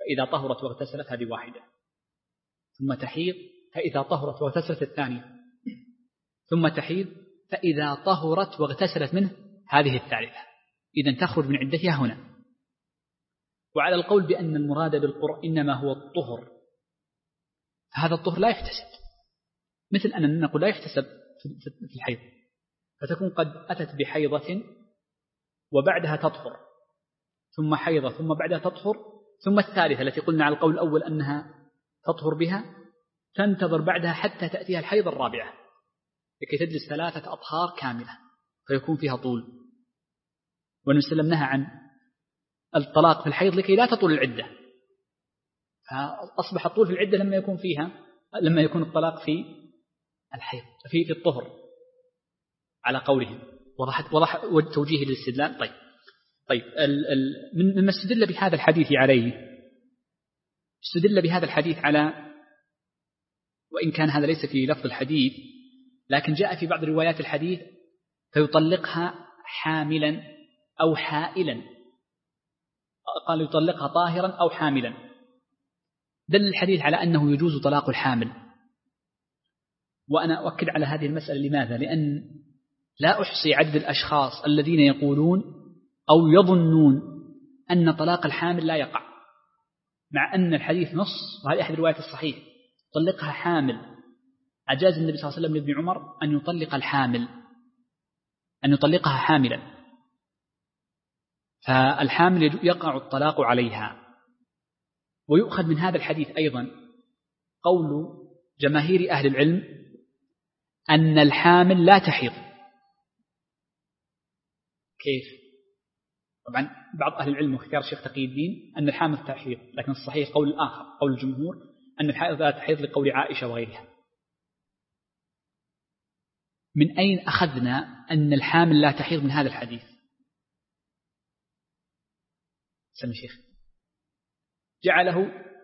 فإذا طهرت واغتسلت هذه واحدة، ثم تحيض فإذا طهرت واغتسلت الثانية، ثم تحيض فإذا طهرت واغتسلت منه هذه الثالثة. إذن تخرج من عدتها هنا. وعلى القول بأن المراد بالقرء إنما هو الطهر، هذا الطهر لا يحتسب، مثل أن نقول لا يحتسب في الحيض، فتكون قد أتت بحيضة وبعدها تطهر، ثم حيضة ثم بعدها تطهر، ثم الثالثة التي قلنا على القول الأول أنها تطهر بها تنتظر بعدها حتى تأتيها الحيض الرابعة لكي تجلس 3 أطهار كاملة فيكون فيها طول. والنبي صلى الله عليه وسلم نهى عن الطلاق في الحيض لكي لا تطول العدة، فأصبح الطول في العدة لما يكون الطلاق في الحيض في الطهر على قولهم. وضح توجيه للاستدلال. طيب مما استدل بهذا الحديث عليه، استدل بهذا الحديث على، وإن كان هذا ليس في لفظ الحديث لكن جاء في بعض روايات الحديث فيطلقها حاملا أو حائلا، قال يطلقها طاهرا أو حاملا. دل الحديث على أنه يجوز طلاق الحامل. وأنا أؤكد على هذه المسألة. لماذا؟ لأن لا أحصي عدد الأشخاص الذين يقولون أو يظنون أن طلاق الحامل لا يقع، مع أن الحديث نص، وهذه أحد روايات الصحيح، طلقها حامل. أجاز النبي صلى الله عليه وسلم لابن عمر أن يطلق الحامل، أن يطلقها حاملا، فالحامل يقع الطلاق عليها. ويؤخذ من هذا الحديث أيضا قول جماهير أهل العلم أن الحامل لا تحيض. كيف؟ طبعا بعض أهل العلم واختيار الشيخ تقي الدين أن الحامل تحيض، لكن الصحيح قول الآخر قول الجمهور أن الحائض لا تحيض لقول عائشة وغيرها. من أين أخذنا أن الحامل لا تحيض من هذا الحديث؟ سمي شيخ. جعله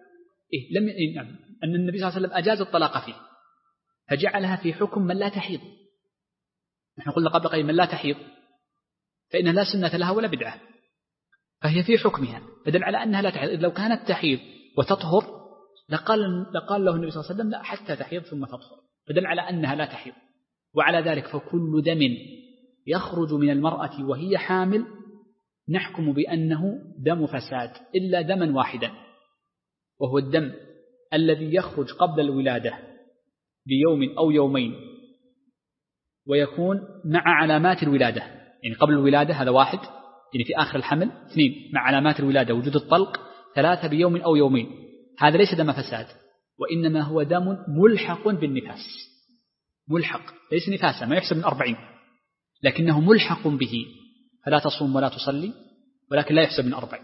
أن النبي صلى الله عليه وسلم أجاز الطلاق فيه فجعلها في حكم من لا تحيض. نحن قلنا قبل قليل من لا تحيض فإنها لا سنة لها ولا بدعة، فهي في حكمها، فدل على أنها لا تحيض. لو كانت تحيض وتطهر لقال له النبي صلى الله عليه وسلم لا حتى تحيض ثم تطهر، فدل على أنها لا تحيض. وعلى ذلك فكل دم يخرج من المرأة وهي حامل نحكم بأنه دم فساد إلا دما واحدا، وهو الدم الذي يخرج قبل الولادة بيوم أو يومين ويكون مع علامات الولادة، يعني قبل الولادة هذا 1، يعني في آخر الحمل 2 مع علامات الولادة وجود الطلق 3 بيوم أو يومين. هذا ليس دم فساد، وإنما هو دم ملحق بالنفاس، ملحق ليس نفاسا، ما يحسب من 40، لكنه ملحق به، فلا تصوم ولا تصلي ولكن لا يحسب من 40.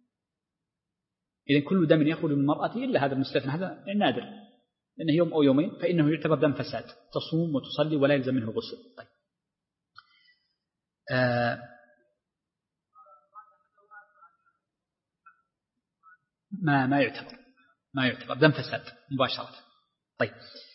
إذن كل دم يخرج من المرأة إلا هذا المستثنى، هذا نادر لأنه يوم أو يومين فإنه يعتبر دم فساد، تصوم وتصلي ولا يلزم منه غسل. طيب. ما يعتبر دم فساد مباشرة. طيب.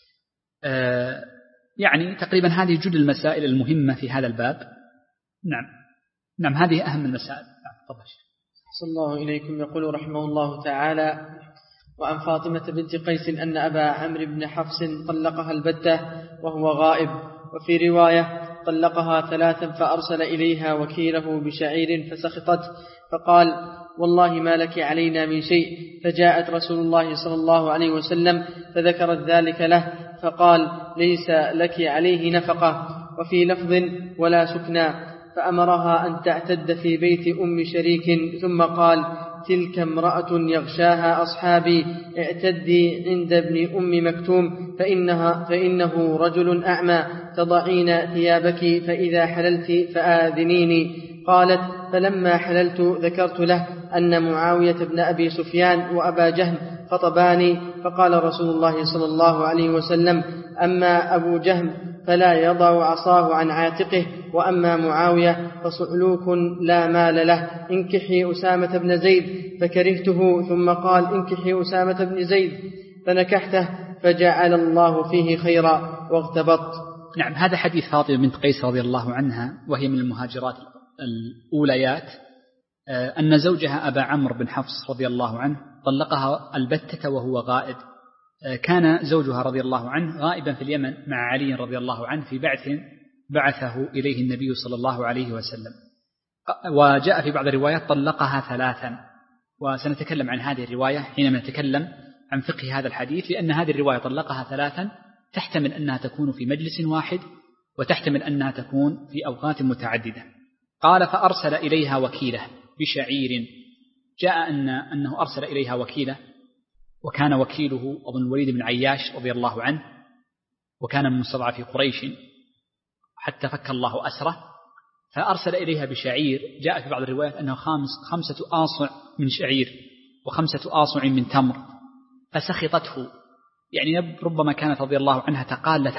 يعني تقريبا هذه جل المسائل المهمة في هذا الباب. نعم هذه أهم المسائل. تفضل. صلى الله إليكم. يقول رحمه الله تعالى: وعن فاطمة بنت قيس أن أبا عمرو بن حفص طلقها البتة وهو غائب، وفي رواية طلقها 3 فأرسل إليها وكيله بشعير فسخطت فقال: والله ما لك علينا من شيء. فجاءت رسول الله صلى الله عليه وسلم فذكرت ذلك له فقال: ليس لك عليه نفقة. وفي لفظ: ولا سكنى. فأمرها أن تعتد في بيت أم شريك، ثم قال: تلك امرأة يغشاها أصحابي، اعتدي عند ابن أم مكتوم فإنه رجل أعمى، تضعين ثيابك فإذا حللت فآذنيني. قالت: فلما حللت ذكرت له أن معاوية بن أبي سفيان وأبا جهم خطباني، فقال رسول الله صلى الله عليه وسلم: أما أبو جهم فلا يضع عصاه عن عاتقه، وأما معاوية فصعلوك لا مال له، انكحي أسامة بن زيد. فكرهته، ثم قال: انكحي أسامة بن زيد. فنكحته فجعل الله فيه خيرا واغتبط. نعم، هذا حديث فاطمة بنت قيس رضي الله عنها، وهي من المهاجرات الأوليات، أن زوجها أبا عمرو بن حفص رضي الله عنه طلقها البتة وهو غائب. كان زوجها رضي الله عنه غائبا في اليمن مع علي رضي الله عنه في بعث بعثه إليه النبي صلى الله عليه وسلم. وجاء في بعض الروايات طلقها 3، وسنتكلم عن هذه الرواية حينما نتكلم عن فقه هذا الحديث، لأن هذه الرواية طلقها 3 تحتمل أنها تكون في مجلس واحد وتحتمل أنها تكون في أوقات متعددة. قال فأرسل إليها وكيله بشعير. جاء أنه أرسل إليها وكيله، وكان وكيله أظن الوليد بن عياش رضي الله عنه، وكان من مستضعف قريش حتى فك الله أسره، فأرسل إليها بشعير. جاء في بعض الروايات أنه 5 آصع من شعير و5 آصع من تمر، فسخطته، يعني ربما كانت رضي الله عنها تقالت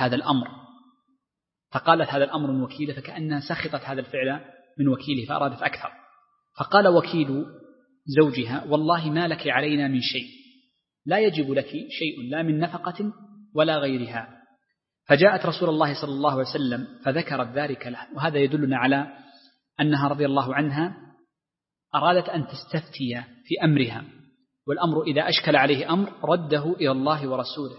هذا الأمر من وكيله، فكأنها سخطت هذا الفعل من وكيله فأرادت أكثر. فقال وكيل زوجها والله ما لك علينا من شيء، لا يجب لك شيء لا من نفقة ولا غيرها. فجاءت رسول الله صلى الله عليه وسلم فذكرت ذلك له، وهذا يدلنا على أنها رضي الله عنها أرادت أن تستفتي في أمرها، والأمر إذا أشكل عليه أمر رده إلى الله ورسوله،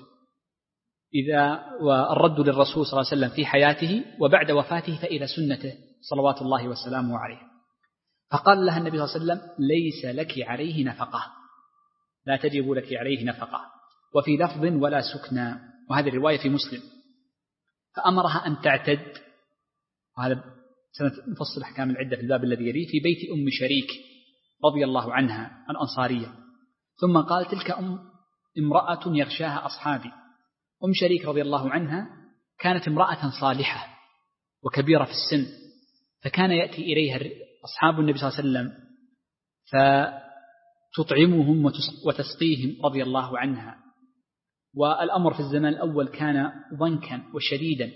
والرد للرسول صلى الله عليه وسلم في حياته، وبعد وفاته فإلى سنته صلوات الله وسلامه عليه. فقال لها النبي صلى الله عليه وسلم ليس لك عليه نفقة، لا تجب لك عليه نفقة، وفي لفظ ولا سكنى، وهذه الرواية في مسلم. فأمرها أن تعتد، وهذا سنفصل أحكام العدة في الباب الذي يليه، في بيت أم شريك رضي الله عنها الأنصارية. ثم قال تلك امرأة يغشاها أصحابي. أم شريك رضي الله عنها كانت امرأة صالحة وكبيرة في السن، فكان يأتي إليها أصحاب النبي صلى الله عليه وسلم فتطعمهم وتسقيهم رضي الله عنها. والأمر في الزمان الأول كان ضنكا وشديدا،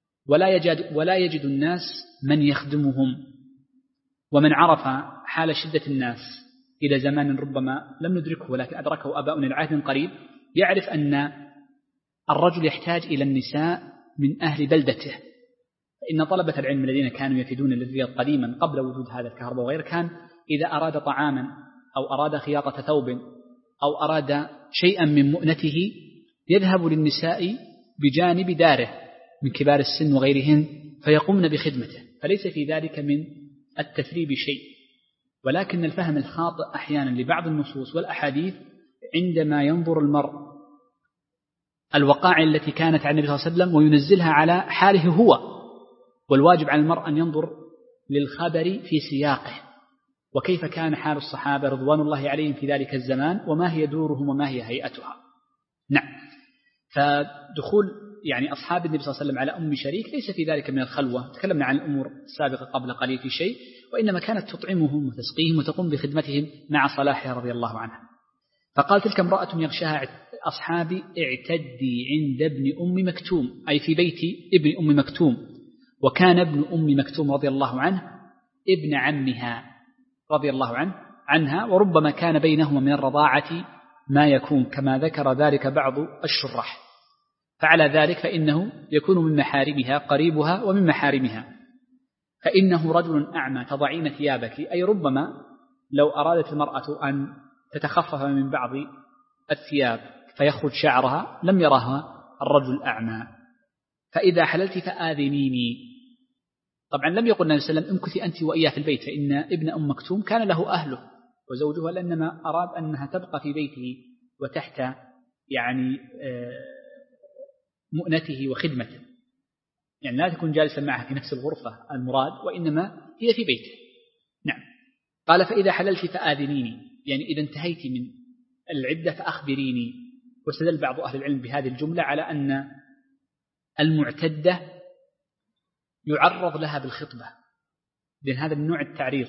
ولا يجد الناس من يخدمهم. ومن عرف حال شدة الناس إلى زمان ربما لم ندركه ولكن أدركه أباؤنا العهد قريب، يعرف أن الرجل يحتاج إلى النساء من أهل بلدته. فإن طلبة العلم الذين كانوا يفيدون الرياض قديما قبل وجود هذا الكهرباء وغيره، كان إذا أراد طعاما أو أراد خياطة ثوب أو أراد شيئا من مؤنته يذهب للنساء بجانب داره من كبار السن وغيرهن فيقومن بخدمته، فليس في ذلك من التثريب شيء. ولكن الفهم الخاطئ أحيانا لبعض النصوص والأحاديث عندما ينظر المرء الوقائع التي كانت عن النبي صلى الله عليه وسلم وينزلها على حاله هو، والواجب على المرء أن ينظر للخبر في سياقه، وكيف كان حال الصحابة رضوان الله عليهم في ذلك الزمان، وما هي دورهم وما هي هيئتها. نعم. فدخول يعني أصحاب النبي صلى الله عليه وسلم على أم شريك ليس في ذلك من الخلوة، تكلمنا عن الأمور السابقة قبل قليل في شيء، وإنما كانت تطعمهم وتسقيهم وتقوم بخدمتهم مع صلاحها رضي الله عنها. فقال تلك امرأة يغشاها أصحابي اعتدي عند ابن أم مكتوم، أي في بيت ابن أم مكتوم، وكان ابن أم مكتوم رضي الله عنه ابن عمها رضي الله عنها، وربما كان بينهما من الرضاعة ما يكون، كما ذكر ذلك بعض الشراح. فعلى ذلك فإنه يكون من محارمها قريبها ومن محارمها. فإنه رجل أعمى تضعين ثيابك، أي ربما لو أرادت المرأة أن تتخفف من بعض الثياب فيخرج شعرها لم يرها الرجل الأعمى. فإذا حللت فآذنيني. طبعا لم يقل النبي صلى الله عليه وسلم امكثي أنت وإياه في البيت، فإن ابن أم مكتوم كان له أهله وزوجها، لأنما أراد أنها تبقى في بيته وتحت يعني مؤنته وخدمته، يعني لا تكون جالسا معها في نفس الغرفة المراد، وإنما هي في بيته. نعم. قال فإذا حللت فآذنيني، يعني إذا انتهيت من العدة فأخبريني. واستدل بعض أهل العلم بهذه الجملة على أن المعتدة يعرض لها بالخطبة، لأن هذا النوع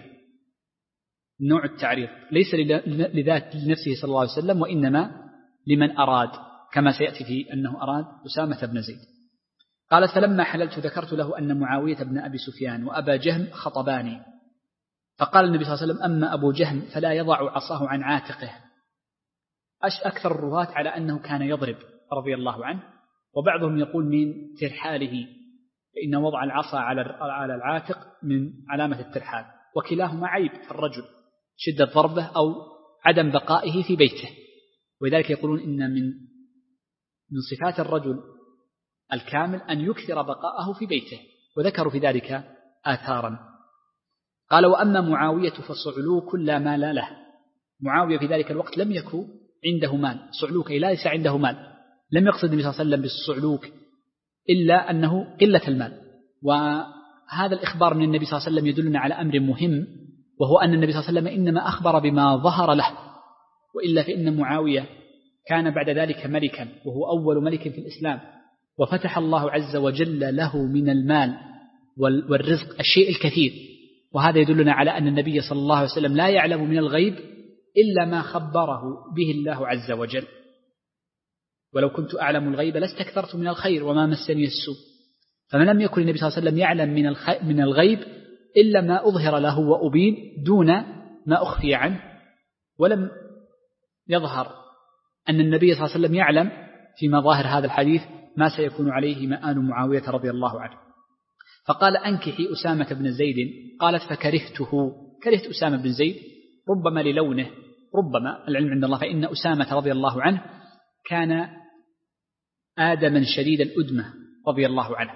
التعريض ليس لذات لنفسه صلى الله عليه وسلم، وإنما لمن أراد، كما سيأتي في أنه أراد أسامة بن زيد. قالت فلما حللت ذكرت له أن معاوية بن أبي سفيان وأبا جهم خطباني. فقال النبي صلى الله عليه وسلم أما أبو جهم فلا يضع عصاه عن عاتقه. أكثر الرواة على أنه كان يضرب رضي الله عنه، وبعضهم يقول من ترحاله، فإن وضع العصا على العاتق من علامة الترحال، وكلاهما عيب في الرجل، شدة ضربه أو عدم بقائه في بيته، ولذلك يقولون إن من صفات الرجل الكامل أن يكثر بقاءه في بيته، وذكروا في ذلك آثارا. قال: وأما معاوية فصعلوك لا مال له. معاوية في ذلك الوقت لم يكن عنده مال، صعلوك ليس عنده مال، لم يقصد النبي صلى الله عليه وسلم بالصعلوك إلا أنه قلة المال. وهذا الإخبار من النبي صلى الله عليه وسلم يدلنا على أمر مهم، وهو أن النبي صلى الله عليه وسلم إنما أخبر بما ظهر له، وإلا فإن معاوية كان بعد ذلك ملكا، وهو أول ملك في الإسلام، وفتح الله عز وجل له من المال والرزق الشيء الكثير، وهذا يدلنا على أن النبي صلى الله عليه وسلم لا يعلم من الغيب إلا ما خبره به الله عز وجل. ولو كنت أعلم الغيب لاستكثرت من الخير وما مسني السوء. فما لم يكن النبي صلى الله عليه وسلم يعلم من الغيب إلا ما أظهر له وأبين دون ما أخفي عنه، ولم يظهر أن النبي صلى الله عليه وسلم يعلم في مظاهر هذا الحديث ما سيكون عليه مآل معاوية رضي الله عنه. فقال: أنكحي أسامة بن زيد. قالت: فكرهته، كرهت أسامة بن زيد، ربما للونه، ربما، العلم عند الله، فإن أسامة رضي الله عنه كان آدما شديد الأدمة رضي الله عنه،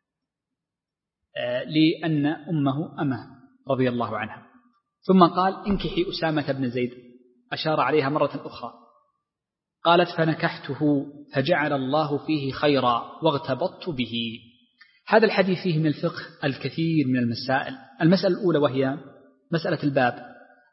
لأن أمه أمه رضي الله عنها. ثم قال: انكحي أسامة بن زيد، أشار عليها مرة أخرى. قالت: فنكحته فجعل الله فيه خيرا واغتبطت به. هذا الحديث فيه من الفقه الكثير من المسائل. المسألة الأولى وهي مسألة الباب،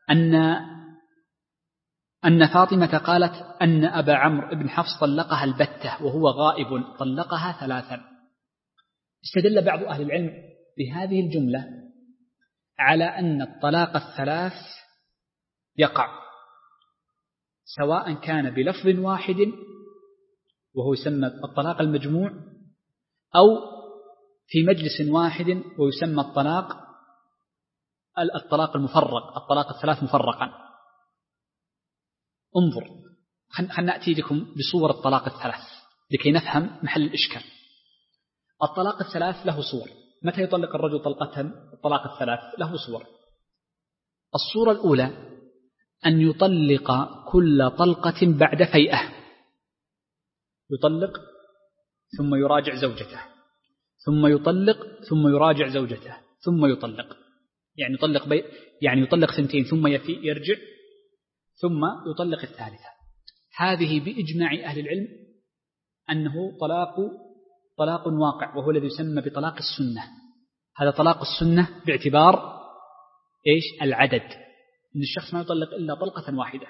أن فاطمة قالت أن أبا عمرو بن حفص طلقها البتة وهو غائب، طلقها 3. استدل بعض أهل العلم بهذه الجملة على أن الطلاق 3 يقع سواء كان بلفظ واحد وهو يسمى الطلاق المجموع، أو في مجلس واحد ويسمى الطلاق المفرق، الطلاق 3 مفرقا. انظر، خلنا نأتي لكم بصور الطلاق 3 لكي نفهم محل الإشكال. الطلاق 3 له صور. متى يطلق الرجل طلقة؟ الطلاق 3 له صور. الصورة الأولى أن يطلق كل طلقة بعد فيئة، يطلق ثم يراجع زوجته، ثم يطلق ثم يراجع زوجته، ثم يطلق، يعني يطلق 2 ثم يفيء يرجع، ثم يطلق 3. هذه بإجماع أهل العلم أنه طلاق واقع، وهو الذي يسمى بطلاق السنة. هذا طلاق السنة باعتبار العدد، إن الشخص ما يطلق إلا طلقة واحدة.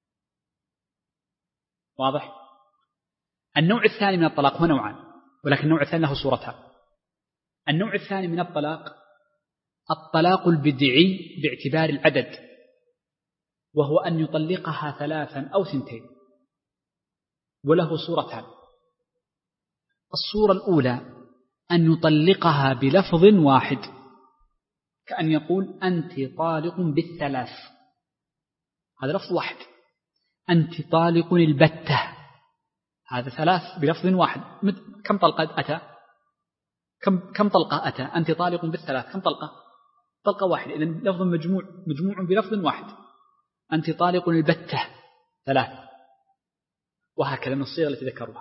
واضح؟ النوع الثاني من الطلاق هو نوعان، ولكن النوع الثاني له صورتان. النوع الثاني من الطلاق البدعي باعتبار العدد، وهو أن يطلقها 3 أو 2، وله صورتان. الصورة الأولى أن يطلقها بلفظ واحد، كأن يقول: أنت طالق بال3، هذا لفظ واحد. أنت طالق البتة، هذا 3 بلفظ واحد. كم طلقة أتى؟ كم طلقة أتى؟ أنت طالق بال3، كم طلقة؟ طلقة واحدة. إذن لفظ مجموع بلفظ واحد. أنت طالق البتة 3، وهكذا من الصيغ التي ذكروها.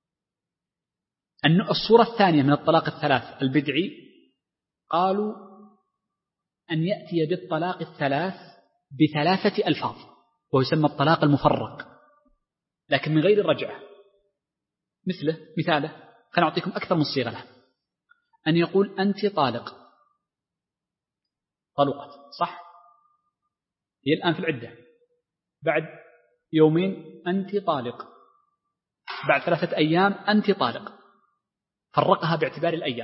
الصورة الثانية من الطلاق 3 البدعي، قالوا أن يأتي بالطلاق 3 ب3 ألفاظ، ويسمى الطلاق المفرق، لكن من غير الرجعة. مثاله، خلنا أعطيكم أكثر من صيغة له. أن يقول: أنت طالق، طلقت، صح؟ هي الآن في العدة، بعد 2 يوم أنت طالق، بعد 3 أيام أنت طالق، فرقها باعتبار الأيام.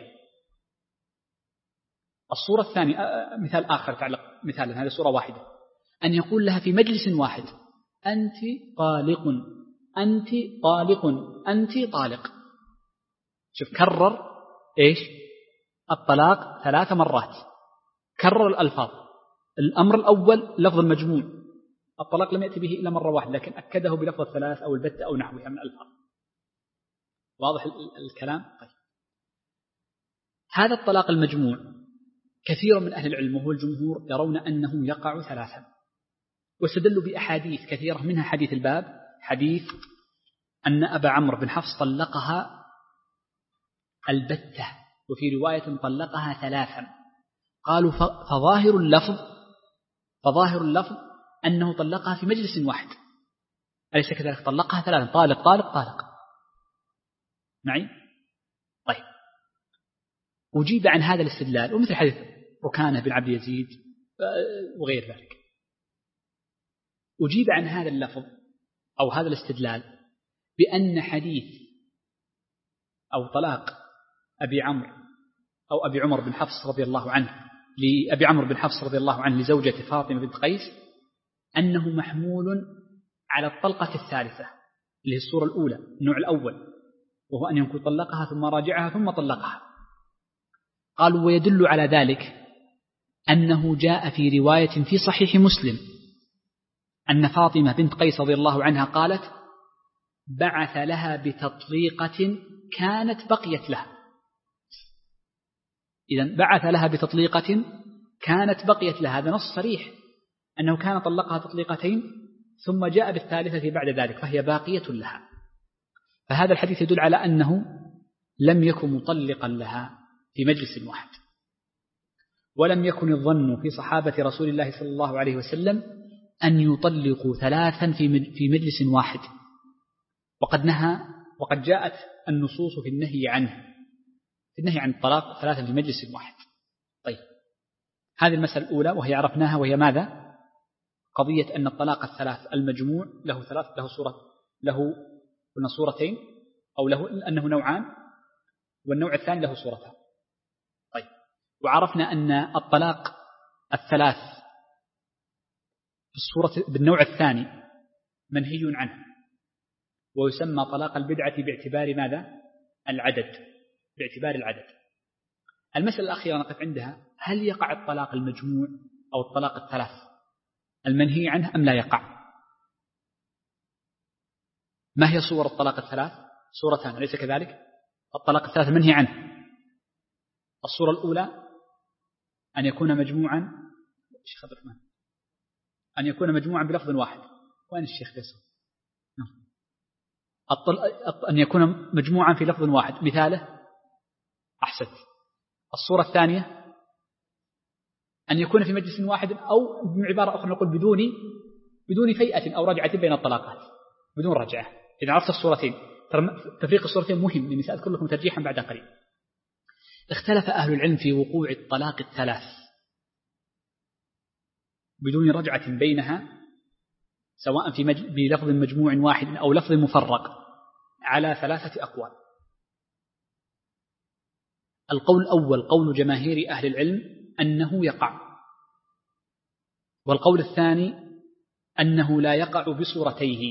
الصورة الثانية، مثال آخر تعلق مثال، هذه صورة واحدة، أن يقول لها في مجلس واحد: أنت طالق، أنت طالق، أنت طالق. شوف، كرر الطلاق 3 مرات، كرر الألفاظ. الأمر الأول لفظ المجموع، الطلاق لم يأتي به إلا مرة واحدة، لكن أكده بلفظ 3 أو البتة أو نحوها من الألفاظ. واضح الكلام؟ طيب. هذا الطلاق المجموع كثير من أهل العلم وهو الجمهور يرون أنه يقع 3، واستدلوا بأحاديث كثيرة، منها حديث الباب، حديث أن أبا عمرو بن حفص طلقها البتة، وفي رواية طلقها 3. قالوا فظاهر اللفظ أنه طلقها في مجلس واحد، أليس كذلك؟ طلقها 3، طالق طالق طالق معي. طيب، أجيب عن هذا الاستدلال، ومثل حديث ركانة بن عبد يزيد وغير ذلك، أجيب عن هذا اللفظ أو هذا الاستدلال بأن حديث أو طلاق أبي عمرو بن حفص رضي الله عنه لأبي عمرو بن حفص رضي الله عنه لزوجة فاطمة بنت قيس أنه محمول على الطلقة الثالثة اللي هي الصورة الأولى، النوع الأول، وهو أن يكون طلقها ثم راجعها ثم طلقها. قالوا ويدل على ذلك أنه جاء في رواية في صحيح مسلم أن فاطمة بنت قيس رضي الله عنها قالت بعث لها بتطليقة كانت بقيت لها. إذن بعث لها بتطليقة كانت بقيت لها، هذا نص صريح أنه كان طلقها تطليقتين ثم جاء بالثالثة بعد ذلك فهي باقية لها. فهذا الحديث يدل على أنه لم يكن مطلقا لها في مجلس واحد، ولم يكن الظن في صحابة رسول الله صلى الله عليه وسلم أن يطلقوا 3 في مجلس واحد، وقد جاءت النصوص في النهي عن الطلاق 3 في مجلس واحد. طيب، هذه المسألة الأولى وهي عرفناها، وهي ماذا؟ قضية أن الطلاق 3 المجموع له صورتين، أو له أنه نوعان، والنوع الثاني له صورتان. طيب، وعرفنا أن الطلاق 3 بالنوع الثاني منهي عنه، ويسمى طلاق البدعة باعتبار ماذا؟ باعتبار العدد. المسألة الأخيرة نقف عندها، هل يقع الطلاق المجموع أو الطلاق 3 المنهي عنه أم لا يقع؟ ما هي صور الطلاق 3؟ صورتان، أليس كذلك؟ الطلاق 3 المنهي عنه، الصورة الأولى أن يكون مجموعا بلفظ واحد. وين الشيخ فيصل؟ أن يكون مجموعا في لفظ واحد، مثاله أحسنت. الصورة الثانية أن يكون في مجلس واحد، أو بعبارة أخرى نقول بدون فيئة أو رجعة بين الطلاقات، بدون رجعة. إذا عرفت الصورتين، تفريق الصورتين مهم، لأني سأذكر لكم ترجيحا بعد قليل. اختلف أهل العلم في وقوع الطلاق 3 بدون رجعة بينها، سواء بلفظ مجموع واحد أو لفظ مفرق، على 3 أقوال. القول الأول قول جماهير أهل العلم أنه يقع، والقول الثاني أنه لا يقع بصورتيه،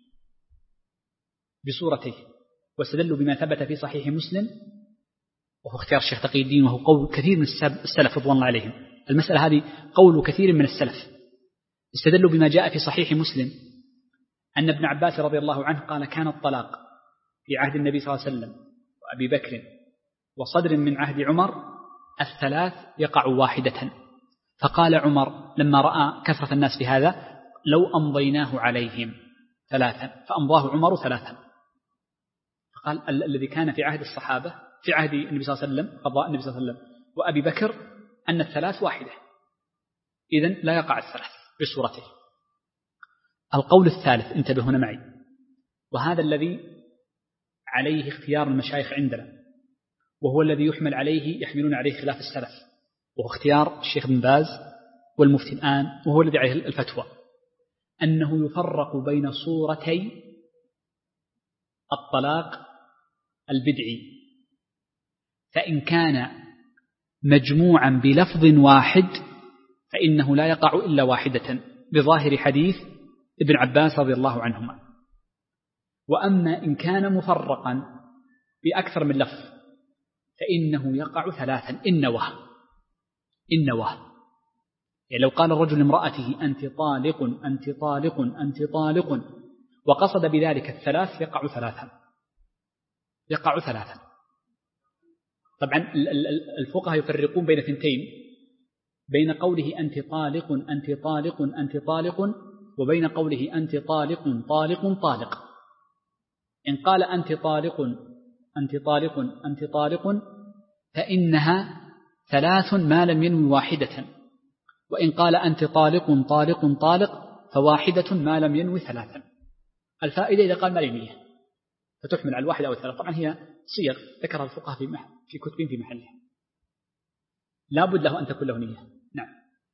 واستدلوا بما ثبت في صحيح مسلم، وهو اختيار الشيخ تقي الدين، وهو قول كثير من السلف رضوان الله عليهم. المسألة هذه قول كثير من السلف، استدلوا بما جاء في صحيح مسلم أن ابن عباس رضي الله عنه قال كان الطلاق في عهد النبي صلى الله عليه وسلم وأبي بكر وصدر من عهد عمر 3 يقع واحدة. فقال عمر لما رأى كثرة الناس في هذا لو أمضيناه عليهم 3، فأمضاه عمر 3. فقال الذي كان في عهد الصحابة في عهد النبي صلى الله عليه وسلم، قضاء النبي صلى الله عليه وسلم وأبي بكر، أن 3 واحدة، إذن لا يقع 3 بصورته. القول الثالث، انتبه هنا معي، وهذا الذي عليه اختيار المشايخ عندنا، وهو الذي يحملون عليه خلاف السلف، وهو اختيار الشيخ بن باز والمفتي الآن، وهو الذي عليه الفتوى، أنه يفرق بين صورتي الطلاق البدعي، فإن كان مجموعا بلفظ واحد فإنه لا يقع إلا واحدة، بظاهر حديث ابن عباس رضي الله عنهما. وأما إن كان مفرقا بأكثر من لفظ فإنه يقع 3 إن نوى. يعني لو قال الرجل لامرأته أنت طالق أنت طالق أنت طالق، وقصد بذلك 3 يقع 3. طبعا الفقهاء يفرقون بين 2، بين قوله أنت طالق أنت طالق أنت طالق وبين قوله أنت طالق طالق طالق. إن قال أنت طالق أنت طالق أنت طالق فإنها 3 ما لم ينوي واحدة، وإن قال أنت طالق طالق طالق فواحدة ما لم ينوي 3. الفائدة إذا قال ما لم ينوي فتحمل على 1 أو 3. طبعا هي صيغ ذكرها الفقهاء في كتب في محلها، لا بد له أن تكون له نية. نعم.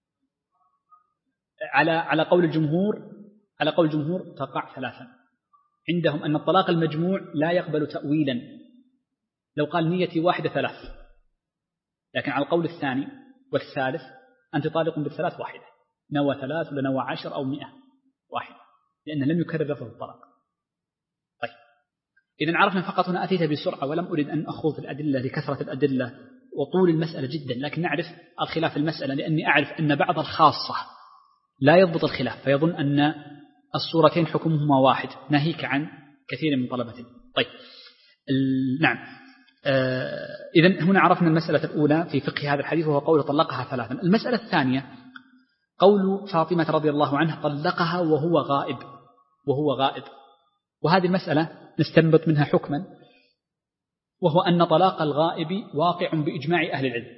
على قول الجمهور تقع 3. عندهم أن الطلاق المجموع لا يقبل تأويلا، لو قال نيتي 1 3، لكن على القول الثاني والثالث أنت طالق بال3 1، نوى 3 ولا نوى 10 أو 100 1، لأنه لم يكرر لفظ الطلاق. طيب إذن عرفنا فقط هنا أتيت بسرعة ولم أريد أن أخوض الأدلة لكثرة الأدلة وطول المسألة جدا، لكن نعرف الخلاف المسألة، لأني أعرف أن بعض الخاصة لا يضبط الخلاف فيظن أن الصورتين حكمهما واحد، ناهيك عن كثير من طلبته. طيب نعم. إذن هنا عرفنا المسألة الأولى في فقه هذا الحديث وهو قول طلقها 3. المسألة الثانية قول فاطمة رضي الله عنها طلقها وهو غائب. وهذه المسألة نستنبط منها حكما، وهو أن طلاق الغائب واقع بإجماع أهل العلم،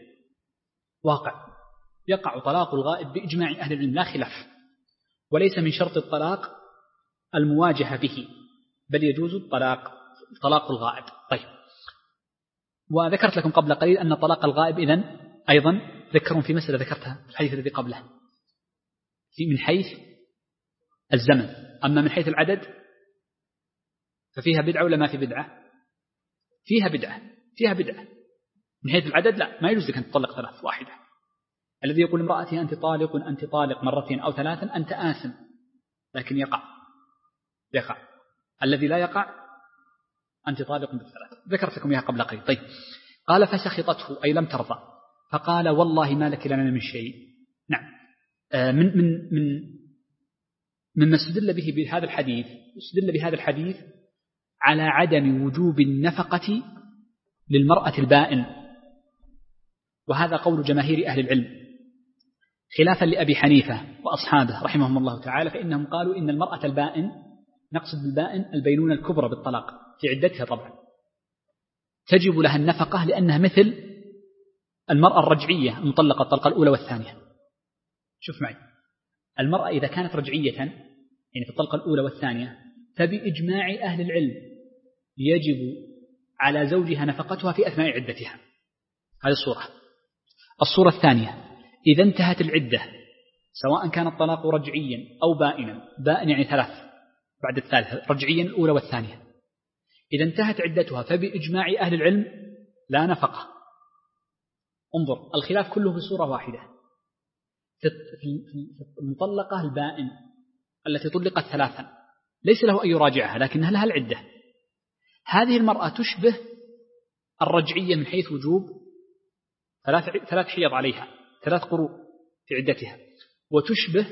يقع طلاق الغائب بإجماع أهل العلم لا خلاف، وليس من شرط الطلاق المواجهة به، بل يجوز طلاق الغائب. طيب، وذكرت لكم قبل قليل أن طلاق الغائب إذن أيضا ذكرون في مسألة ذكرتها في الحديث الذي قبله من حيث الزمن، أما من حيث العدد ففيها بدعة ولا ما في بدعة؟ فيها بدعة. من حيث العدد لا، ما يجوز لك أن تطلق 3 1. الذي يقول امرأتي أنت طالق 2 أو 3 أنت آثم، لكن يقع. الذي لا يقع أنت طالق بال3. ذكرت لكم إياها قبل قليل. طيب، قال فسخطته أي لم ترضى، فقال والله ما لك لنا من شيء. نعم. مما استدل به بهذا الحديث على عدم وجوب النفقة للمرأة البائن، وهذا قول جماهير أهل العلم خلافا لأبي حنيفة وأصحابه رحمهم الله تعالى، فإنهم قالوا إن المرأة البائن، نقصد بالبائن البينونة الكبرى بالطلاق في عدتها طبعا، تجب لها النفقة لأنها مثل المرأة الرجعية المطلقة الطلقة الأولى والثانية. شوف معي، المرأة إذا كانت رجعية يعني في الطلقة الأولى والثانية فبإجماع أهل العلم يجب على زوجها نفقتها في أثناء عدتها. هذه الصورة الثانية، إذا انتهت العدة سواء كان الطلاق رجعيا أو بائنا، بائن يعني 3 بعد الثالثة، رجعيا الأولى والثانية، إذا انتهت عدتها فبإجماع أهل العلم لا نفقة. انظر، الخلاف كله في صورة واحدة، في المطلقة البائن التي طلقت 3 ليس له أن يراجعها لكنها لها العدة. هذه المرأة تشبه الرجعية من حيث وجوب 3 حيض عليها، 3 قروء في عدتها، وتشبه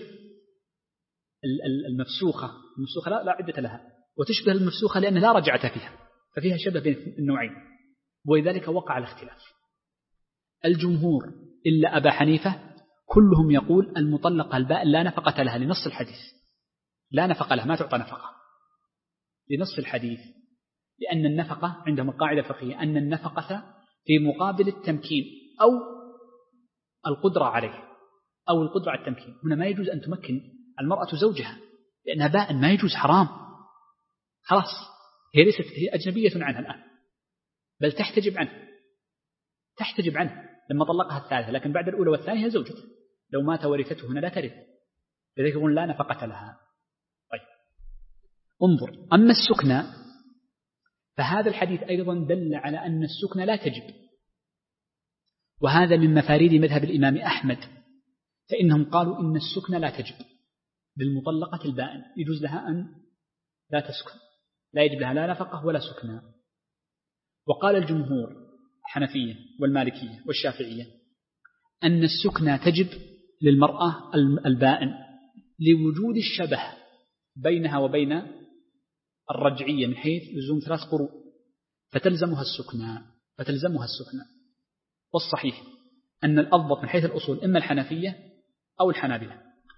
المفسوخة لا عدة لها، وتشبه المفسوخة لأن لا رجعة فيها، ففيها شبه بين النوعين، ولذلك وقع الاختلاف. الجمهور إلا أبا حنيفة كلهم يقول المطلقة البائن لا نفقة لها لنص الحديث، لا نفقة لها، ما تعطى نفقة لنص الحديث، لأن النفقة عندهم القاعدة الفقهية أن النفقة في مقابل التمكين أو القدرة عليه أو القدرة على التمكين. هنا ما يجوز أن تمكن المرأة زوجها لأنها بائن، ما يجوز، حرام، خلاص هي أجنبية عنها الآن، بل تحتجب عنه لما طلقها الثالثة، لكن بعد الأولى والثانية هي زوجته، لو مات ورثته هنا لا ترث، لذلك يقول لا نفقة لها. طيب، انظر، أما السكنى فهذا الحديث أيضا دل على أن السكنى لا تجب، وهذا من مفاريد مذهب الإمام أحمد، فإنهم قالوا إن السكنى لا تجب بالمطلقة البائن، يجوز لها أن لا تسكن، لا يجب لها لا نفقة ولا سكنى. وقال الجمهور الحنفية والمالكية والشافعية أن السكنى تجب للمرأة البائن لوجود الشبه بينها وبين الرجعية من حيث لزوم 3 قروء، فتلزمها السكنى. والصحيح أن الأضبط من حيث الأصول إما الحنفية أو الحنابلة،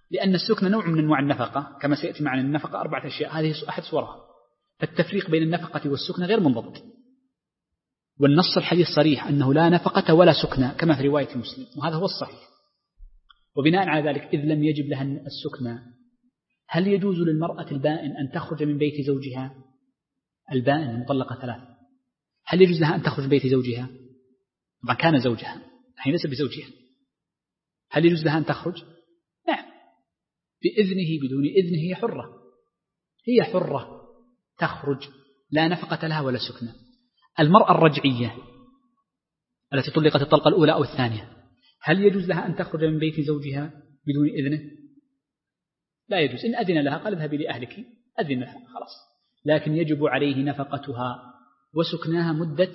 لأن السكن نوع من أنواع النفقة كما سيأتي معنا. النفقة 4 أشياء، هذه أحد صورها، فالتفريق بين النفقة والسكن غير منضبط. والنص الحديث صريح أنه لا نفقة ولا سكن كما في رواية مسلم، وهذا هو الصحيح. وبناء على ذلك إذ لم يجب لها السكن، هل يجوز للمرأة البائن أن تخرج من بيت زوجها؟ البائن المطلقة 3، هل يجوز لها أن تخرج من بيت زوجها؟ طبعا كان زوجها، الحين ليس بزوجها، هل يجوز لها أن تخرج؟ نعم، بإذنه بدون إذنه هي حرة، هي حرة تخرج، لا نفقة لها ولا سكن. المرأة الرجعية التي طلقت الطلقة الأولى أو الثانية، هل يجوز لها أن تخرج من بيت زوجها بدون إذنه؟ لا يجوز. إن أذن لها قال اذهبي لأهلك، أذن لها خلاص، لكن يجب عليه نفقتها وسكناها مدة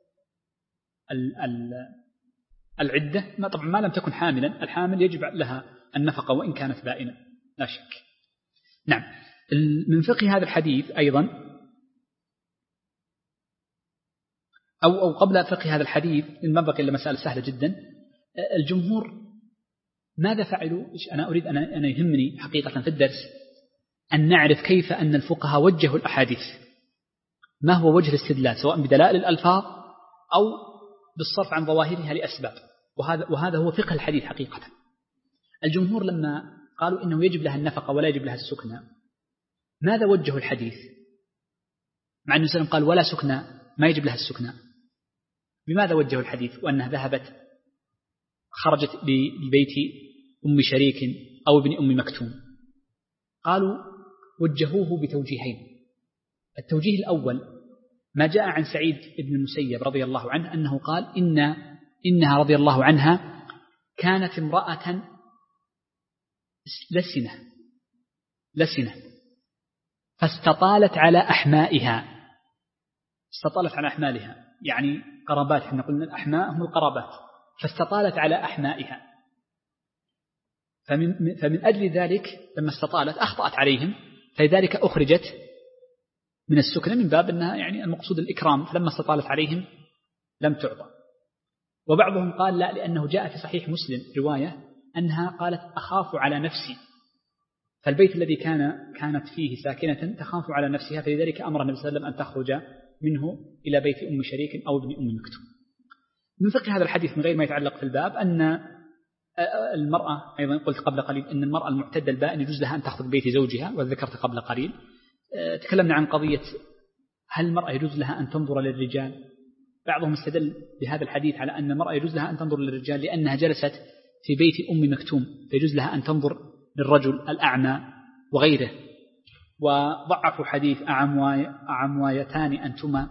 العدة، ما طبعا ما لم تكن حاملا، الحامل يجب لها النفقة وإن كانت بائنة لا شك. نعم. من فقه هذا الحديث أيضا أو قبل فقه هذا الحديث، ما بقي إلا مسألة سهلة جدا. الجمهور ماذا فعلوا؟ أنا أريد أنا يهمني حقيقة في الدرس أن نعرف كيف أن الفقهاء وجهوا الأحاديث، ما هو وجه الاستدلال سواء بدلائل الألفاظ أو بالصرف عن ظواهرها لأسباب، وهذا هو فقه الحديث حقيقة. الجمهور لما قالوا إنه يجب لها النفقة ولا يجب لها السكنى، ماذا وجهوا الحديث؟ مع أنه سلم قال ولا سكنى ما يجب لها السكنى، بماذا وجهوا الحديث؟ وأنها ذهبت خرجت لبيت أم شريك أو ابن أم مكتوم. قالوا وجهوه بتوجيهين. التوجيه الأول ما جاء عن سعيد بن المسيب رضي الله عنه أنه قال إنها رضي الله عنها كانت امرأة لسنة فاستطالت على أحمائها، استطالت على أحمالها يعني قرابات، احنا قلنا الأحماء هم القرابات، فاستطالت على أحمائها، فمن أجل ذلك لما استطالت أخطأت عليهم، فلذلك أخرجت من السكنة من باب أنها يعني المقصود الإكرام، فلما استطالت عليهم لم تعطى. وبعضهم قال لا، لأنه جاء في صحيح مسلم رواية أنها قالت أخاف على نفسي، فالبيت الذي كانت فيه ساكنة تخاف على نفسها، فلذلك أمر النبي صلى الله عليه وسلم أن تخرج منه إلى بيت أم شريك أو ابن أم مكتوم. من فقه هذا الحديث من غير ما يتعلق في الباب أن المرأة أيضا قلت قبل قليل أن المرأة المعتدة البائن يجوز لها أن تأخذ بيت زوجها، وذكرت قبل قليل تكلمنا عن قضية هل المرأة يجوز لها أن تنظر للرجال. بعضهم استدل بهذا الحديث على أن المرأة يجوز لها أن تنظر للرجال لأنها جلست في بيت أم مكتوم، فيجوز لها أن تنظر للرجل الأعمى وغيره. وضعفوا حديث أعموايتان أنتما،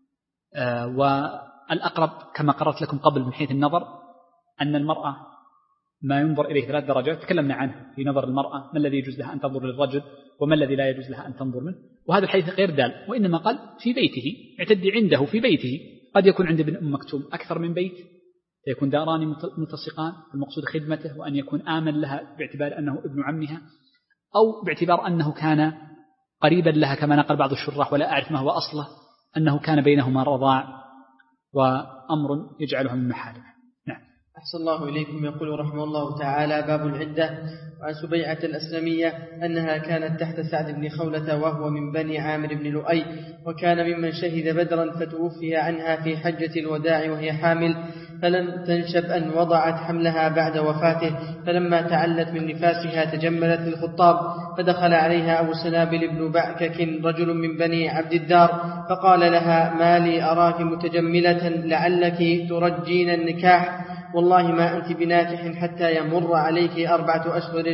والأقرب كما قررت لكم قبل من حيث النظر أن المرأة ما ينظر إليه 3 درجات تكلمنا عنه في نظر المرأة، ما الذي يجوز لها أن تنظر للرجل وما الذي لا يجوز لها أن تنظر منه. وهذا الحديث غير دال، وإنما قال في بيته، يعتدي عنده في بيته، قد يكون عند ابن أم مكتوم أكثر من بيت، يكون داران ملتصقان، المقصود خدمته وأن يكون آمن لها باعتبار أنه ابن عمها، أو باعتبار أنه كان قريبا لها كما نقل بعض الشراح ولا أعرف ما هو أصله، أنه كان بينهما رضاع وأمر يجعلها من محارمه. نعم. أحسن الله إليكم. يقول رحمه الله تعالى: باب العدة. وعن سبيعة الأسلمية أنها كانت تحت سعد بن خولة وهو من بني عامر بن لؤي، وكان ممن شهد بدرا، فتوفي عنها في حجة الوداع وهي حامل، فلم تنشب أن وضعت حملها بعد وفاته، فلما تعلت من نفاسها تجملت للخطاب، فدخل عليها أبو سنابل بن بعكك رجل من بني عبد الدار، فقال لها: ما لي أراك متجملة، لعلك ترجين النكاح، والله ما أنت بناكح حتى يمر عليك 4 أشهر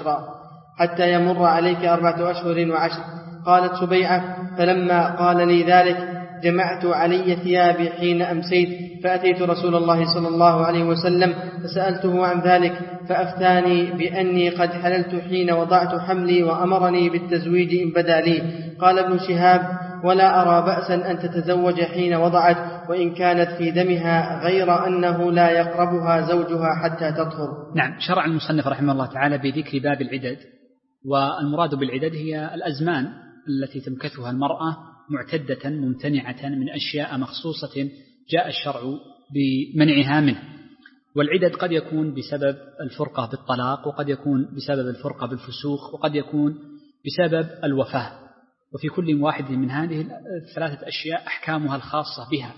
وعشر. قالت سبيعة: فلما قال لي ذلك جمعت علي ثيابي حين أمسيت، فأتيت رسول الله صلى الله عليه وسلم فسألته عن ذلك، فأفتاني بأني قد حللت حين وضعت حملي، وأمرني بالتزويج إن بدا لي. قال ابن شهاب: ولا أرى بأسا أن تتزوج حين وضعت، وإن كانت في دمها، غير أنه لا يقربها زوجها حتى تطهر. نعم. شرع المصنف رحمه الله تعالى بذكر باب العدد، والمراد بالعدد هي الأزمان التي تمكثها المرأة معتدة ممتنعة من أشياء مخصوصة جاء الشرع بمنعها منه. والعدد قد يكون بسبب الفرقة بالطلاق، وقد يكون بسبب الفرقة بالفسوق، وقد يكون بسبب الوفاة. وفي كل واحد من هذه الثلاثة أشياء أحكامها الخاصة بها،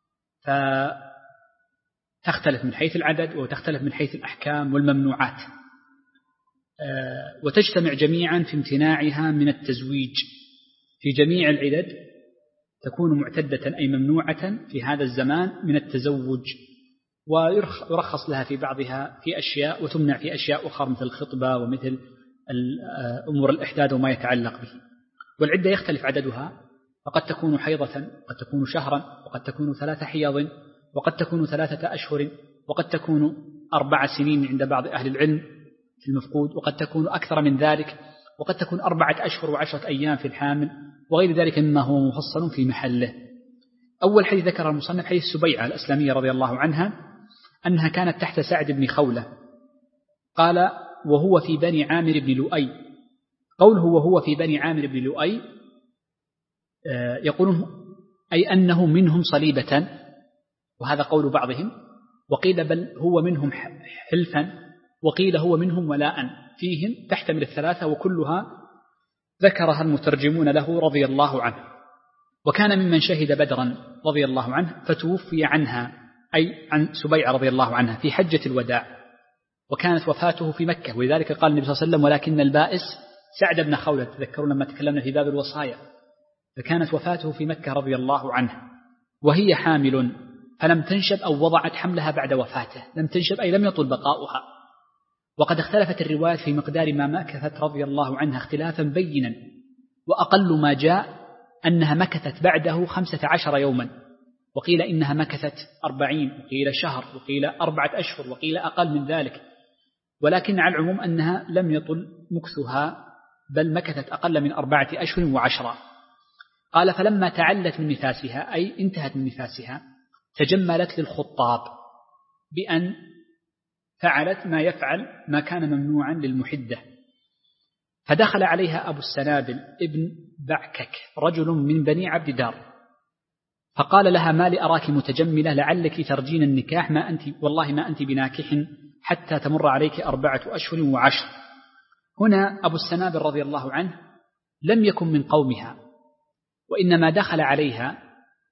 فتختلف من حيث العدد وتختلف من حيث الأحكام والممنوعات، وتجتمع جميعا في امتناعها من التزويج. في جميع العدد تكون معتدة أي ممنوعة في هذا الزمان من التزوج، ويرخص لها في بعضها في أشياء، وتمنع في أشياء أخرى مثل الخطبة ومثل أمور الإحداث وما يتعلق به. والعدة يختلف عددها، فقد تكون حيضة، وقد تكون شهرا، وقد تكون 3 حيض، وقد تكون 3 أشهر، وقد تكون 4 سنين عند بعض أهل العلم في المفقود، وقد تكون أكثر من ذلك، وقد تكون 4 أشهر و10 أيام في الحامل، وغير ذلك مما هو مفصل في محله. أول حديث ذكر المصنف حديث سبيعة الأسلامية رضي الله عنها أنها كانت تحت سعد بن خولة، قال وهو في بني عامر بن لؤي. قوله وهو في بني عامر بن لؤي يقولون أي أنه منهم صليبة، وهذا قول بعضهم، وقيل بل هو منهم حلفا، وقيل هو منهم ولاء، فيهم تحتمل الثلاثة، وكلها ذكرها المترجمون له رضي الله عنه. وكان ممن شهد بدرا رضي الله عنه، فتوفي عنها أي عن سبيعة رضي الله عنها في حجة الوداع، وكانت وفاته في مكة، ولذلك قال النبي صلى الله عليه وسلم ولكن البائس سعد بن خولة، تذكرون لما تكلمنا في باب الوصايا، فكانت وفاته في مكة رضي الله عنه، وهي حامل فلم تنشب أو وضعت حملها بعد وفاته، لم تنشب أي لم يطل بقاؤها. وقد اختلفت الروايات في مقدار ما مكثت رضي الله عنها اختلافا بينا، وأقل ما جاء أنها مكثت بعده 15 يوما، وقيل إنها مكثت 40، وقيل شهر، وقيل 4 أشهر، وقيل أقل من ذلك، ولكن على العموم أنها لم يطل مكثها، بل مكثت أقل من 4 أشهر و10. قال فلما تعلت من نفاسها أي انتهت من نفاسها تجملت للخطاب بأن فعلت ما يفعل ما كان ممنوعا للمحدة، فدخل عليها أبو السنابل ابن بعكك رجل من بني عبد دار، فقال لها ما لأراك متجملة لعلك ترجين النكاح، ما أنت والله ما أنت بناكح حتى تمر عليك 4 أشهر و10. هنا أبو السنابل رضي الله عنه لم يكن من قومها، وإنما دخل عليها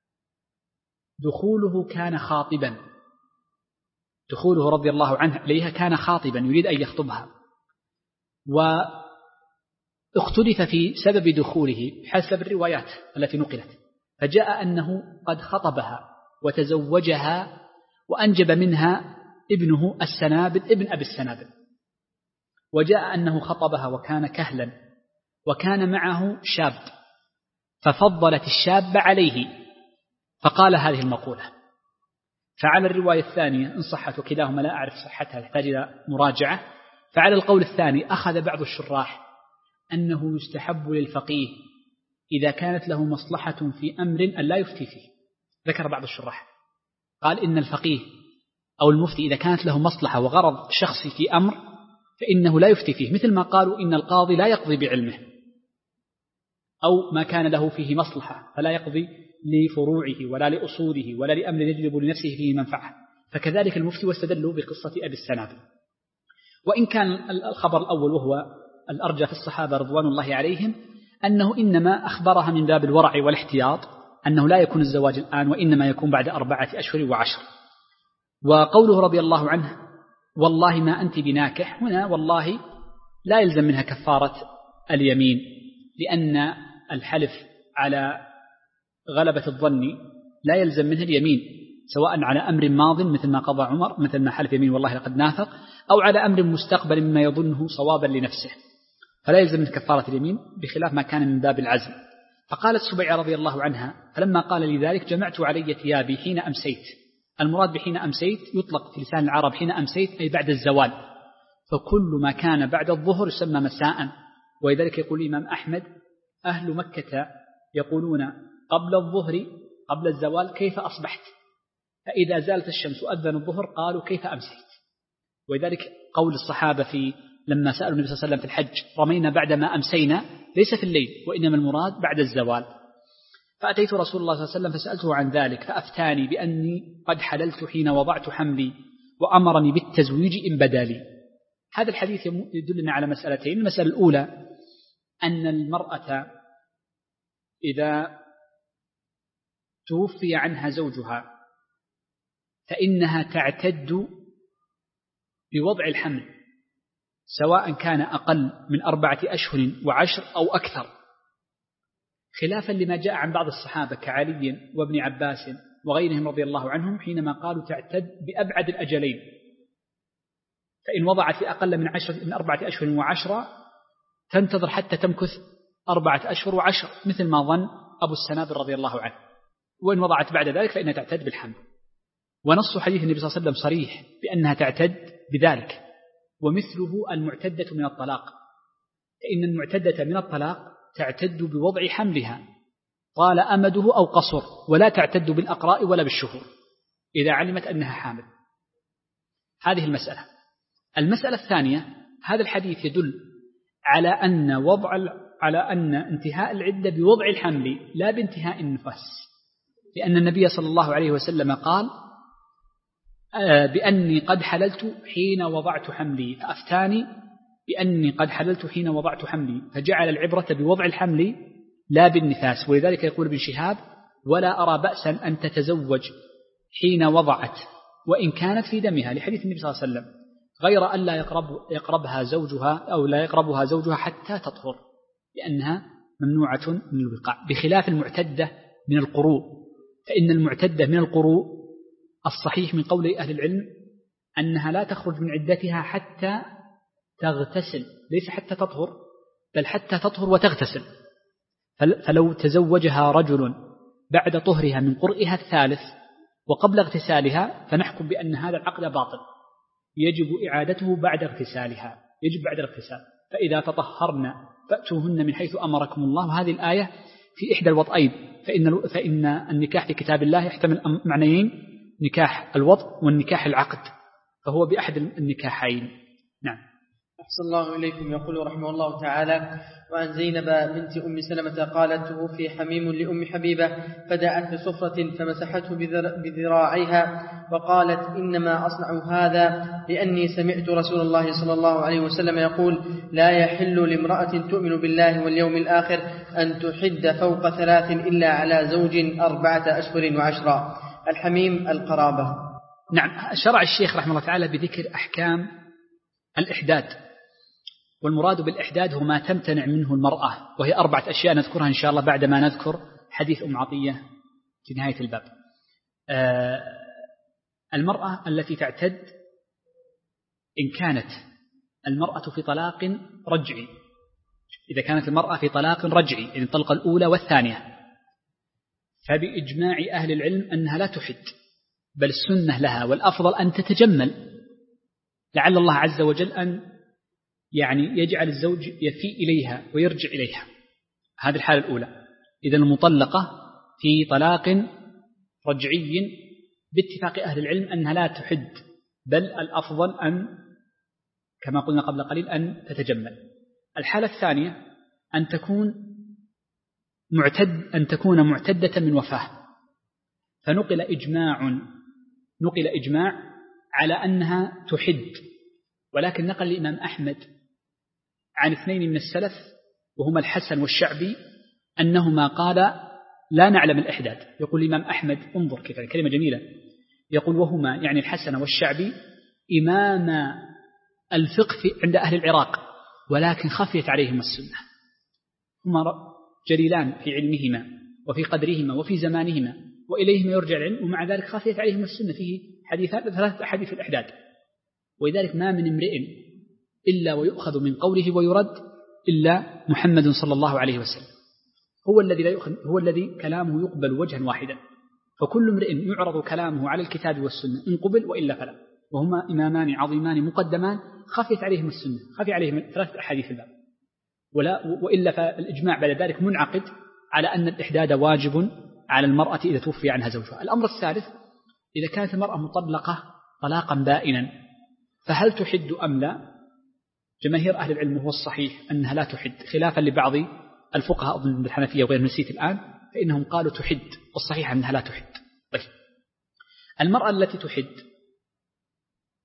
دخوله كان خاطبا، دخوله رضي الله عنه عليها كان خاطبا يريد أن يخطبها، واختلف في سبب دخوله حسب الروايات التي نقلت، فجاء أنه قد خطبها وتزوجها وأنجب منها ابنه السنابل ابن أبي السنابل، وجاء أنه خطبها وكان كهلا وكان معه شاب، ففضلت الشاب عليه، فقال هذه المقولة. فعلى الرواية الثانية إن صحت، وكلاهما لا أعرف صحتها تحتاج إلى مراجعة، فعلى القول الثاني أخذ بعض الشراح أنه يستحب للفقيه إذا كانت له مصلحة في أمر أن لا يفتي فيه. ذكر بعض الشراح قال إن الفقيه أو المفتي إذا كانت له مصلحة وغرض شخصي في أمر فإنه لا يفتي فيه، مثل ما قالوا إن القاضي لا يقضي بعلمه، أو ما كان له فيه مصلحة فلا يقضي لفروعه ولا لأصوله ولا لأمر يجلب لنفسه فيه منفعة، فكذلك المفتي، واستدلوا بقصة أبي السنابل. وإن كان الخبر الأول وهو الأرجى في الصحابة رضوان الله عليهم أنه إنما أخبرها من باب الورع والاحتياط، أنه لا يكون الزواج الآن وإنما يكون بعد 4 أشهر و10. وقوله رضي الله عنه والله ما أنت بناكح، هنا والله لا يلزم منها كفارة اليمين، لأن الحلف على غلبة الظن لا يلزم منه اليمين، سواء على أمر ماض مثل ما قضى عمر مثل ما حلف يمين والله لقد نافق، أو على أمر مستقبل مما يظنه صوابا لنفسه، فلا يلزم منه كفارة اليمين بخلاف ما كان من باب العزم. فقالت سبيعة رضي الله عنها فلما قال لي ذلك جمعت علي ثيابي حين أمسيت. المراد بحين أمسيت يطلق في لسان العرب حين أمسيت أي بعد الزوال، فكل ما كان بعد الظهر يسمى مساء، ولذلك يقول الإمام أحمد أهل مكة يقولون قبل الظهر قبل الزوال كيف أصبحت، فإذا زالت الشمس أذن الظهر قالوا كيف أمسيت. ولذلك قول الصحابة في لما سألوا النبي صلى الله عليه وسلم في الحج رمينا بعدما أمسينا ليس في الليل وإنما المراد بعد الزوال. فأتيت رسول الله صلى الله عليه وسلم فسألته عن ذلك فأفتاني بأني قد حللت حين وضعت حملي، وأمرني بالتزويج إن بدا لي. هذا الحديث يدلنا على مسألتين. المسألة الأولى أن المرأة إذا توفي عنها زوجها فإنها تعتد بوضع الحمل، سواء كان أقل من 4 أشهر و10 أو أكثر، خلافا لما جاء عن بعض الصحابة كعلي وابن عباس وغيرهم رضي الله عنهم حينما قالوا تعتد بأبعد الأجلين، فإن وضعت في أقل من 4 أشهر و10 تنتظر حتى تمكث 4 أشهر و10 مثل ما ظن أبو السنابل رضي الله عنه، وإن وضعت بعد ذلك فإنها تعتد بالحمل. ونص حديث النبي صلى الله عليه وسلم صريح بأنها تعتد بذلك. ومثله المعتدة من الطلاق، فإن المعتدة من الطلاق تعتد بوضع حملها طال أمده أو قصر، ولا تعتد بالأقراء ولا بالشهور إذا علمت أنها حامل. هذه المسألة. المسألة الثانية، هذا الحديث يدل على أن انتهاء العدة بوضع الحمل لا بانتهاء النفاس، لأن النبي صلى الله عليه وسلم قال بأني قد حللت حين وضعت حملي، فأفتاني بأني قد حللت حين وضعت حملي، فجعل العبرة بوضع الحمل لا بالنفاس. ولذلك يقول ابن شهاب: ولا أرى بأسا أن تتزوج حين وضعت وإن كانت في دمها، لحديث النبي صلى الله عليه وسلم، غير أن لا يقربها زوجها أو لا يقربها زوجها حتى تطهر، لأنها ممنوعة من الوقاع، بخلاف المعتدة من القروء. فإن المعتدة من القروء الصحيح من قول أهل العلم أنها لا تخرج من عدتها حتى تغتسل، ليس حتى تطهر، بل حتى تطهر وتغتسل. فلو تزوجها رجل بعد طهرها من قرئها الثالث وقبل اغتسالها فنحكم بأن هذا العقد باطل، يجب إعادته بعد اغتسالها، يجب بعد الاغتسال. فإذا تطهرن فأتوهن من حيث أمركم الله، هذه الآية في إحدى الوضعين، فإن النكاح في كتاب الله يحتمل معنيين: نكاح الوضع والنكاح العقد، فهو بأحد النكاحين. نعم. أحسن الله إليكم. يقول رحمه الله تعالى: وعن زينب بنت أم سلمة قالت: توفي حميم لأم حبيبة فدعت بصفرة فمسحته بذراعيها وقالت: إنما أصنع هذا لأني سمعت رسول الله صلى الله عليه وسلم يقول: لا يحل لامرأة تؤمن بالله واليوم الآخر أن تحد فوق 3 إلا على زوج 4 أشهر و10. الحميم القرابة. نعم. شرع الشيخ رحمه الله تعالى بذكر أحكام الإحداد، والمراد بالإحداد هو ما تمتنع منه المرأة، وهي 4 أشياء نذكرها إن شاء الله بعدما نذكر حديث أم عطية في نهاية الباب. المرأة التي تعتد إن كانت المرأة في طلاق رجعي، إذا كانت المرأة في طلاق رجعي، يعني الطلقة الأولى والثانية، فبإجماع أهل العلم أنها لا تحد، بل السنة لها والأفضل أن تتجمل، لعل الله عز وجل أن يجعل الزوج يفي إليها ويرجع إليها. هذه الحالة الأولى. إذا المطلقة في طلاق رجعي باتفاق أهل العلم أنها لا تحد، بل الأفضل أن كما قلنا قبل قليل أن تتجمل. الحالة الثانية أن تكون معتدة من وفاة، فنقل إجماع على أنها تحد، ولكن نقل الإمام أحمد عن 2 من السلف وهما الحسن والشعبي أنهما قال لا نعلم الإحداد. يقول الإمام أحمد، انظر كيف كلمة جميلة، يقول وهما يعني الحسن والشعبي إمام الفقه عند أهل العراق، ولكن خفيت عليهم السنة. هما جليلان في علمهما وفي قدرهما وفي زمانهما وإليهما يرجع العلم، ومع ذلك خفيت عليهم السنة. فيه 3 أحاديث الإحداد، ولذلك ما من امرئ إلا ويؤخذ من قوله ويرد إلا محمد صلى الله عليه وسلم، هو الذي كلامه يقبل وجها واحدا، فكل امرئ يعرض كلامه على الكتاب والسنة إن قبل وإلا فلا، وهما إمامان عظيمان مقدمان خفيت عليهم السنة، خفي عليهم 3 أحاديث الباب، وإلا فالإجماع بعد ذلك منعقد على أن الإحداد واجب على المرأة إذا توفي عنها زوجها. الأمر الثالث: إذا كانت المرأة مطلقة طلاقا بائنا فهل تحد أم لا؟ جماهير أهل العلم هو الصحيح أنها لا تحد، خلافا لبعض الفقهاء أظن بالحنفية وغير نسيت الآن، فإنهم قالوا تحد، والصحيح أنها لا تحد. طيب، المرأة التي تحد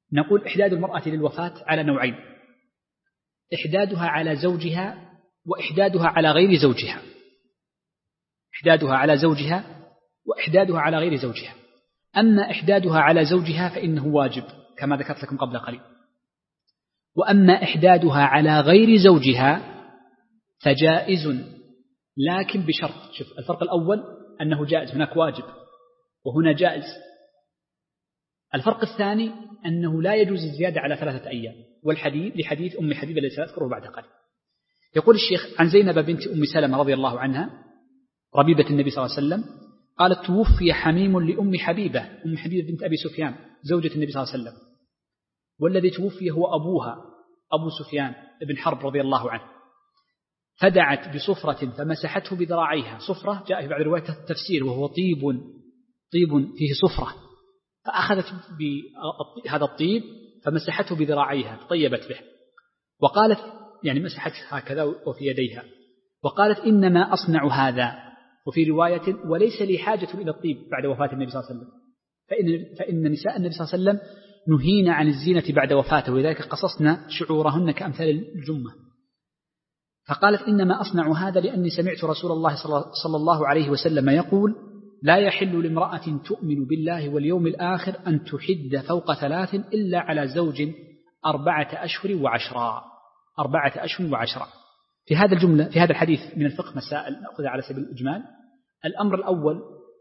نقول إحداد المرأة للوفاة على نوعين: إحدادها على زوجها وإحدادها على غير زوجها. إحدادها على زوجها وإحدادها على غير زوجها. أما إحدادها على زوجها فإنه واجب كما ذكرت لكم قبل قليل، وأما إحدادها على غير زوجها فجائز لكن بشرط. شوف الفرق الأول أنه جائز، هناك واجب وهنا جائز. الفرق الثاني أنه لا يجوز الزيادة على 3 أيام، والحديث لحديث أم حبيبة الذي سأذكره بعد قليل. يقول الشيخ: عن زينب بنت أم سلمة رضي الله عنها ربيبة النبي صلى الله عليه وسلم قالت: توفي حميم لأم حبيبة، أم حبيبة بنت أبي سفيان زوجة النبي صلى الله عليه وسلم، والذي توفي هو أبوها أبو سفيان بن حرب رضي الله عنه، فدعت بصفرة فمسحته بذراعيها. صفرة جاء في بعض روايات التفسير وهو طيب فيه صفرة، فأخذت بهذا الطيب فمسحته بذراعيها طيبت به، وقالت يعني مسحت هكذا وفي يديها، وقالت: إنما أصنع هذا. وفي رواية: وليس لي حاجة إلى الطيب بعد وفاة النبي صلى الله عليه وسلم، فإن نساء النبي صلى الله عليه وسلم نهينا عن الزينة بعد وفاته، ولذلك قصصنا شعورهن كأمثال الجمة. فقالت: إنما أصنع هذا لأني سمعت رسول الله صلى الله عليه وسلم يقول: لا يحل لامرأة تؤمن بالله واليوم الآخر أن تحد فوق 3 إلا على زوج 4 أشهر وعشرا. 4 أشهر وعشرا. في هذا الحديث من الفقه مسائل نأخذها على سبيل الإجمال. الأمر الأول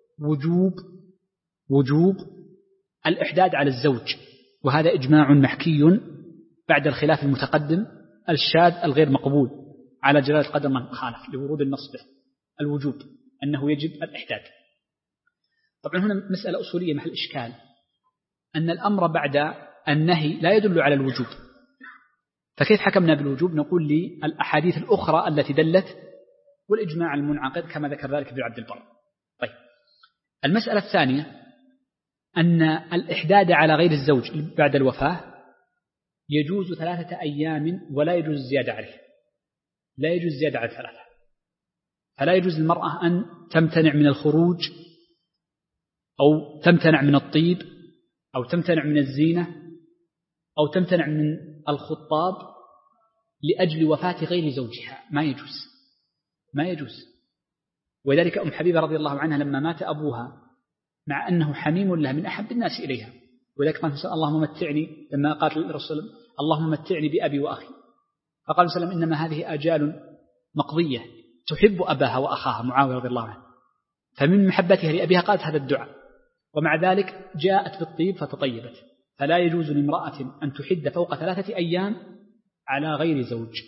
وجوب الإحداد على الزوج، وهذا إجماع محكي بعد الخلاف المتقدم الشاذ الغير مقبول على جلالة قدر من خالف لورود النص به. الوجوب أنه يجب الإحداد. طبعا هنا مسألة أصولية محل إشكال، أن الأمر بعد النهي لا يدل على الوجوب، فكيف حكمنا بالوجوب؟ نقول للأحاديث الأخرى التي دلت والإجماع المنعقد كما ذكر ذلك ابن عبد البر. طيب، المسألة الثانية أن الإحداد على غير الزوج بعد الوفاة يجوز 3 أيام ولا يجوز الزيادة عليه، لا يجوز الزيادة على 3. فلا يجوز للمرأة أن تمتنع من الخروج أو تمتنع من الطيب أو تمتنع من الزينة أو تمتنع من الخطاب لأجل وفاة غير زوجها. ما يجوز. وذلك أم حبيبة رضي الله عنها لما مات أبوها مع أنه حميم لها من أحب الناس إليها، وذلك قال: اللهم متعني، لما قالت للرسول: اللهم متعني بأبي وأخي، فقال صلى الله عليه وسلم: إنما هذه آجال مقضية، تحب أباها وأخاها معاوية رضي الله عنه، فمن محبتها لأبيها قالت هذا الدعاء، ومع ذلك جاءت بالطيب فتطيبت. فلا يجوز لامرأة أن تحد فوق 3 أيام على غير زوج.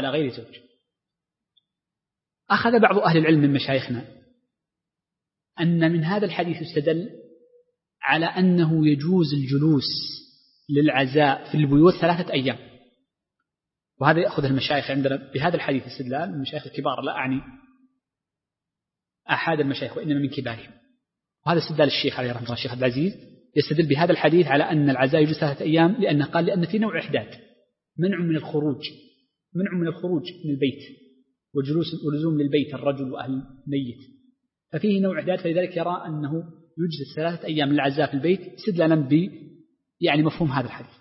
أخذ بعض أهل العلم من مشايخنا أن من هذا الحديث يستدل على أنه يجوز الجلوس للعزاء في البيوت 3 أيام، وهذا يأخذ المشايخ عندنا بهذا الحديث استدلال من المشايخ الكبار، لا أعني أحد المشايخ وإنما من كبارهم. وهذا استدلال الشيخ عليه رحمه الله الشيخ عبد العزيز، يستدل بهذا الحديث على أن العزاء يجوز 3 أيام، لأنه قال لأن في نوع إحداد، منع من الخروج من البيت وجلوس ولزوم للبيت الرجل وأهل الميت، ففيه نوع إحداد، فلذلك يرى أنه يجلس 3 أيام للعزاء في البيت استدلالا يعني مفهوم هذا الحديث.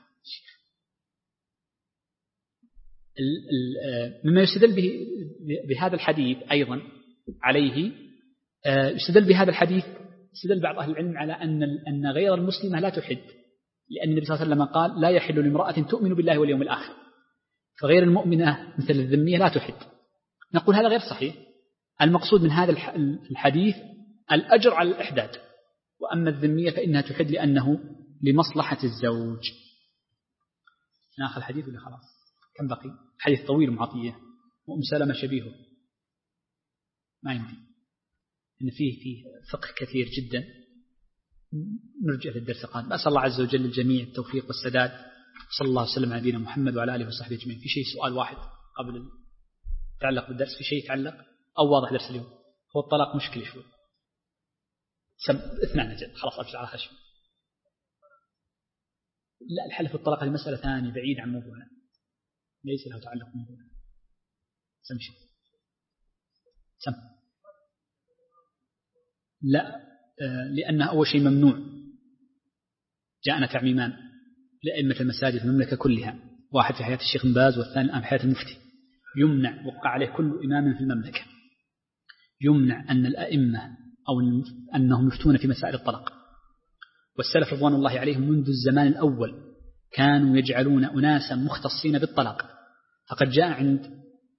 مما يستدل بهذا الحديث أيضا عليه، يستدل بهذا الحديث استدل بعض أهل العلم على أن غير المسلمة لا تحد، لأن النبي صلى الله عليه وسلم قال: لا يحل لامرأة تؤمن بالله واليوم الآخر، فغير المؤمنة مثل الذمية لا تحد. نقول هذا غير صحيح. المقصود من هذا الحديث الأجر على الإحداد، وأما الذمية فإنها تحد لأنه لمصلحة الزوج. نأخذ الحديث ولا خلاص؟ كم بقي؟ حديث طويل معطية، وأم سلمة شبيهه ما يمكن، إن فيه فقه كثير جدا. نرجع للدرس القادم. أسأل الله عز وجل الجميع التوفيق والسداد. صلى الله وسلم على نبينا محمد وعلى آله وصحبه أجمعين. في شيء سؤال واحد قبل يتعلق بالدرس؟ في شيء يتعلق أو واضح درس اليوم؟ هو الطلاق مشكلة شوي. 2 نجد خلاص أبشر على خشم. لا، الحل في الطلاق هذه مسألة ثانية بعيد عن موضوعنا، ليس له تعلق بموضوعنا. سم. لا، لأنها أول شيء ممنوع، جاءنا تعميمان، لأئمة المساجد في المملكة كلها، واحد في حياة الشيخ بن باز والثاني الآن في حياة المفتي، يمنع، وقع عليه كل إمام في المملكة، يمنع أن الأئمة أو أنهم يفتون في مسائل الطلاق. والسلف رضوان الله عليهم منذ الزمان الأول كانوا يجعلون أناسا مختصين بالطلاق. فقد جاء عند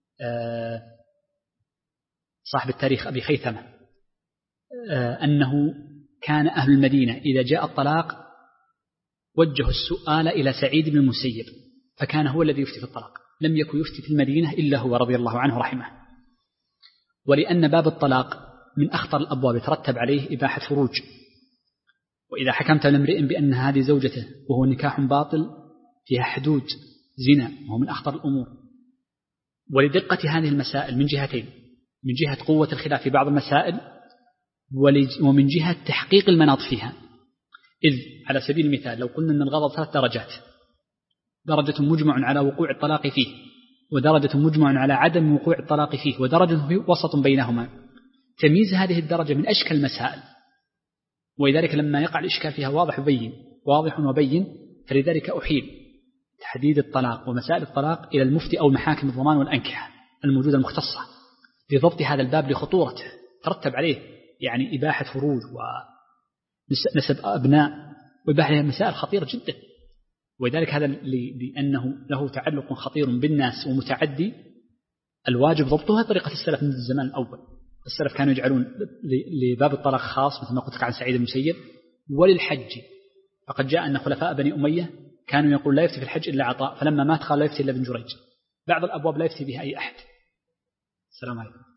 صاحب التاريخ أبي خيثمة أنه كان أهل المدينة إذا جاء الطلاق وجهوا السؤال إلى سعيد بن المسيب، فكان هو الذي يفتي في الطلاق، لم يكن يفتي في المدينة إلا هو رضي الله عنه رحمه. ولأن باب الطلاق من أخطر الأبواب يترتب عليه إباحة فروج، وإذا حكمت لامرئ بأن هذه زوجته وهو نكاح باطل فيها حدود زنا، وهو من أخطر الأمور. ولدقة هذه المسائل من جهتين: من جهة قوة الخلاف في بعض المسائل، ومن جهة تحقيق المناط فيها. إذ على سبيل المثال لو قلنا أن الغضب 3 درجات: درجة مجمع على وقوع الطلاق فيه، ودرجة مجمع على عدم وقوع الطلاق فيه، ودرجة وسط بينهما. تمييز هذه الدرجة من أشكال المسائل، ولذلك لما يقع الإشكال فيها واضح وبين، فلذلك أحيل تحديد الطلاق ومسائل الطلاق إلى المفتي أو المحاكم الضمان والأنكحة الموجودة المختصة لضبط هذا الباب لخطورته، ترتب عليه يعني إباحة فروج ونسب أبناء، وإباحة مسائل خطيرة جدا. ولذلك هذا لأنه له تعلق خطير بالناس ومتعدي، الواجب ضبطها طريقة السلف من الزمان الأول. السلف كانوا يجعلون لباب الطلاق خاص مثل ما قلت عن سعيد المسيب، وللحج فقد جاء أن خلفاء بني أمية كانوا يقول لا يفتي في الحج إلا عطاء، فلما مات قال لا يفتي إلا بن جريج. بعض الأبواب لا يفتي بها أي أحد. السلام عليكم.